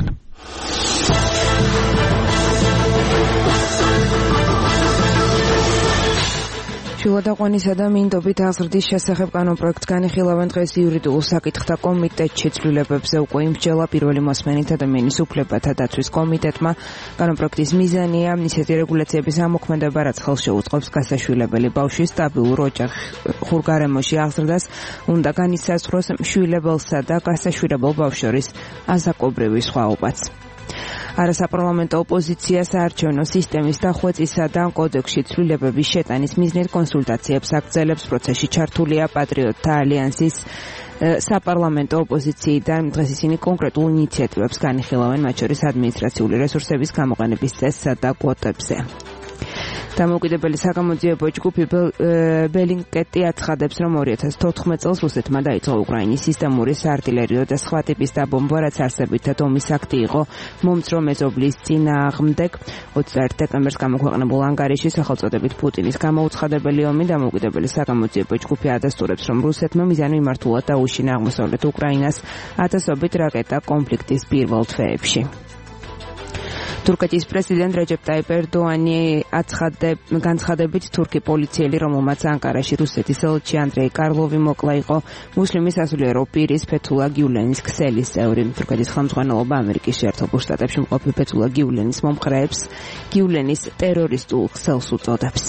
შუადაყვანისა და მინდობით აღზრდის შესახებ კანონპროექტს განიხილავენ დღეს იურიდიულ საკითხთა კომიტეტში. ცვლილებებზე უკვე იმსჯელა პირველი მოსმენით ადამიანის უფლებათა დაცვის კომიტეტმა. კანონპროექტის მიზანია ისეთი რეგულაციების ამოქმედება, რაც ხელს შეუწყობს გასაშვილებელი ბავშვის სტაბილურ ოჯახურ გარემოში აღზრდას, უნდა განისაზღვროს მშვილებელსა და გასაშვილებელ ბავშვს შორის ასაკობრივი სხვაობაც. არასაპარლამენტო ოპოზიცია საარჩევნო სისტემის დახვეწისა და კოდექსში ცვლილებების შეტანის მიზნით კონსულტაციებს აგრძელებს. პროცესში ჩართულია პატრიოტთა ალიანსის საპარლამენტო ოპოზიციიდან. დღეს ისინი კონკრეტულ ინიციატივებს განიხილავენ, მათ შორის ადმინისტრაციული რესურსების გამოყენების წესსა და კვოტებზე. დამოუკიდებელი საგამოძიებო ჯგუფი ბელინკეტი აცხადებს, რომ ორი ათას თოთხმეტ წელს რუსეთმა დაიწყო უკრაინის სისტემური საარტილერიო და სხვა ტიპის დაბომბვა, რაც არსებითად ომის აქტი იყო მომცრო მეზობლის წინააღმდეგ. ოცდაერთი დეკემბერს გამოქვეყნებულ ანგარიში სახელწოდებით პუტინის გამოუცხადებელი ომი დამოუკიდებელი საგამოძიებო ჯგუფი ადასტურებს, რომ რუსეთმა მიზანი მიმართულად დაუშინა აღმოსავლეთ უკრაინას ათასობით რაკეტა კონფლიქტის პირველ თვეებში. თურქეთის პრეზიდენტ რეჯეპ ტაიპ ერდოანი განცხადებით თურქი პოლიციელი, რომელმაც ანკარაში რუსეთის ელჩი ანდრეი კარლოვი მოკლა, იყო მუსლიმი სასულიერო პირის ფეთულა გიულენის ქსელის წევრი. თურქეთის ხელმძღვანელობა ამერიკის შეერთებულ შტატებში მყოფი ფეთულა გიულენის მომხრეებს გიულენის ტერორისტულ ქსელს უწოდებს.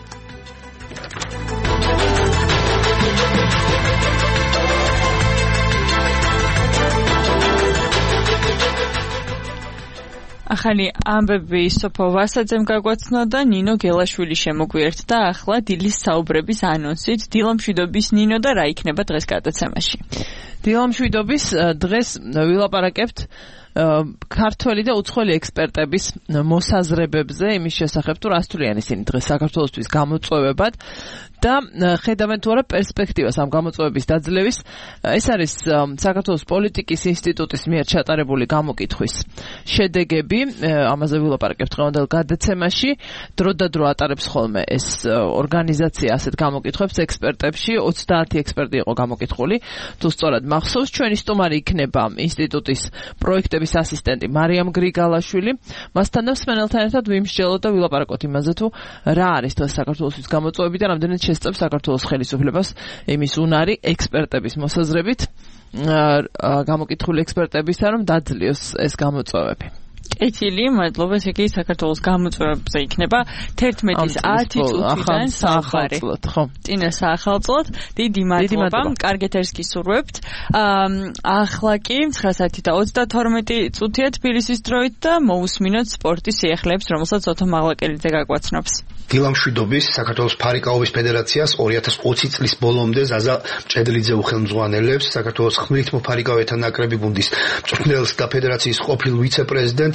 ახალი ამბები სოფო ვასაძემ გაგვაცნო და ნინო გელაშვილი შემოგვიერთდა ახლა დილის საუბრების ანონსით. დილამშვიდობის ნინო და რა იქნება დღეს გადაცემაში? დილამშვიდობის დღეს ვილაპარაკებთ ქართველი და უცხოელი ექსპერტების მოსაზრებებზე იმის შესახებ, თუ რა თვლიან ისინი დღეს საქართველოსთვის გამოწვევებად და ხედავენ თუ არა პერსპექტივას ამ გამოწვევების დაძლევის. ეს არის საქართველოს პოლიტიკის ინსტიტუტის მიერ ჩატარებული გამოკითხვის შედეგები. ამაზე ვილაპარაკებთ დღევანდელ გადაცემაში. დრო და დრო ატარებს ხოლმე ეს ორგანიზაცია ასეთ გამოკითხვებს ექსპერტებში. ოცდაათი ექსპერტი იყო გამოკითხული. თუ სწორად მახსოვს, ჩვენი სტუმარი იქნება ინსტიტუტის პროექტების ასისტენტი მარიამ გრიგალაშვილი. მასთან და მსმენელთან ერთად ვიმსჯელოთ და ვილაპარაკოთ იმაზე, თუ რა არის დღეს საქართველოსთვის გამოწვევები და რამდენად შესწევს საქართველოს ხელისუფლებას იმის უნარი ექსპერტების მოსაზრებით, გამოკითხული ექსპერტებისა, რომ დაძლიოს ეს გამოწვევები. კეთილი, მადლობა. ესე იგი საქართველოს გამოწვევებზე იქნება თერთმეტის ათი წუთიდან საუბარი. წინა საახალწლოდ. დიდი მადლობა. კარგ ეთერს გისურვებთ. ახლა კი ცხრა საათი და ოცდათორმეტი წუთია თბილისის დროით და მოусმინოთ სპორტის სიახლეებს, რომელსაც ოთო მაღლაკელიძე გაგვაცნობს. დილამშვიდობის საქართველოს ფარიკაობის ფედერაციას ორი ათას ოცი წლის ბოლომდე ზაზა ჭედლიძე უხელმძღვანელებს, საქართველოს ხმლითმო ფარიკავეთა ნაკრები გუნდის მწვრთნელს და ფედერაციის ყოფილ ვიცე-პრეზიდენტს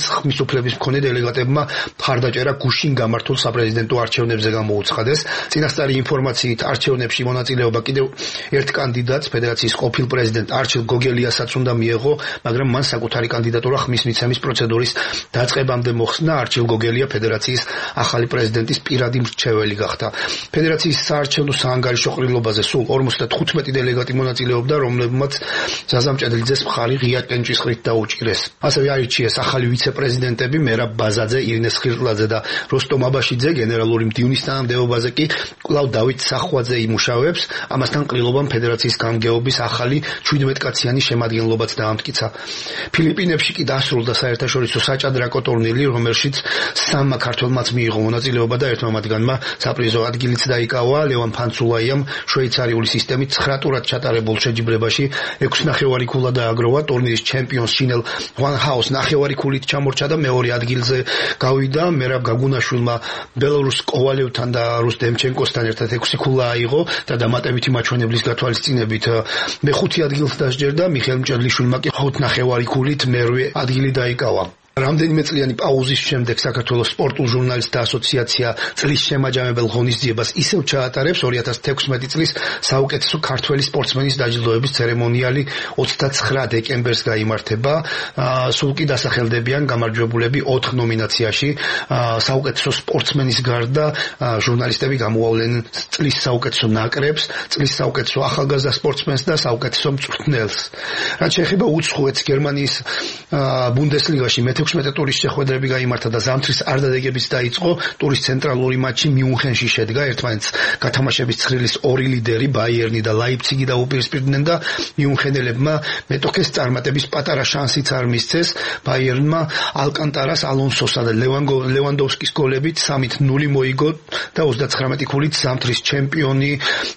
ხმის უფლების მქონე დელეგატებმა მხარდაჭერა გუშინ გამართულ საპრეზიდენტო არჩევნებზე გამოუცხადეს. წინასწარი ინფორმაციით არჩევნებში მონაწილეობა კიდევ ერთ კანდიდატს, ფედერაციის ყოფილ პრეზიდენტ არჩილ გოგელიასაც უნდა მიეღო, მაგრამ მან საკუთარი კანდიდატურა ხმის მიცემის პროცედურის დაწყებამდე მოხსნა. არჩილ გოგელია ფედერაციის ახალი პრეზიდენტის პირადი მრჩეველი გახდა. ფედერაციის საარჩევნო საანგარიშო ყრილობაზე სულ ორმოცდათხუთმეტი დელეგატი მონაწილეობდა, რომლებმაც ზაზამჭედლიძეს მხარი ღია კენჭისყრით დაუჭირეს. ასევე აირჩიეს ახალი ვიცე-პრეზიდენტები მერაბ ბაზაძე, ირინეს ხირტლაძე და როსტომ აბაშიძე. გენერალური მდივნის თანამდებობაზე კი კვლავ დავით სახვაძე იმუშავებს. ამასთან ყრილობამ ფედერაციის გამგეობის ახალი შვიდმეტკაციანი შემადგენლობაც დაამტკიცა. ფილიპინებში კი დასრულდა საერთაშორისო საჭადრაკო ტურნირი, რომელშიც სამმა ქართველმაც მიიღო მონაწილეობა და ერთმა მათგანმა საპრიზო ადგილიც დაიკავა. ლევან ფანცულაიამ შვეიცარიული სისტემით ცხრა ტურად ჩატარებულ შეჯიბრებაში ექვსი ნახევარი ქულა დააგროვა. ტურნირის ჩემპიონს შინელ ვან ჰაუს ნახევარი ქულით ჩამორჩა და მეორე ადგილზე გავიდა. მერაბ გაგუნაშვილმა ბელორუს კოვალევთან და რუს დემჩენკოსთან ერთად ექვსი ქულა აიღო და დამატებითი მაჩვენებლის გათვალისწინებით მეხუთე ადგილს დასჯერდა. მიხეილ მჭედლიშვილმა კი ხუთ ნახევარი ქულით მერვე ადგილი დაიკავა. რამდენიმე წლიანი პაუზის შემდეგ საქართველოს სპორტულ ჟურნალისტთა ასოციაცია წლის შემაჯამებელ ღონისძიებას ისევ ჩაატარებს. ორი ათას თექვსმეტი წლის საუკეთესო ქართველი სპორტსმენის დაჯილდოების ცერემონიალი ოცდაცხრა დეკემბერს გაიმართება. სულ კი დასახელდებიან გამარჯვებულები ოთხ ნომინაციაში. საუკეთესო სპორტსმენის გარდა ჟურნალისტები გამოავლენ წლის საუკეთესო ნაკრებს, წლის საუკეთესო ახალგაზრდა სპორტსმენს და საუკეთესო მწვრთნელს. რაც შეეხება უცხოეთს, გერმანიის ბუნდესლიგაში მეთექვსმეტე ტურის შეხვედრები გაიმართა და ზამთრის არდადეგებიც დაიწყო. ტურის ცენტრალური მატჩი მიუნხენში შედგა. ერთმანეთს გათამაშების ცხრილის ორი ლიდერი ბაიერნი და ლაიფციგი დაუპირისპირდნენ და მიუნხენელებმა მეტოქეს წარმატების პატარა შანსიც არ მისცეს. ბაიერნმა ალკანტარას, ალონსოსა და ლევანდოვსკის გოლებით სამით ნული მოიგო და ოცდაცხრამეტი ქულით ზამთრის ჩემპიონი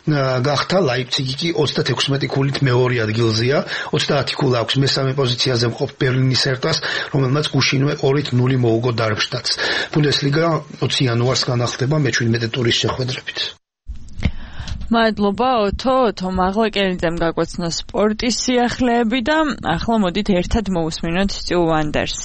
გახდა. ლაიფციგი კი ოცდათექვსმეტი ქულით მეორე ადგილზეა. ოცდაათი ქულა აქვს მესამე პოზიციაზე მყოფ ბერლინის ერთას, რომელმაც გუშინვე ორით ნული მოუგო დარმშტადტს. ბუნდესლიგა ოცი იანვარს განახლდება მეჩვიდმეტე ტურის შეხვედრებით. მადლობა ოთო, ოთო მაღლაკელიძემ გაგვეცნა სპორტის სიახლეები და ახლა მოდით ერთად მოусმინოთ Stu Wonders.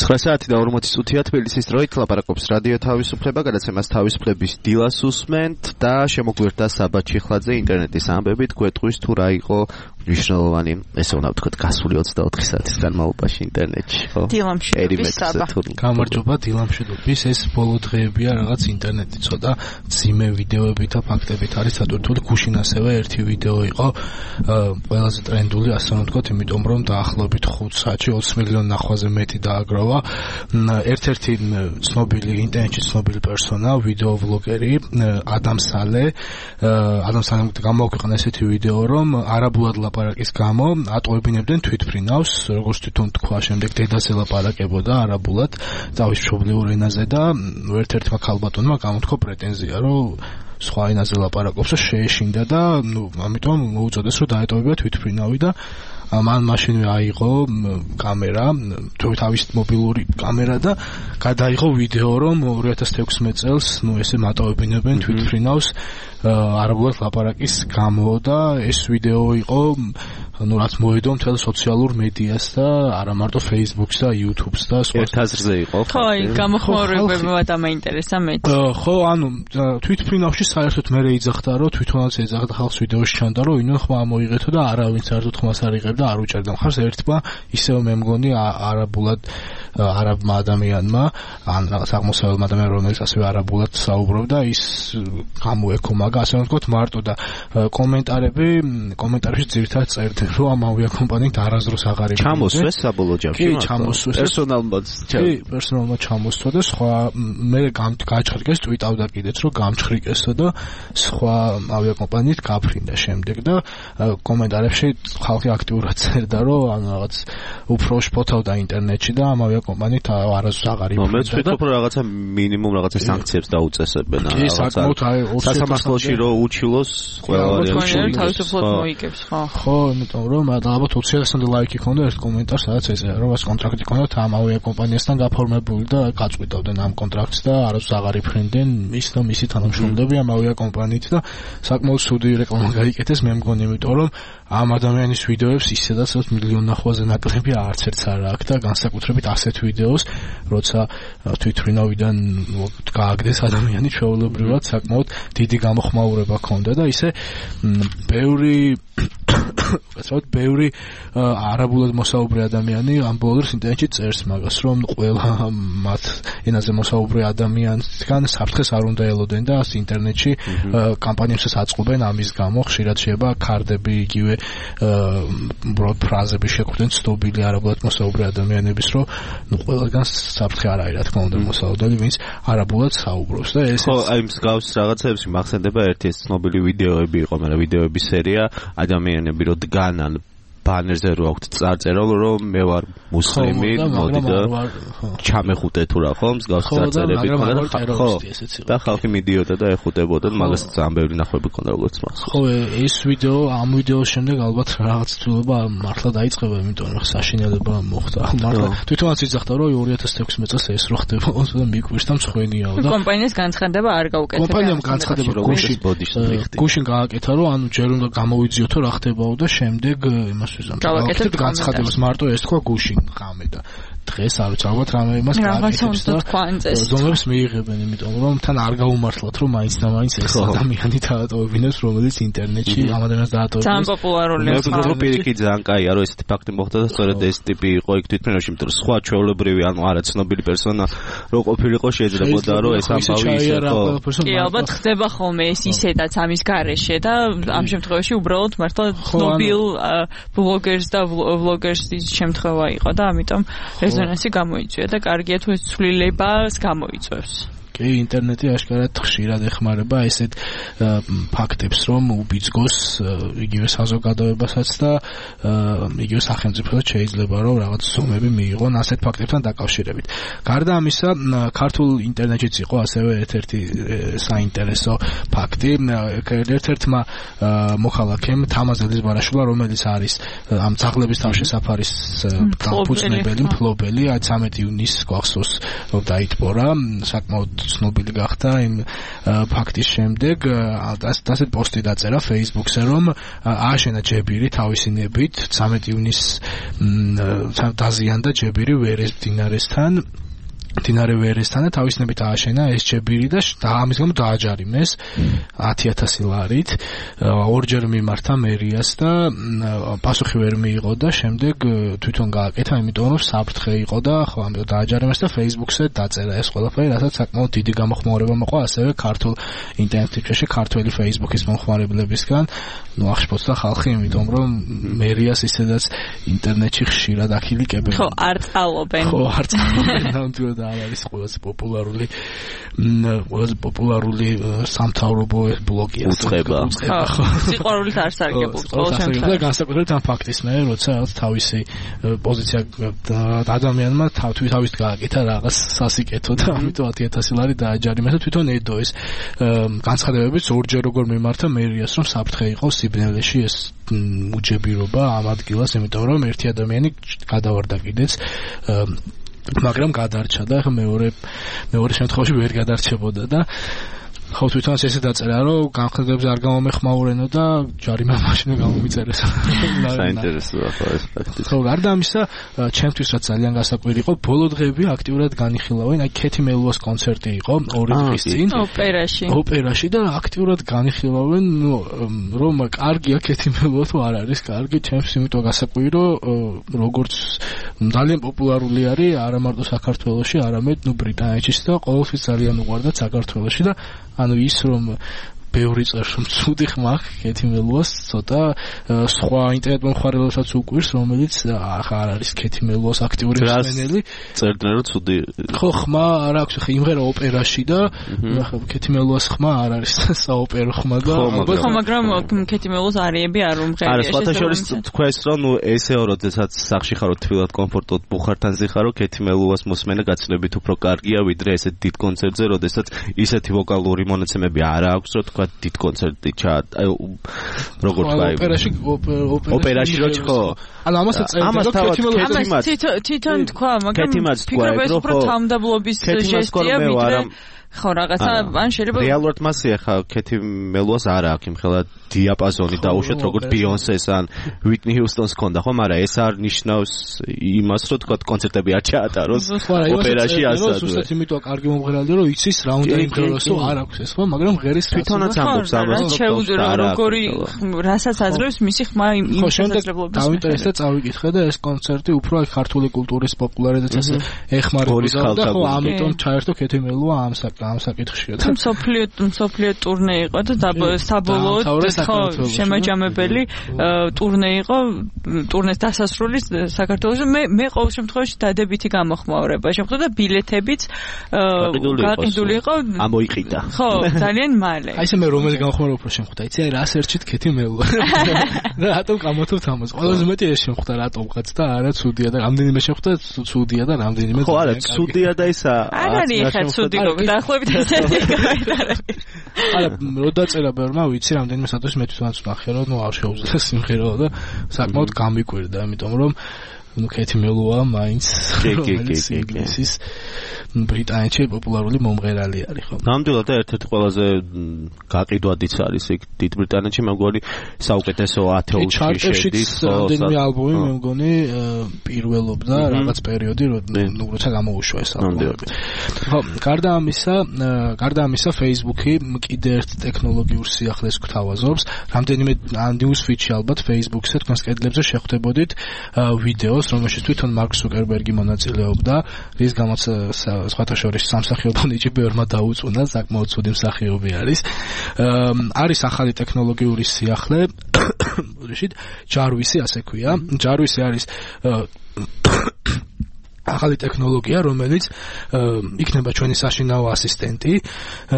ცხრა საათი და ორმოცი წუთია თბილისის დროით ლაპარაკობს რადიო თავისუფლება, გადაცემას თავისუფლების დილას უსმენთ და შემოგვერთა საბათ ჩიხლაძე ინტერნეტის ამბებით გვეტყვის თუ რა იყო მნიშვნელოვანი, ესე უნდა ვთქვათ, გასული ოცდაოთხი საათის განმავლობაში ინტერნეტში, ხო? დილამშვიდობის საბა. გამარჯობა, დილამშვიდობის. ეს ბოლო დღეებია რაღაც ინტერნეტი ცოტა ძიმე ვიდეოებით და ფაქტებით არის დატვირთული. გუშინ ასევე ერთი ვიდეო იყო ყველაზე ტრენდული, ასე რომ ვთქვათ, იმიტომ რომ დაახლოებით ხუთ საათში ოცი მილიონი ნახვაზე მეტი დააგროვა. ერთ-ერთი ცნობილი ინტერნეტში ცნობილი პერსონა, ვიდეო ვლოგერი ადამ სალე, ადამ სალემ გამოაქვეყნა ესეთი ვიდეო, რომ არაბულად ლაპარაკის გამო ატყუებინებდნენ თვითფრინავს, როგორც თვითონ თქვა, შემდეგ დედაზე ლაპარაკებოდა არაბულად, თავის მშობლიურ ენაზე და ერთ-ერთმა ქალბატონმა გამოთქვა პრეტენზია, რომ სხვა ენაზე ლაპარაკობს და შეეშინდა და ნუ ამიტომ მოუწოდეს, რომ დაეტოვება თვითფრინავი და მან მაშინვე აიღო კამერა, თავის მობილური კამერა და გადაიღო ვიდეო, რომ ორი ათას ექვსმეტ წელს, ნუ ესე მატოვებინებენ თვითფრინავს არაბულად ლაპარაკის გამო და ეს ვიდეო იყო, ну რაც მოედო მთელ სოციალურ მედიას და არა მარტო Facebook-ს და YouTube-ს და სხვა. ერთ აზრზე იყო. ხო, აი გამოხმაურებებმა დამაინტერესა მეტი. ხო, ანუ თვითფრინავში საერთოდ მე ეძახდა, რომ თვითონაც ეძახდა ხალხს ვიდეოში ჩანდა, რომ ინო ხმა მოიღეთო და არავინ საერთოდ ხმას არ იღებდა, არ უჭერდა მხარს ერთმა ისევ მე მგონი არაბულად არაბმა ადამიანმა, ან რაღაც აღმოსავლელმა ადამიანმა, რომელიც ასევე არაბულად საუბრობდა, ის გამოეკო მაგა, ასე რომ ვთქვათ, მარტო და კომენტარები, კომენტარებში ძირითადად წერდნენ, რომ ამ ავიაკომპანიით არასდროს აღარ იბრძოდა. ჩამოსვეს საბოლოო ჯამში. კი, ჩამოსვეს. პერსონალმა. კი, პერსონალმა ჩამოსვა და სხვა მე გაჩხრიკეს, ტვიტავდა კიდეც, რომ გამჩხრიკესო და სხვა ავიაკომპანიით გაფრინდა შემდეგ და კომენტარებში ხალხი აქტიურად წერდა, რომ ანუ რაღაც უფრო შფოთავდა ინტერნეტში და ამ ავიაკომპანიით არასდროს აღარ იბრძოდა. მე ვთქვით, რომ რაღაცა მინიმუმ რაღაცა საკციებს დაუწესებენ. კი, საკმაოდ აი სასამართლოში რომ უჩილოს ყველა ვარიანტი. თავისუფლად მოიგებს, ხო. ხო, იმიტომ რომ ალბათ ოცი ათასამდე ლაიქი ქონდა ერთ კომენტარს, სადაც ეწერა, რომ ეს კონტრაქტი ქონდათ ამ ავიაკომპანიასთან გაფორმებული და გაწყვიტავდნენ ამ კონტრაქტს და არასდროს აღარ იფრინდნენ ის და მისი თანამშრომლები ამ ავიაკომპანიით და საკმაოდ ცუდი რეკლამა გაიკეთეს, მე მგონი, იმიტომ რომ ამ ადამიანის ვიდეოებს ისედაც მილიონ ნახვაზე ნაკლები არც ერთს არ აქვს და განსაკუთრებით ასეთ ვიდეოს, როცა თვითფრინავიდან გააგდეს ადამიანი ჩვეულებრივად საკმაოდ დიდი გამოხმაურება ქონდა და ისე ბევრი ვთქვათ, ბევრი არაბულად მოსაუბრე ადამიანი ამ ბოლო დროს ინტერნეტში წერს მაგას, რომ ყველა მათ ენაზე მოსაუბრე ადამიანისგან საფრთხეს არ უნდა ელოდნენ და ინტერნეტში კამპანიებსაც აწყობენ ამის გამო, ხშირად შეიძლება ქარდები იგივე უბრალოდ ფრაზები შეხვდნენ ცნობილი არაბულად მოსაუბრე ადამიანების, რომ ნუ ყველგან საფრთხე არ არის, რა თქმა უნდა, მოსაუბრებელი, ვინც არაბულად საუბრობს და ეს ხო, აი მსგავს რაღაცებში მახსენდება ერთი ეს ცნობილი ვიდეოები იყო, მაგრამ ვიდეოების სერია ადამიანები რო დგანან ბანერზე რო აქვთ წარწერა, რომ მე ვარ მუსლიმი, მოდი და ჩამეხუტე თუ რა ხო, მსგავს წარწერები ქონდა, ხო, და ხალხი მიდიოდა და ეხუტებოდა, მაგას ძალიან ბევრი ნახვები ქონდა, როგორც მახსოვს. ხო, ეს ვიდეო, ამ ვიდეოს შემდეგ ალბათ რაღაც ცვლილება მართლა დაიწყება, იმიტომ რომ საშინელება მოხდა. მართლა თვითონაც იძახდა, რომ ორი ათას ექვსმეტ წელს ეს რო ხდება, და მიკვირს და მსხვენიაო და კომპანიას განცხადება არ გაუკეთებია. კომპანიამ განცხადება გუშინ გუშინ გააკეთა, რომ ანუ ჯერ უნდა გამოვიძიოთო რა ხდებაო და შემდეგ იმას გავაკეთებთ განცხადებას მარტო ეს თქვა გუშინ ღამე და დღეს არ ვიცი ალბათ რამე იმას გააკეთებს და ზომებს მიიღებენ, იმიტომ რომ თან არ გაუმართლათ, რომ მაინც და მაინც ეს ადამიანი დაატოვებინებს, რომელიც ინტერნეტში ამ ადამიანს დაატოვებს. ძალიან პოპულარულია. მე ვფიქრობ, რომ პირიქით ძალიან კაია, რომ ესეთი ფაქტი მოხდა და სწორედ ეს ტიპი იყო იქ თვითმფრინავში, იმიტომ რომ სხვა ჩვეულებრივი ანუ არა ცნობილი პერსონა რო ყოფილიყო შეიძლებოდა, რომ ეს ამბავი ისე ხო. კი, ალბათ ხდება ხოლმე ეს ისედაც ამის გარეშე და ამ შემთხვევაში უბრალოდ მართლა ცნობილ ბლოგერს და ვლოგერსის შემთხვევა იყო და ამიტომ რეზონანსი გამოიწვია და კარგია თუ ეს ცვლილებას გამოიწვევს. კი, ინტერნეტი აშკარად ხშირად ეხმარება ესეთ ფაქტებს, რომ უბიძგოს იგივე საზოგადოებასაც და იგივე სახელმწიფოსაც შეიძლება რომ რაღაც ზომები მიიღონ ასეთ ფაქტებთან დაკავშირებით. გარდა ამისა, ქართულ ინტერნეტშიც იყო ასევე ერთ-ერთი საინტერესო ფაქტი. ერთ-ერთმა მოქალაქემ თამაზ ელიზბარაშვილა, რომელიც არის ამ ძაღლების თავშესაფარის დამფუძნებელი, მფლობელი, ცამეტი ივნისს გვახსოვს, რომ დაიტბორა საკმაოდ ცნობილი გახდა იმ ფაქტის შემდეგ, ასეთ პოსტი დაწერა Facebook-ზე, რომ ააშენა ჯებირი თავისი ნებით ცამეტი ივნისს დაზიანდა ჯებირი ვერეს მდინარესთან მდინარე ვერესთან და თავისნებით ააშენა ეს ჯებირი და ამის გამო დააჯარიმეს ათი ათასი ლარით. ორჯერ მიმართა მერიას და პასუხი ვერ მიიღო და შემდეგ თვითონ გააკეთა, იმიტომ რომ საფრთხე იყო და ხო ამიტომ დააჯარიმეს და Facebook-ზე დაწერა ეს ყველაფერი, რასაც საკმაოდ დიდი გამოხმაურება მოყვა ასევე ქართულ ინტერნეტში, ქართველი Facebook-ის მომხმარებლებისგან. ნუ აღშფოთდა ხალხი, იმიტომ რომ მერიას ისედაც ინტერნეტში ხშირად აქილიკებენ. ხო, არ წალობენ. ხო, არ წალობენ ნამდვილად არ არის ყველაზე პოპულარული ყველაზე პოპულარული სამთავრობო ბლოგია უწყება. ხო, სიყვარულით არ სარგებლობს ყოველ შემთხვევაში. განსაკუთრებით ამ ფაქტის მე, როცა თავისი პოზიცია ადამიანმა თავის გააკეთა რაღაც სასიკეთო და ამიტომ ათი ათასი ლარი დააჯარიმეს და თვითონ ედო ეს განცხადებებიც ორჯერ როგორ მიმართა მერიას, რომ საფრთხე იყო სიბნელეში ეს უჯებირობა ამ ადგილას, იმიტომ რომ ერთი ადამიანი გადავარდა კიდეც მაგრამ გადარჩა და მეორე მეორე შემთხვევაში ვერ გადარჩებოდა და ხო თვითონაც ესე დაწერა რომ განხილვებზე არ გამომეხმაურენო და ჯარიმა მაშინ გამომიწერეს. საინტერესოა ხო ეს ფაქტი. ხო გარდა ამისა, ჩემთვის რაც ძალიან გასაკვირი იყო, ბოლო დღეები აქტიურად განიხილავენ, აი ქეთი მელუას კონცერტი იყო ორი დღის წინ ოპერაში. ოპერაში და აქტიურად განიხილავენ, რომ კარგია ქეთი მელუა თუ არ არის კარგი, ჩემს იმიტომ გასაკვირი რომ როგორც ძალიან პოპულარული არის არა მარტო საქართველოში, არამედ ნუ ბრიტანეთშიც და ყოველთვის ძალიან უყვარდა საქართველოში და ანუ ის რომ ბევრი წერს რომ ცუდი ხმა ქეთი მელუას ცოტა სხვა ინტერნეტ მომხმარებელსაც უყვირს რომელიც ახლა არ არის ქეთი მელუას აქტიური მსმენელი წერდნენ რომ ცუდი ხო ხმა არ აქვს ხე იმღერა ოპერაში და ქეთი მელუას ხმა არ არის საოპერო ხმა და ხო მაგრამ ქეთი მელუას არიები არ უმღერია არა სხვათა შორის თქვენს რომ ნუ ესეო როდესაც სახში ხარო თბილად კომფორტოდ ბუხართან ზიხარო ქეთი მელუას მოსმენა გაცილებით უფრო კარგია ვიდრე ესეთ დიდ კონცერტზე როდესაც ისეთი ვოკალური მონაცემები არ აქვს რომ თქვა დიდ კონცერტი ჩა აი როგორც ვაი ოპერაში ოპერაში რო ხო ანუ ამასაც ამას თვითონ თქვა მაგრამ ფიქრობ ეს უფრო თავმდაბლობის ჟესტია ვიდრე ხო რაღაცა ან შეიძლება რეალურად მასია ხა ქეთი მელუას არ აქვს იმხელა დიაპაზონი დაუშვათ როგორც ბიონსეს ან ვიტნი ჰიუსტონს ქონდა ხო მაგრამ ეს არ ნიშნავს იმას რომ თქვა კონცერტები არ ჩაატაროს ოპერაში ასად უბრალოდ იმიტომ კარგი მომღერალი რომ იცის რა უნდა იმღეროს რომ არ აქვს ეს ხო მაგრამ ღერის თვითონაც ამბობს ამას როგორი რასაც აძლევს მისი ხმა იმ შესაძლებლობებს დაინტერესდა წავიკითხე და ეს კონცერტი უფრო აი ქართული კულტურის პოპულარიზაციას ეხმარებოდა და ხო ამიტომ ჩაერთო ქეთი მელუა ამ ამ საკითხშია და სოფლიო სოფლიო ტურნე იყო და საბოლოოდ ხო შემაჯამებელი ტურნე იყო ტურნეს დასასრული საქართველოში მე მე ყოველ შემთხვევაში დადებითი გამოხმაურება შეხვდა და ბილეთებიც გაყიდული იყო ამოიყიდა ხო ძალიან მალე აი ესე მე რომელი გამოხმაურება უფრო შემხვდა იცი აი რა სერჩით ქეთი მელუა და რატომ გამოთქვთ ამას ყველაზე მეტი ეს შემხვდა რატომღაც და არა ცუდია და რამდენიმე შემხვდა ცუდია და რამდენიმე ხო არა ცუდია და ისა არ არის ხა ცუდი დაახლოებით ესეთი გამარტარები არა რო დაწერა ბერმა ვიცი რამდენიმე საათში მე თვითონაც ვნახე რომ ნუ არ შეუძლია სიმღერა და საკმაოდ გამიკვირდა ამიტომ რომ ну ქეთი მელუა მაინც ინგლისის ბრიტანეთში პოპულარული მომღერალი არის ხო ნამდვილად და ერთ-ერთი ყველაზე გაყიდვადიც არის იქ დიდ ბრიტანეთში მე მგონი საუკეთესო ათეულში შედის რამდენიმე ალბომი მე მგონი პირველობდა რაღაც პერიოდი ნუ როცა გამოუშვა ეს ალბომი ხო გარდა ამისა გარდა ამისა Facebook-ი კიდე ერთ ტექნოლოგიურ სიახლეს გვთავაზობს რამდენიმე news feed-ში ალბათ Facebook-ზე თქვენს კედლებზე შეხვდებოდით ვიდეოს რომელშიც თვითონ მარკ ზუკერბერგი მონაწილეობდა, რის გამოც სხვათა შორის სამსახიობო ნიჭი ბევრმა დაუწუნა, საკმაოდ ცუდი მსახიობი არის. არის ახალი ტექნოლოგიური სიახლე, რიშით ჯარვისი ასე ქვია. ჯარვისი არის ახალი ტექნოლოგია, რომელიც იქნება ჩვენი საშინაო ასისტენტი.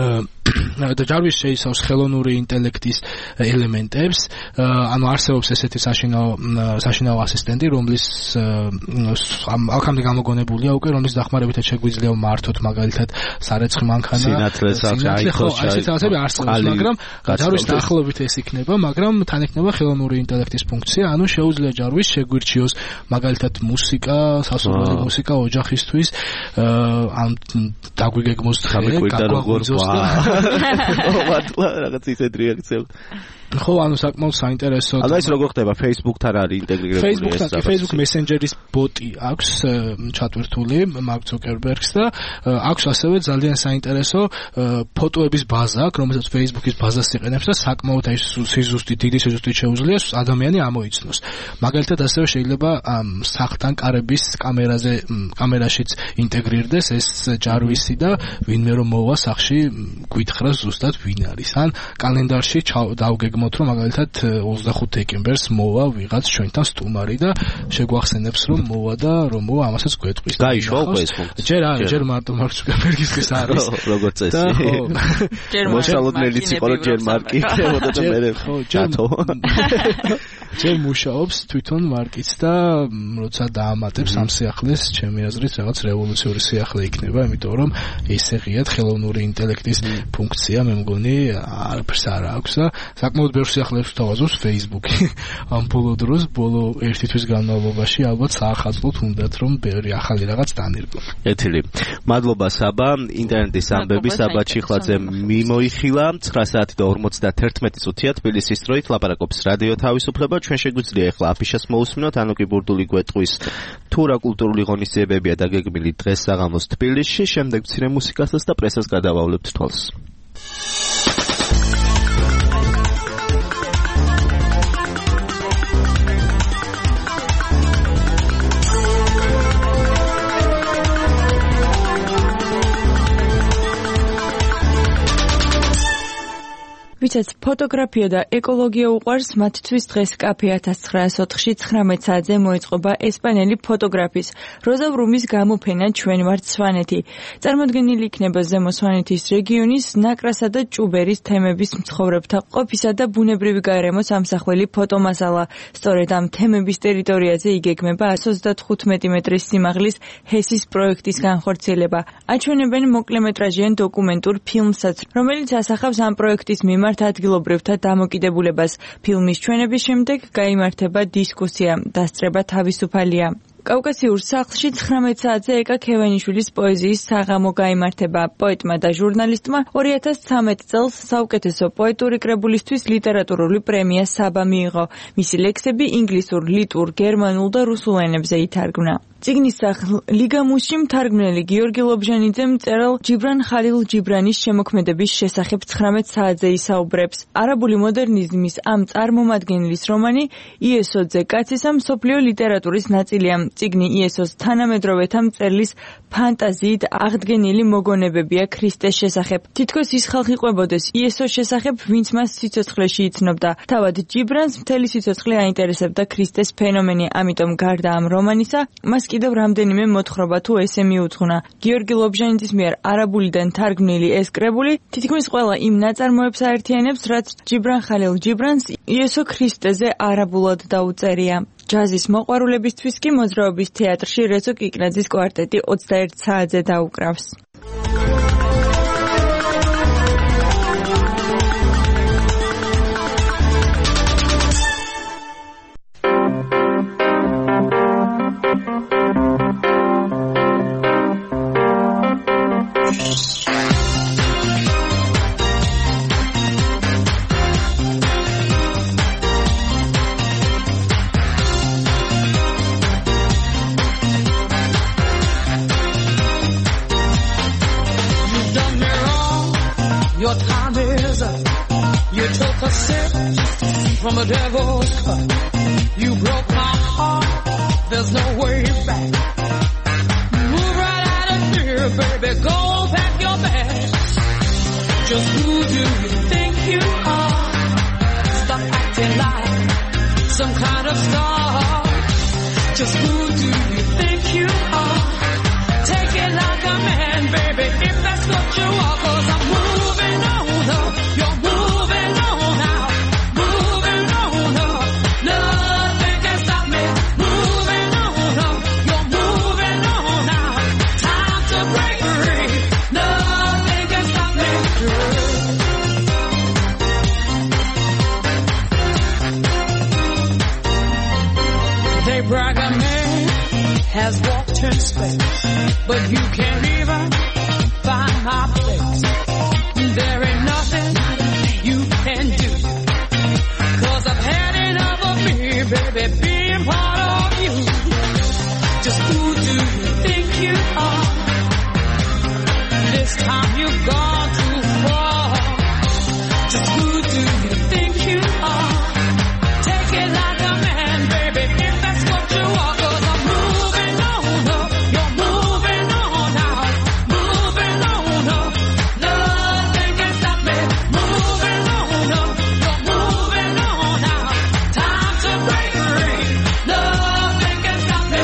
და ჯარვის შეიცავს ხელოვნური ინტელექტის ელემენტებს, ანუ არსებობს ესეთი საშინაო საშინაო ასისტენტი, რომლის აქამდე გამოგონებულია უკვე, რომლის დახმარებით შეგვიძლია მართოთ მაგალითად სარეცხი მანქანა, სინათლეს აიქოს, ესეთი რაღაცები არსებობს, მაგრამ ჯარვის დაახლოებით ეს იქნება, მაგრამ თან იქნება ხელოვნური ინტელექტის ფუნქცია, ანუ შეუძლია ჯარვის შეგვირჩიოს მაგალითად მუსიკა, სასურველი მუსიკა ოჯახისთვის, ან დაგვიგეგმოს ხე, გაგვაგვიძოს და მართლა რაღაც ისეთი რეაქცია. ხო, ანუ საკმაოდ საინტერესო. ანუ ეს როგორ ხდება? Facebook-თან არის ინტეგრირებული ეს Facebook-თან, Facebook Messenger-ის ბოტი აქვს ჩატვირთული Mark Zuckerberg-ს და აქვს ასევე ძალიან საინტერესო ფოტოების ბაზა, რომელსაც Facebook-ის ბაზას იყენებს და საკმაოდ აი სიზუსტი, დიდი სიზუსტი შეუძლია ადამიანი ამოიცნოს. მაგალითად, ასევე შეიძლება სახლთან კარების კამერაზე, კამერაშიც ინტეგრირდეს ეს ჯარვისი და ვინმე რომ მოვა სახლში, გვითხრა ზუსტად ვინ არის. ან კალენდარში დავგეგმოთ რომ მაგალითად ოცდახუთი დეკემბერს მოვა ვიღაც ჩვენთან სტუმარი და შეგვახსენებს რომ მოვა და რომ მოვა ამასაც გვეტყვის. გაიშვა უკვე ეს ფუნქცია. ჯერ არის, ჯერ მარტო Mark Zuckerberg-ის არის. როგორც წესი. ჯერ მოსალოდნელი იყო რომ ჯერ მარკი ხდებოდა და მე ჯათო. ჯერ მუშაობს თვითონ მარკიც და როცა დაამატებს ამ სიახლეს, ჩემი აზრით რაღაც რევოლუციური სიახლე იქნება, იმიტომ რომ ესე ღიად ხელოვნური ინტელექტის ფუნქცია მე მგონი არაფერს არ აქვს და საკმაოდ ბევრ სიახლეებს თავაზობს Facebook-ი. ამ ბოლო დროს, ბოლო ერთი თვის განმავლობაში ალბათ საახალწლოდ უნდათ რომ ბევრი ახალი რაღაც დანერგო. ეთილი. მადლობა საბა, ინტერნეტის ამბები საბა ჩიხლაძე მიმოიხილა. ცხრა საათი და ორმოცდაერთი წუთია თბილისის დროით ლაპარაკობს რადიო თავისუფლება. ჩვენ შეგვიძლია ახლა აფიშას მოусმინოთ, ანუ კი ბურდული გვეტყვის თუ რა კულტურული ღონისძიებებია დაგეგმილი დღეს საღამოს თბილისში, შემდეგ მცირე მუსიკასაც და პრესას გადავავლებთ თვალს. ვისაც ფოტოგრაფია და ეკოლოგია უყვარს, მათთვის დღეს კაფე ათას ცხრაას ოთხში ცხრამეტ საათზე მოეწყობა ესპანელი ფოტოგრაფის როზა ბრუმის გამოფენა ჩვენ ვართ სვანეთი. წარმოდგენილი იქნება ზემო სვანეთის რეგიონის ნაკრასა და ჭუბერის თემების მცხოვრებთა ყოფისა და ბუნებრივი გარემოს ამსახველი ფოტომასალა. სწორედ ამ თემების ტერიტორიაზე იგეგმება ათას ოცდათხუთმეტი მეტრის სიმაღლის ჰესის პროექტის განხორციელება. აჩვენებენ მოკლემეტრაჟიან დოკუმენტურ ფილმსაც, რომელიც ასახავს ამ პროექტის მიმართ ადგილობრივთა დამოკიდებულებას. ფილმის ჩვენების შემდეგ გაიმართება დისკუსია, დასწრება თავისუფალია. კავკასიურ სახლში ცხრამეტ საათზე ეკა ქევენიშვილის პოეზიის საღამო გაიმართება. პოეტმა და ჟურნალისტმა ორი ათას ცხრამეტ წელს საუკეთესო პოეტური კრებულისთვის ლიტერატურული პრემია საბა მიიღო. მისი ლექსები ინგლისურ, ლიტვურ, გერმანულ და რუსულ ენებზე ითარგმნა. წიგნის სახლ ლიგამუსში მთარგმნელი გიორგი ლობჟანიძე მწერალ ჯიბრან ხალილ ჯიბრანის შემოქმედების შესახებ ცხრამეტ საათზე ისაუბრებს. არაბული მოდერნიზმის ამ წარმომადგენლის რომანი იესოძე კაცისა მსოფლიო ლიტერატურის ნაწილია. წიგნი იესოს თანამედროვეთა მწერლის ფანტაზიით აღდგენილი მოგონებებია ქრისტეს შესახებ. თითქოს ის ხალხი ყვებოდეს იესოს შესახებ, ვინც მას სიცოცხლეში იცნობდა. თავად ჯიბრანს მთელი სიცოცხლე აინტერესებდა ქრისტეს ფენომენი, ამიტომ გარდა ამ რომანისა, მას კიდევ რამდენიმე მოთხრობა თუ ესე მიუძღვნა. გიორგი ლობჟანიძის მიერ არაბულიდან თარგმნილი ეს კრებული თითქმის ყველა იმ ნაწარმოებს აერთიანებს, რაც ჯიბრან ხალილ ჯიბრანს იესო ქრისტეზე არაბულად დაუწერია. ჯაზის მოყვარულებისთვის კი მოძრაობის თეატრში რეზო კიკნაძის კვარტეტი ოცდაერთ საათზე დაუკრავს. Your time is up. You took a sip from a devil's cup. You broke my heart. There's no way back. Move right out of here, baby. Go pack your bags. Just who do you think you are? Stop acting like some kind of star. Just who do you think you are? Take it like a man, baby. If that's what you are, 'cause I'm moving on. brag a man has walked in space, but you can't even find my place. There ain't nothing you can do, 'cause I've had enough of me, baby, being part of you. Just who do you think you are? This time you've gone too far. Just who do you think you are? Take it like a man, baby, if that's what you are. 'Cause I'm moving on up, you're moving on now, moving on up. Nothing can stop me. Moving on up, you're moving on now. Time to break free. Nothing can stop me.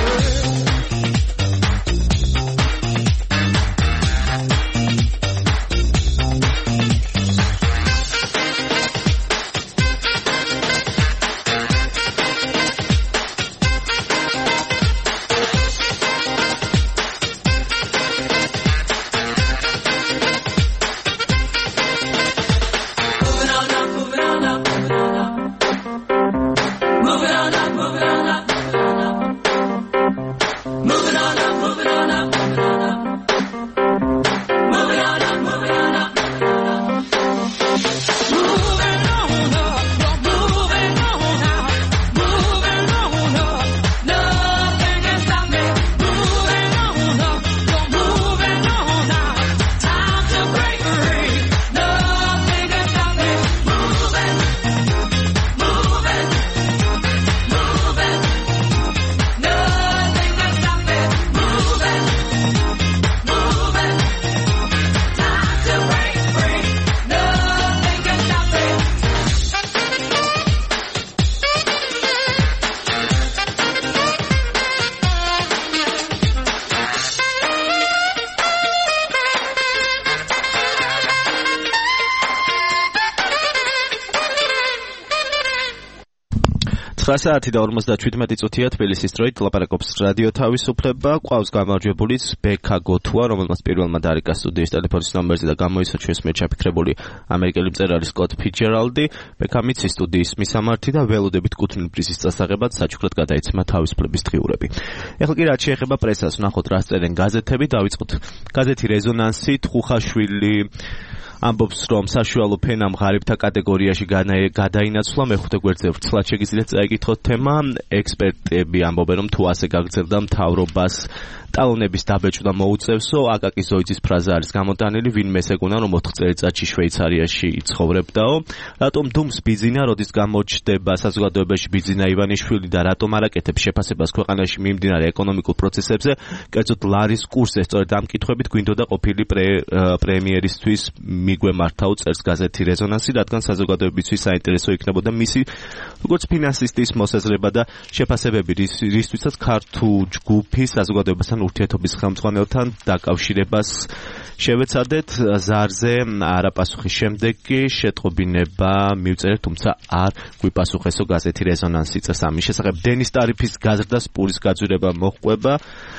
ცხრა საათი და ორმოცდაშვიდმეტი წუთია თბილისის დროით ლაპარაკობს რადიო თავისუფლება. ყავს გამარჯვებულიც ბექა გოთუა, რომელმაც პირველმა დარეკა სტუდიის ტელეფონის ნომერზე და გამოიცა ჩვენს მიერ ჩაფიქრებული ამერიკელი მწერალი სკოტ ფიცჯერალდი. ბექა მიცის სტუდიის მისამართი და ველოდებით კუთვნილ პრიზის წასაღებად საჩუქრად გადაეცემა თავისუფლების დღიურები. ეხლა კი რაც შეეხება პრესას, ვნახოთ რას წერენ გაზეთები. დავიწყოთ გაზეთი რეზონანსი. თხუხაშვილი ამბობს, რომ საშუალო ფენამ ღარიბთა კატეგორიაში გადაინაცვლა. მეხუთე გვერდზე ვრცლად შეგიძლიათ წაიკითხოთ თემა. ექსპერტები ამბობენ, რომ თუ ასე გაგრძელდა მთავრობას ტალონების დაბეჭდა მოუწევსო. აკაკი ზოიძის ფრაზა არის გამოტანილი, ვინმე ეგონა, რომ ოთხ წელიწადში შვეიცარიაში იცხოვრებდაო. რატომ დუმს ბიძინა, როდის გამოჩნდება საზოგადოებაში ბიძინა ივანიშვილი და რატომ არ აკეთებს შეფასებას ქვეყანაში მიმდინარე ეკონომიკურ პროცესებზე? კერძოდ ლარის კურსზე სწორედ ამ კითხვებით გვინდოდა ყოფილი პრემიერისთვის მიგვემართაო, წერს გაზეთი რეზონანსი, რადგან საზოგადოებისთვის საინტერესო იქნებოდა მისი როგორც ფინანსისტის მოსაზრება და შეფასებები, რისთვისაც ქართულ ჯგუფის საზოგადოებასთან ურთიერთობის ხელმძღვანელთან დაკავშირებას შევეცადეთ. ზარზე არაპასუხის შემდეგ კი შეტყობინება მივწერეთ, თუმცა არ გვიპასუხესო გაზეთი რეზონანსი წერს ამის შესახებ. დენის ტარიფის გაზრდას პურის გაძვირება მოჰყვება.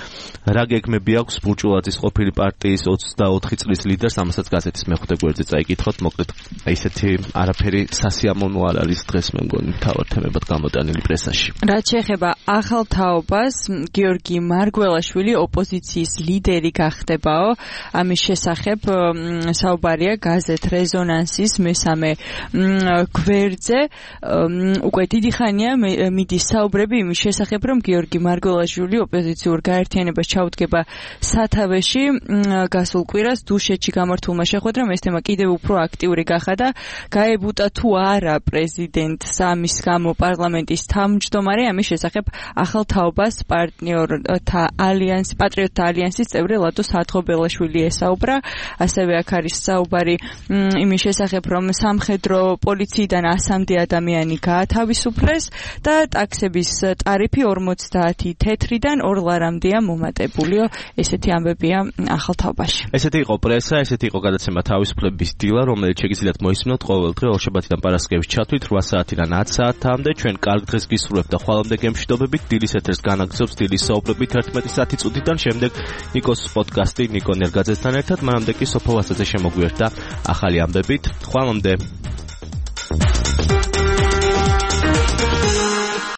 რა გეგმები აქვს ბურჭულაძის ყოფილი პარტიის ოცდაოთხი წლის ლიდერს, ამასაც გაზეთის მეხუთე გვერდზე წაიკითხოთ. მოკლედ ისეთი არაფერი სასიამოვნო არ არის დღეს მე მგონი მთავარ თემებად გამოტანილი პრესაში. რაც შეეხება ახალ თაობას, გიორგი მარგველაშვილი ოპოზიციის ლიდერი გახდებაო. ამის შესახებ საუბარია გაზეთ რეზონანსის მესამე გვერდზე. უკვე დიდი ხანია მიდის საუბრები იმის შესახებ, რომ გიორგი მარგველაშვილი ოპოზიციურ გაერთიანებას ჩაუდგება სათავეში. გასულ კვირას დუშეთში გამართულმა შეხვედრამ ეს თემა კიდევ უფრო აქტიური გახადა. გაებუტა თუ არა პრეზიდენტს ამის გამო პარლამენტის თავმჯდომარე. ამის შესახებ ახალ თაობას პარტნიორთა ალიანსი, პატრიოტთა ალიანსის წევრი ლადო საათღობელაშვილი ესაუბრა. ასევე აქ არის საუბარი იმის შესახებ, რომ სამხედრო პოლიციიდან ასამდე ადამიანი გაათავისუფლეს და ტაქსების ტარიფი ორმოცდაათი თეთრიდან ორ ლარამდეა მომატებულიო. ესეთი ამბებია ახალ თაობაში. ესეთი იყო პრესა, ესეთი იყო გადაცემა თავისუფლების დილა, რომელიც შეგიძლიათ მოისმინოთ ყოველ დღე ორშაბათიდან პარასკევის ჩათვლით რვა საათიდან ათ საათამდე. ჩვენ კარგ დღეს გისურვებთ და ხვალამდე გემშვიდობებით. დილის ეთერს განაგრძობს დილის საუბრებით ერთმეტი საათი წუთიდან. შემდეგ ნიკოს პოდკასტი ნიკო ნერგაძესთან ერთად. მანამდე კი სოფო ვასაძე შემოგვიერთდა ახალი ამბებით. ხვალამდე.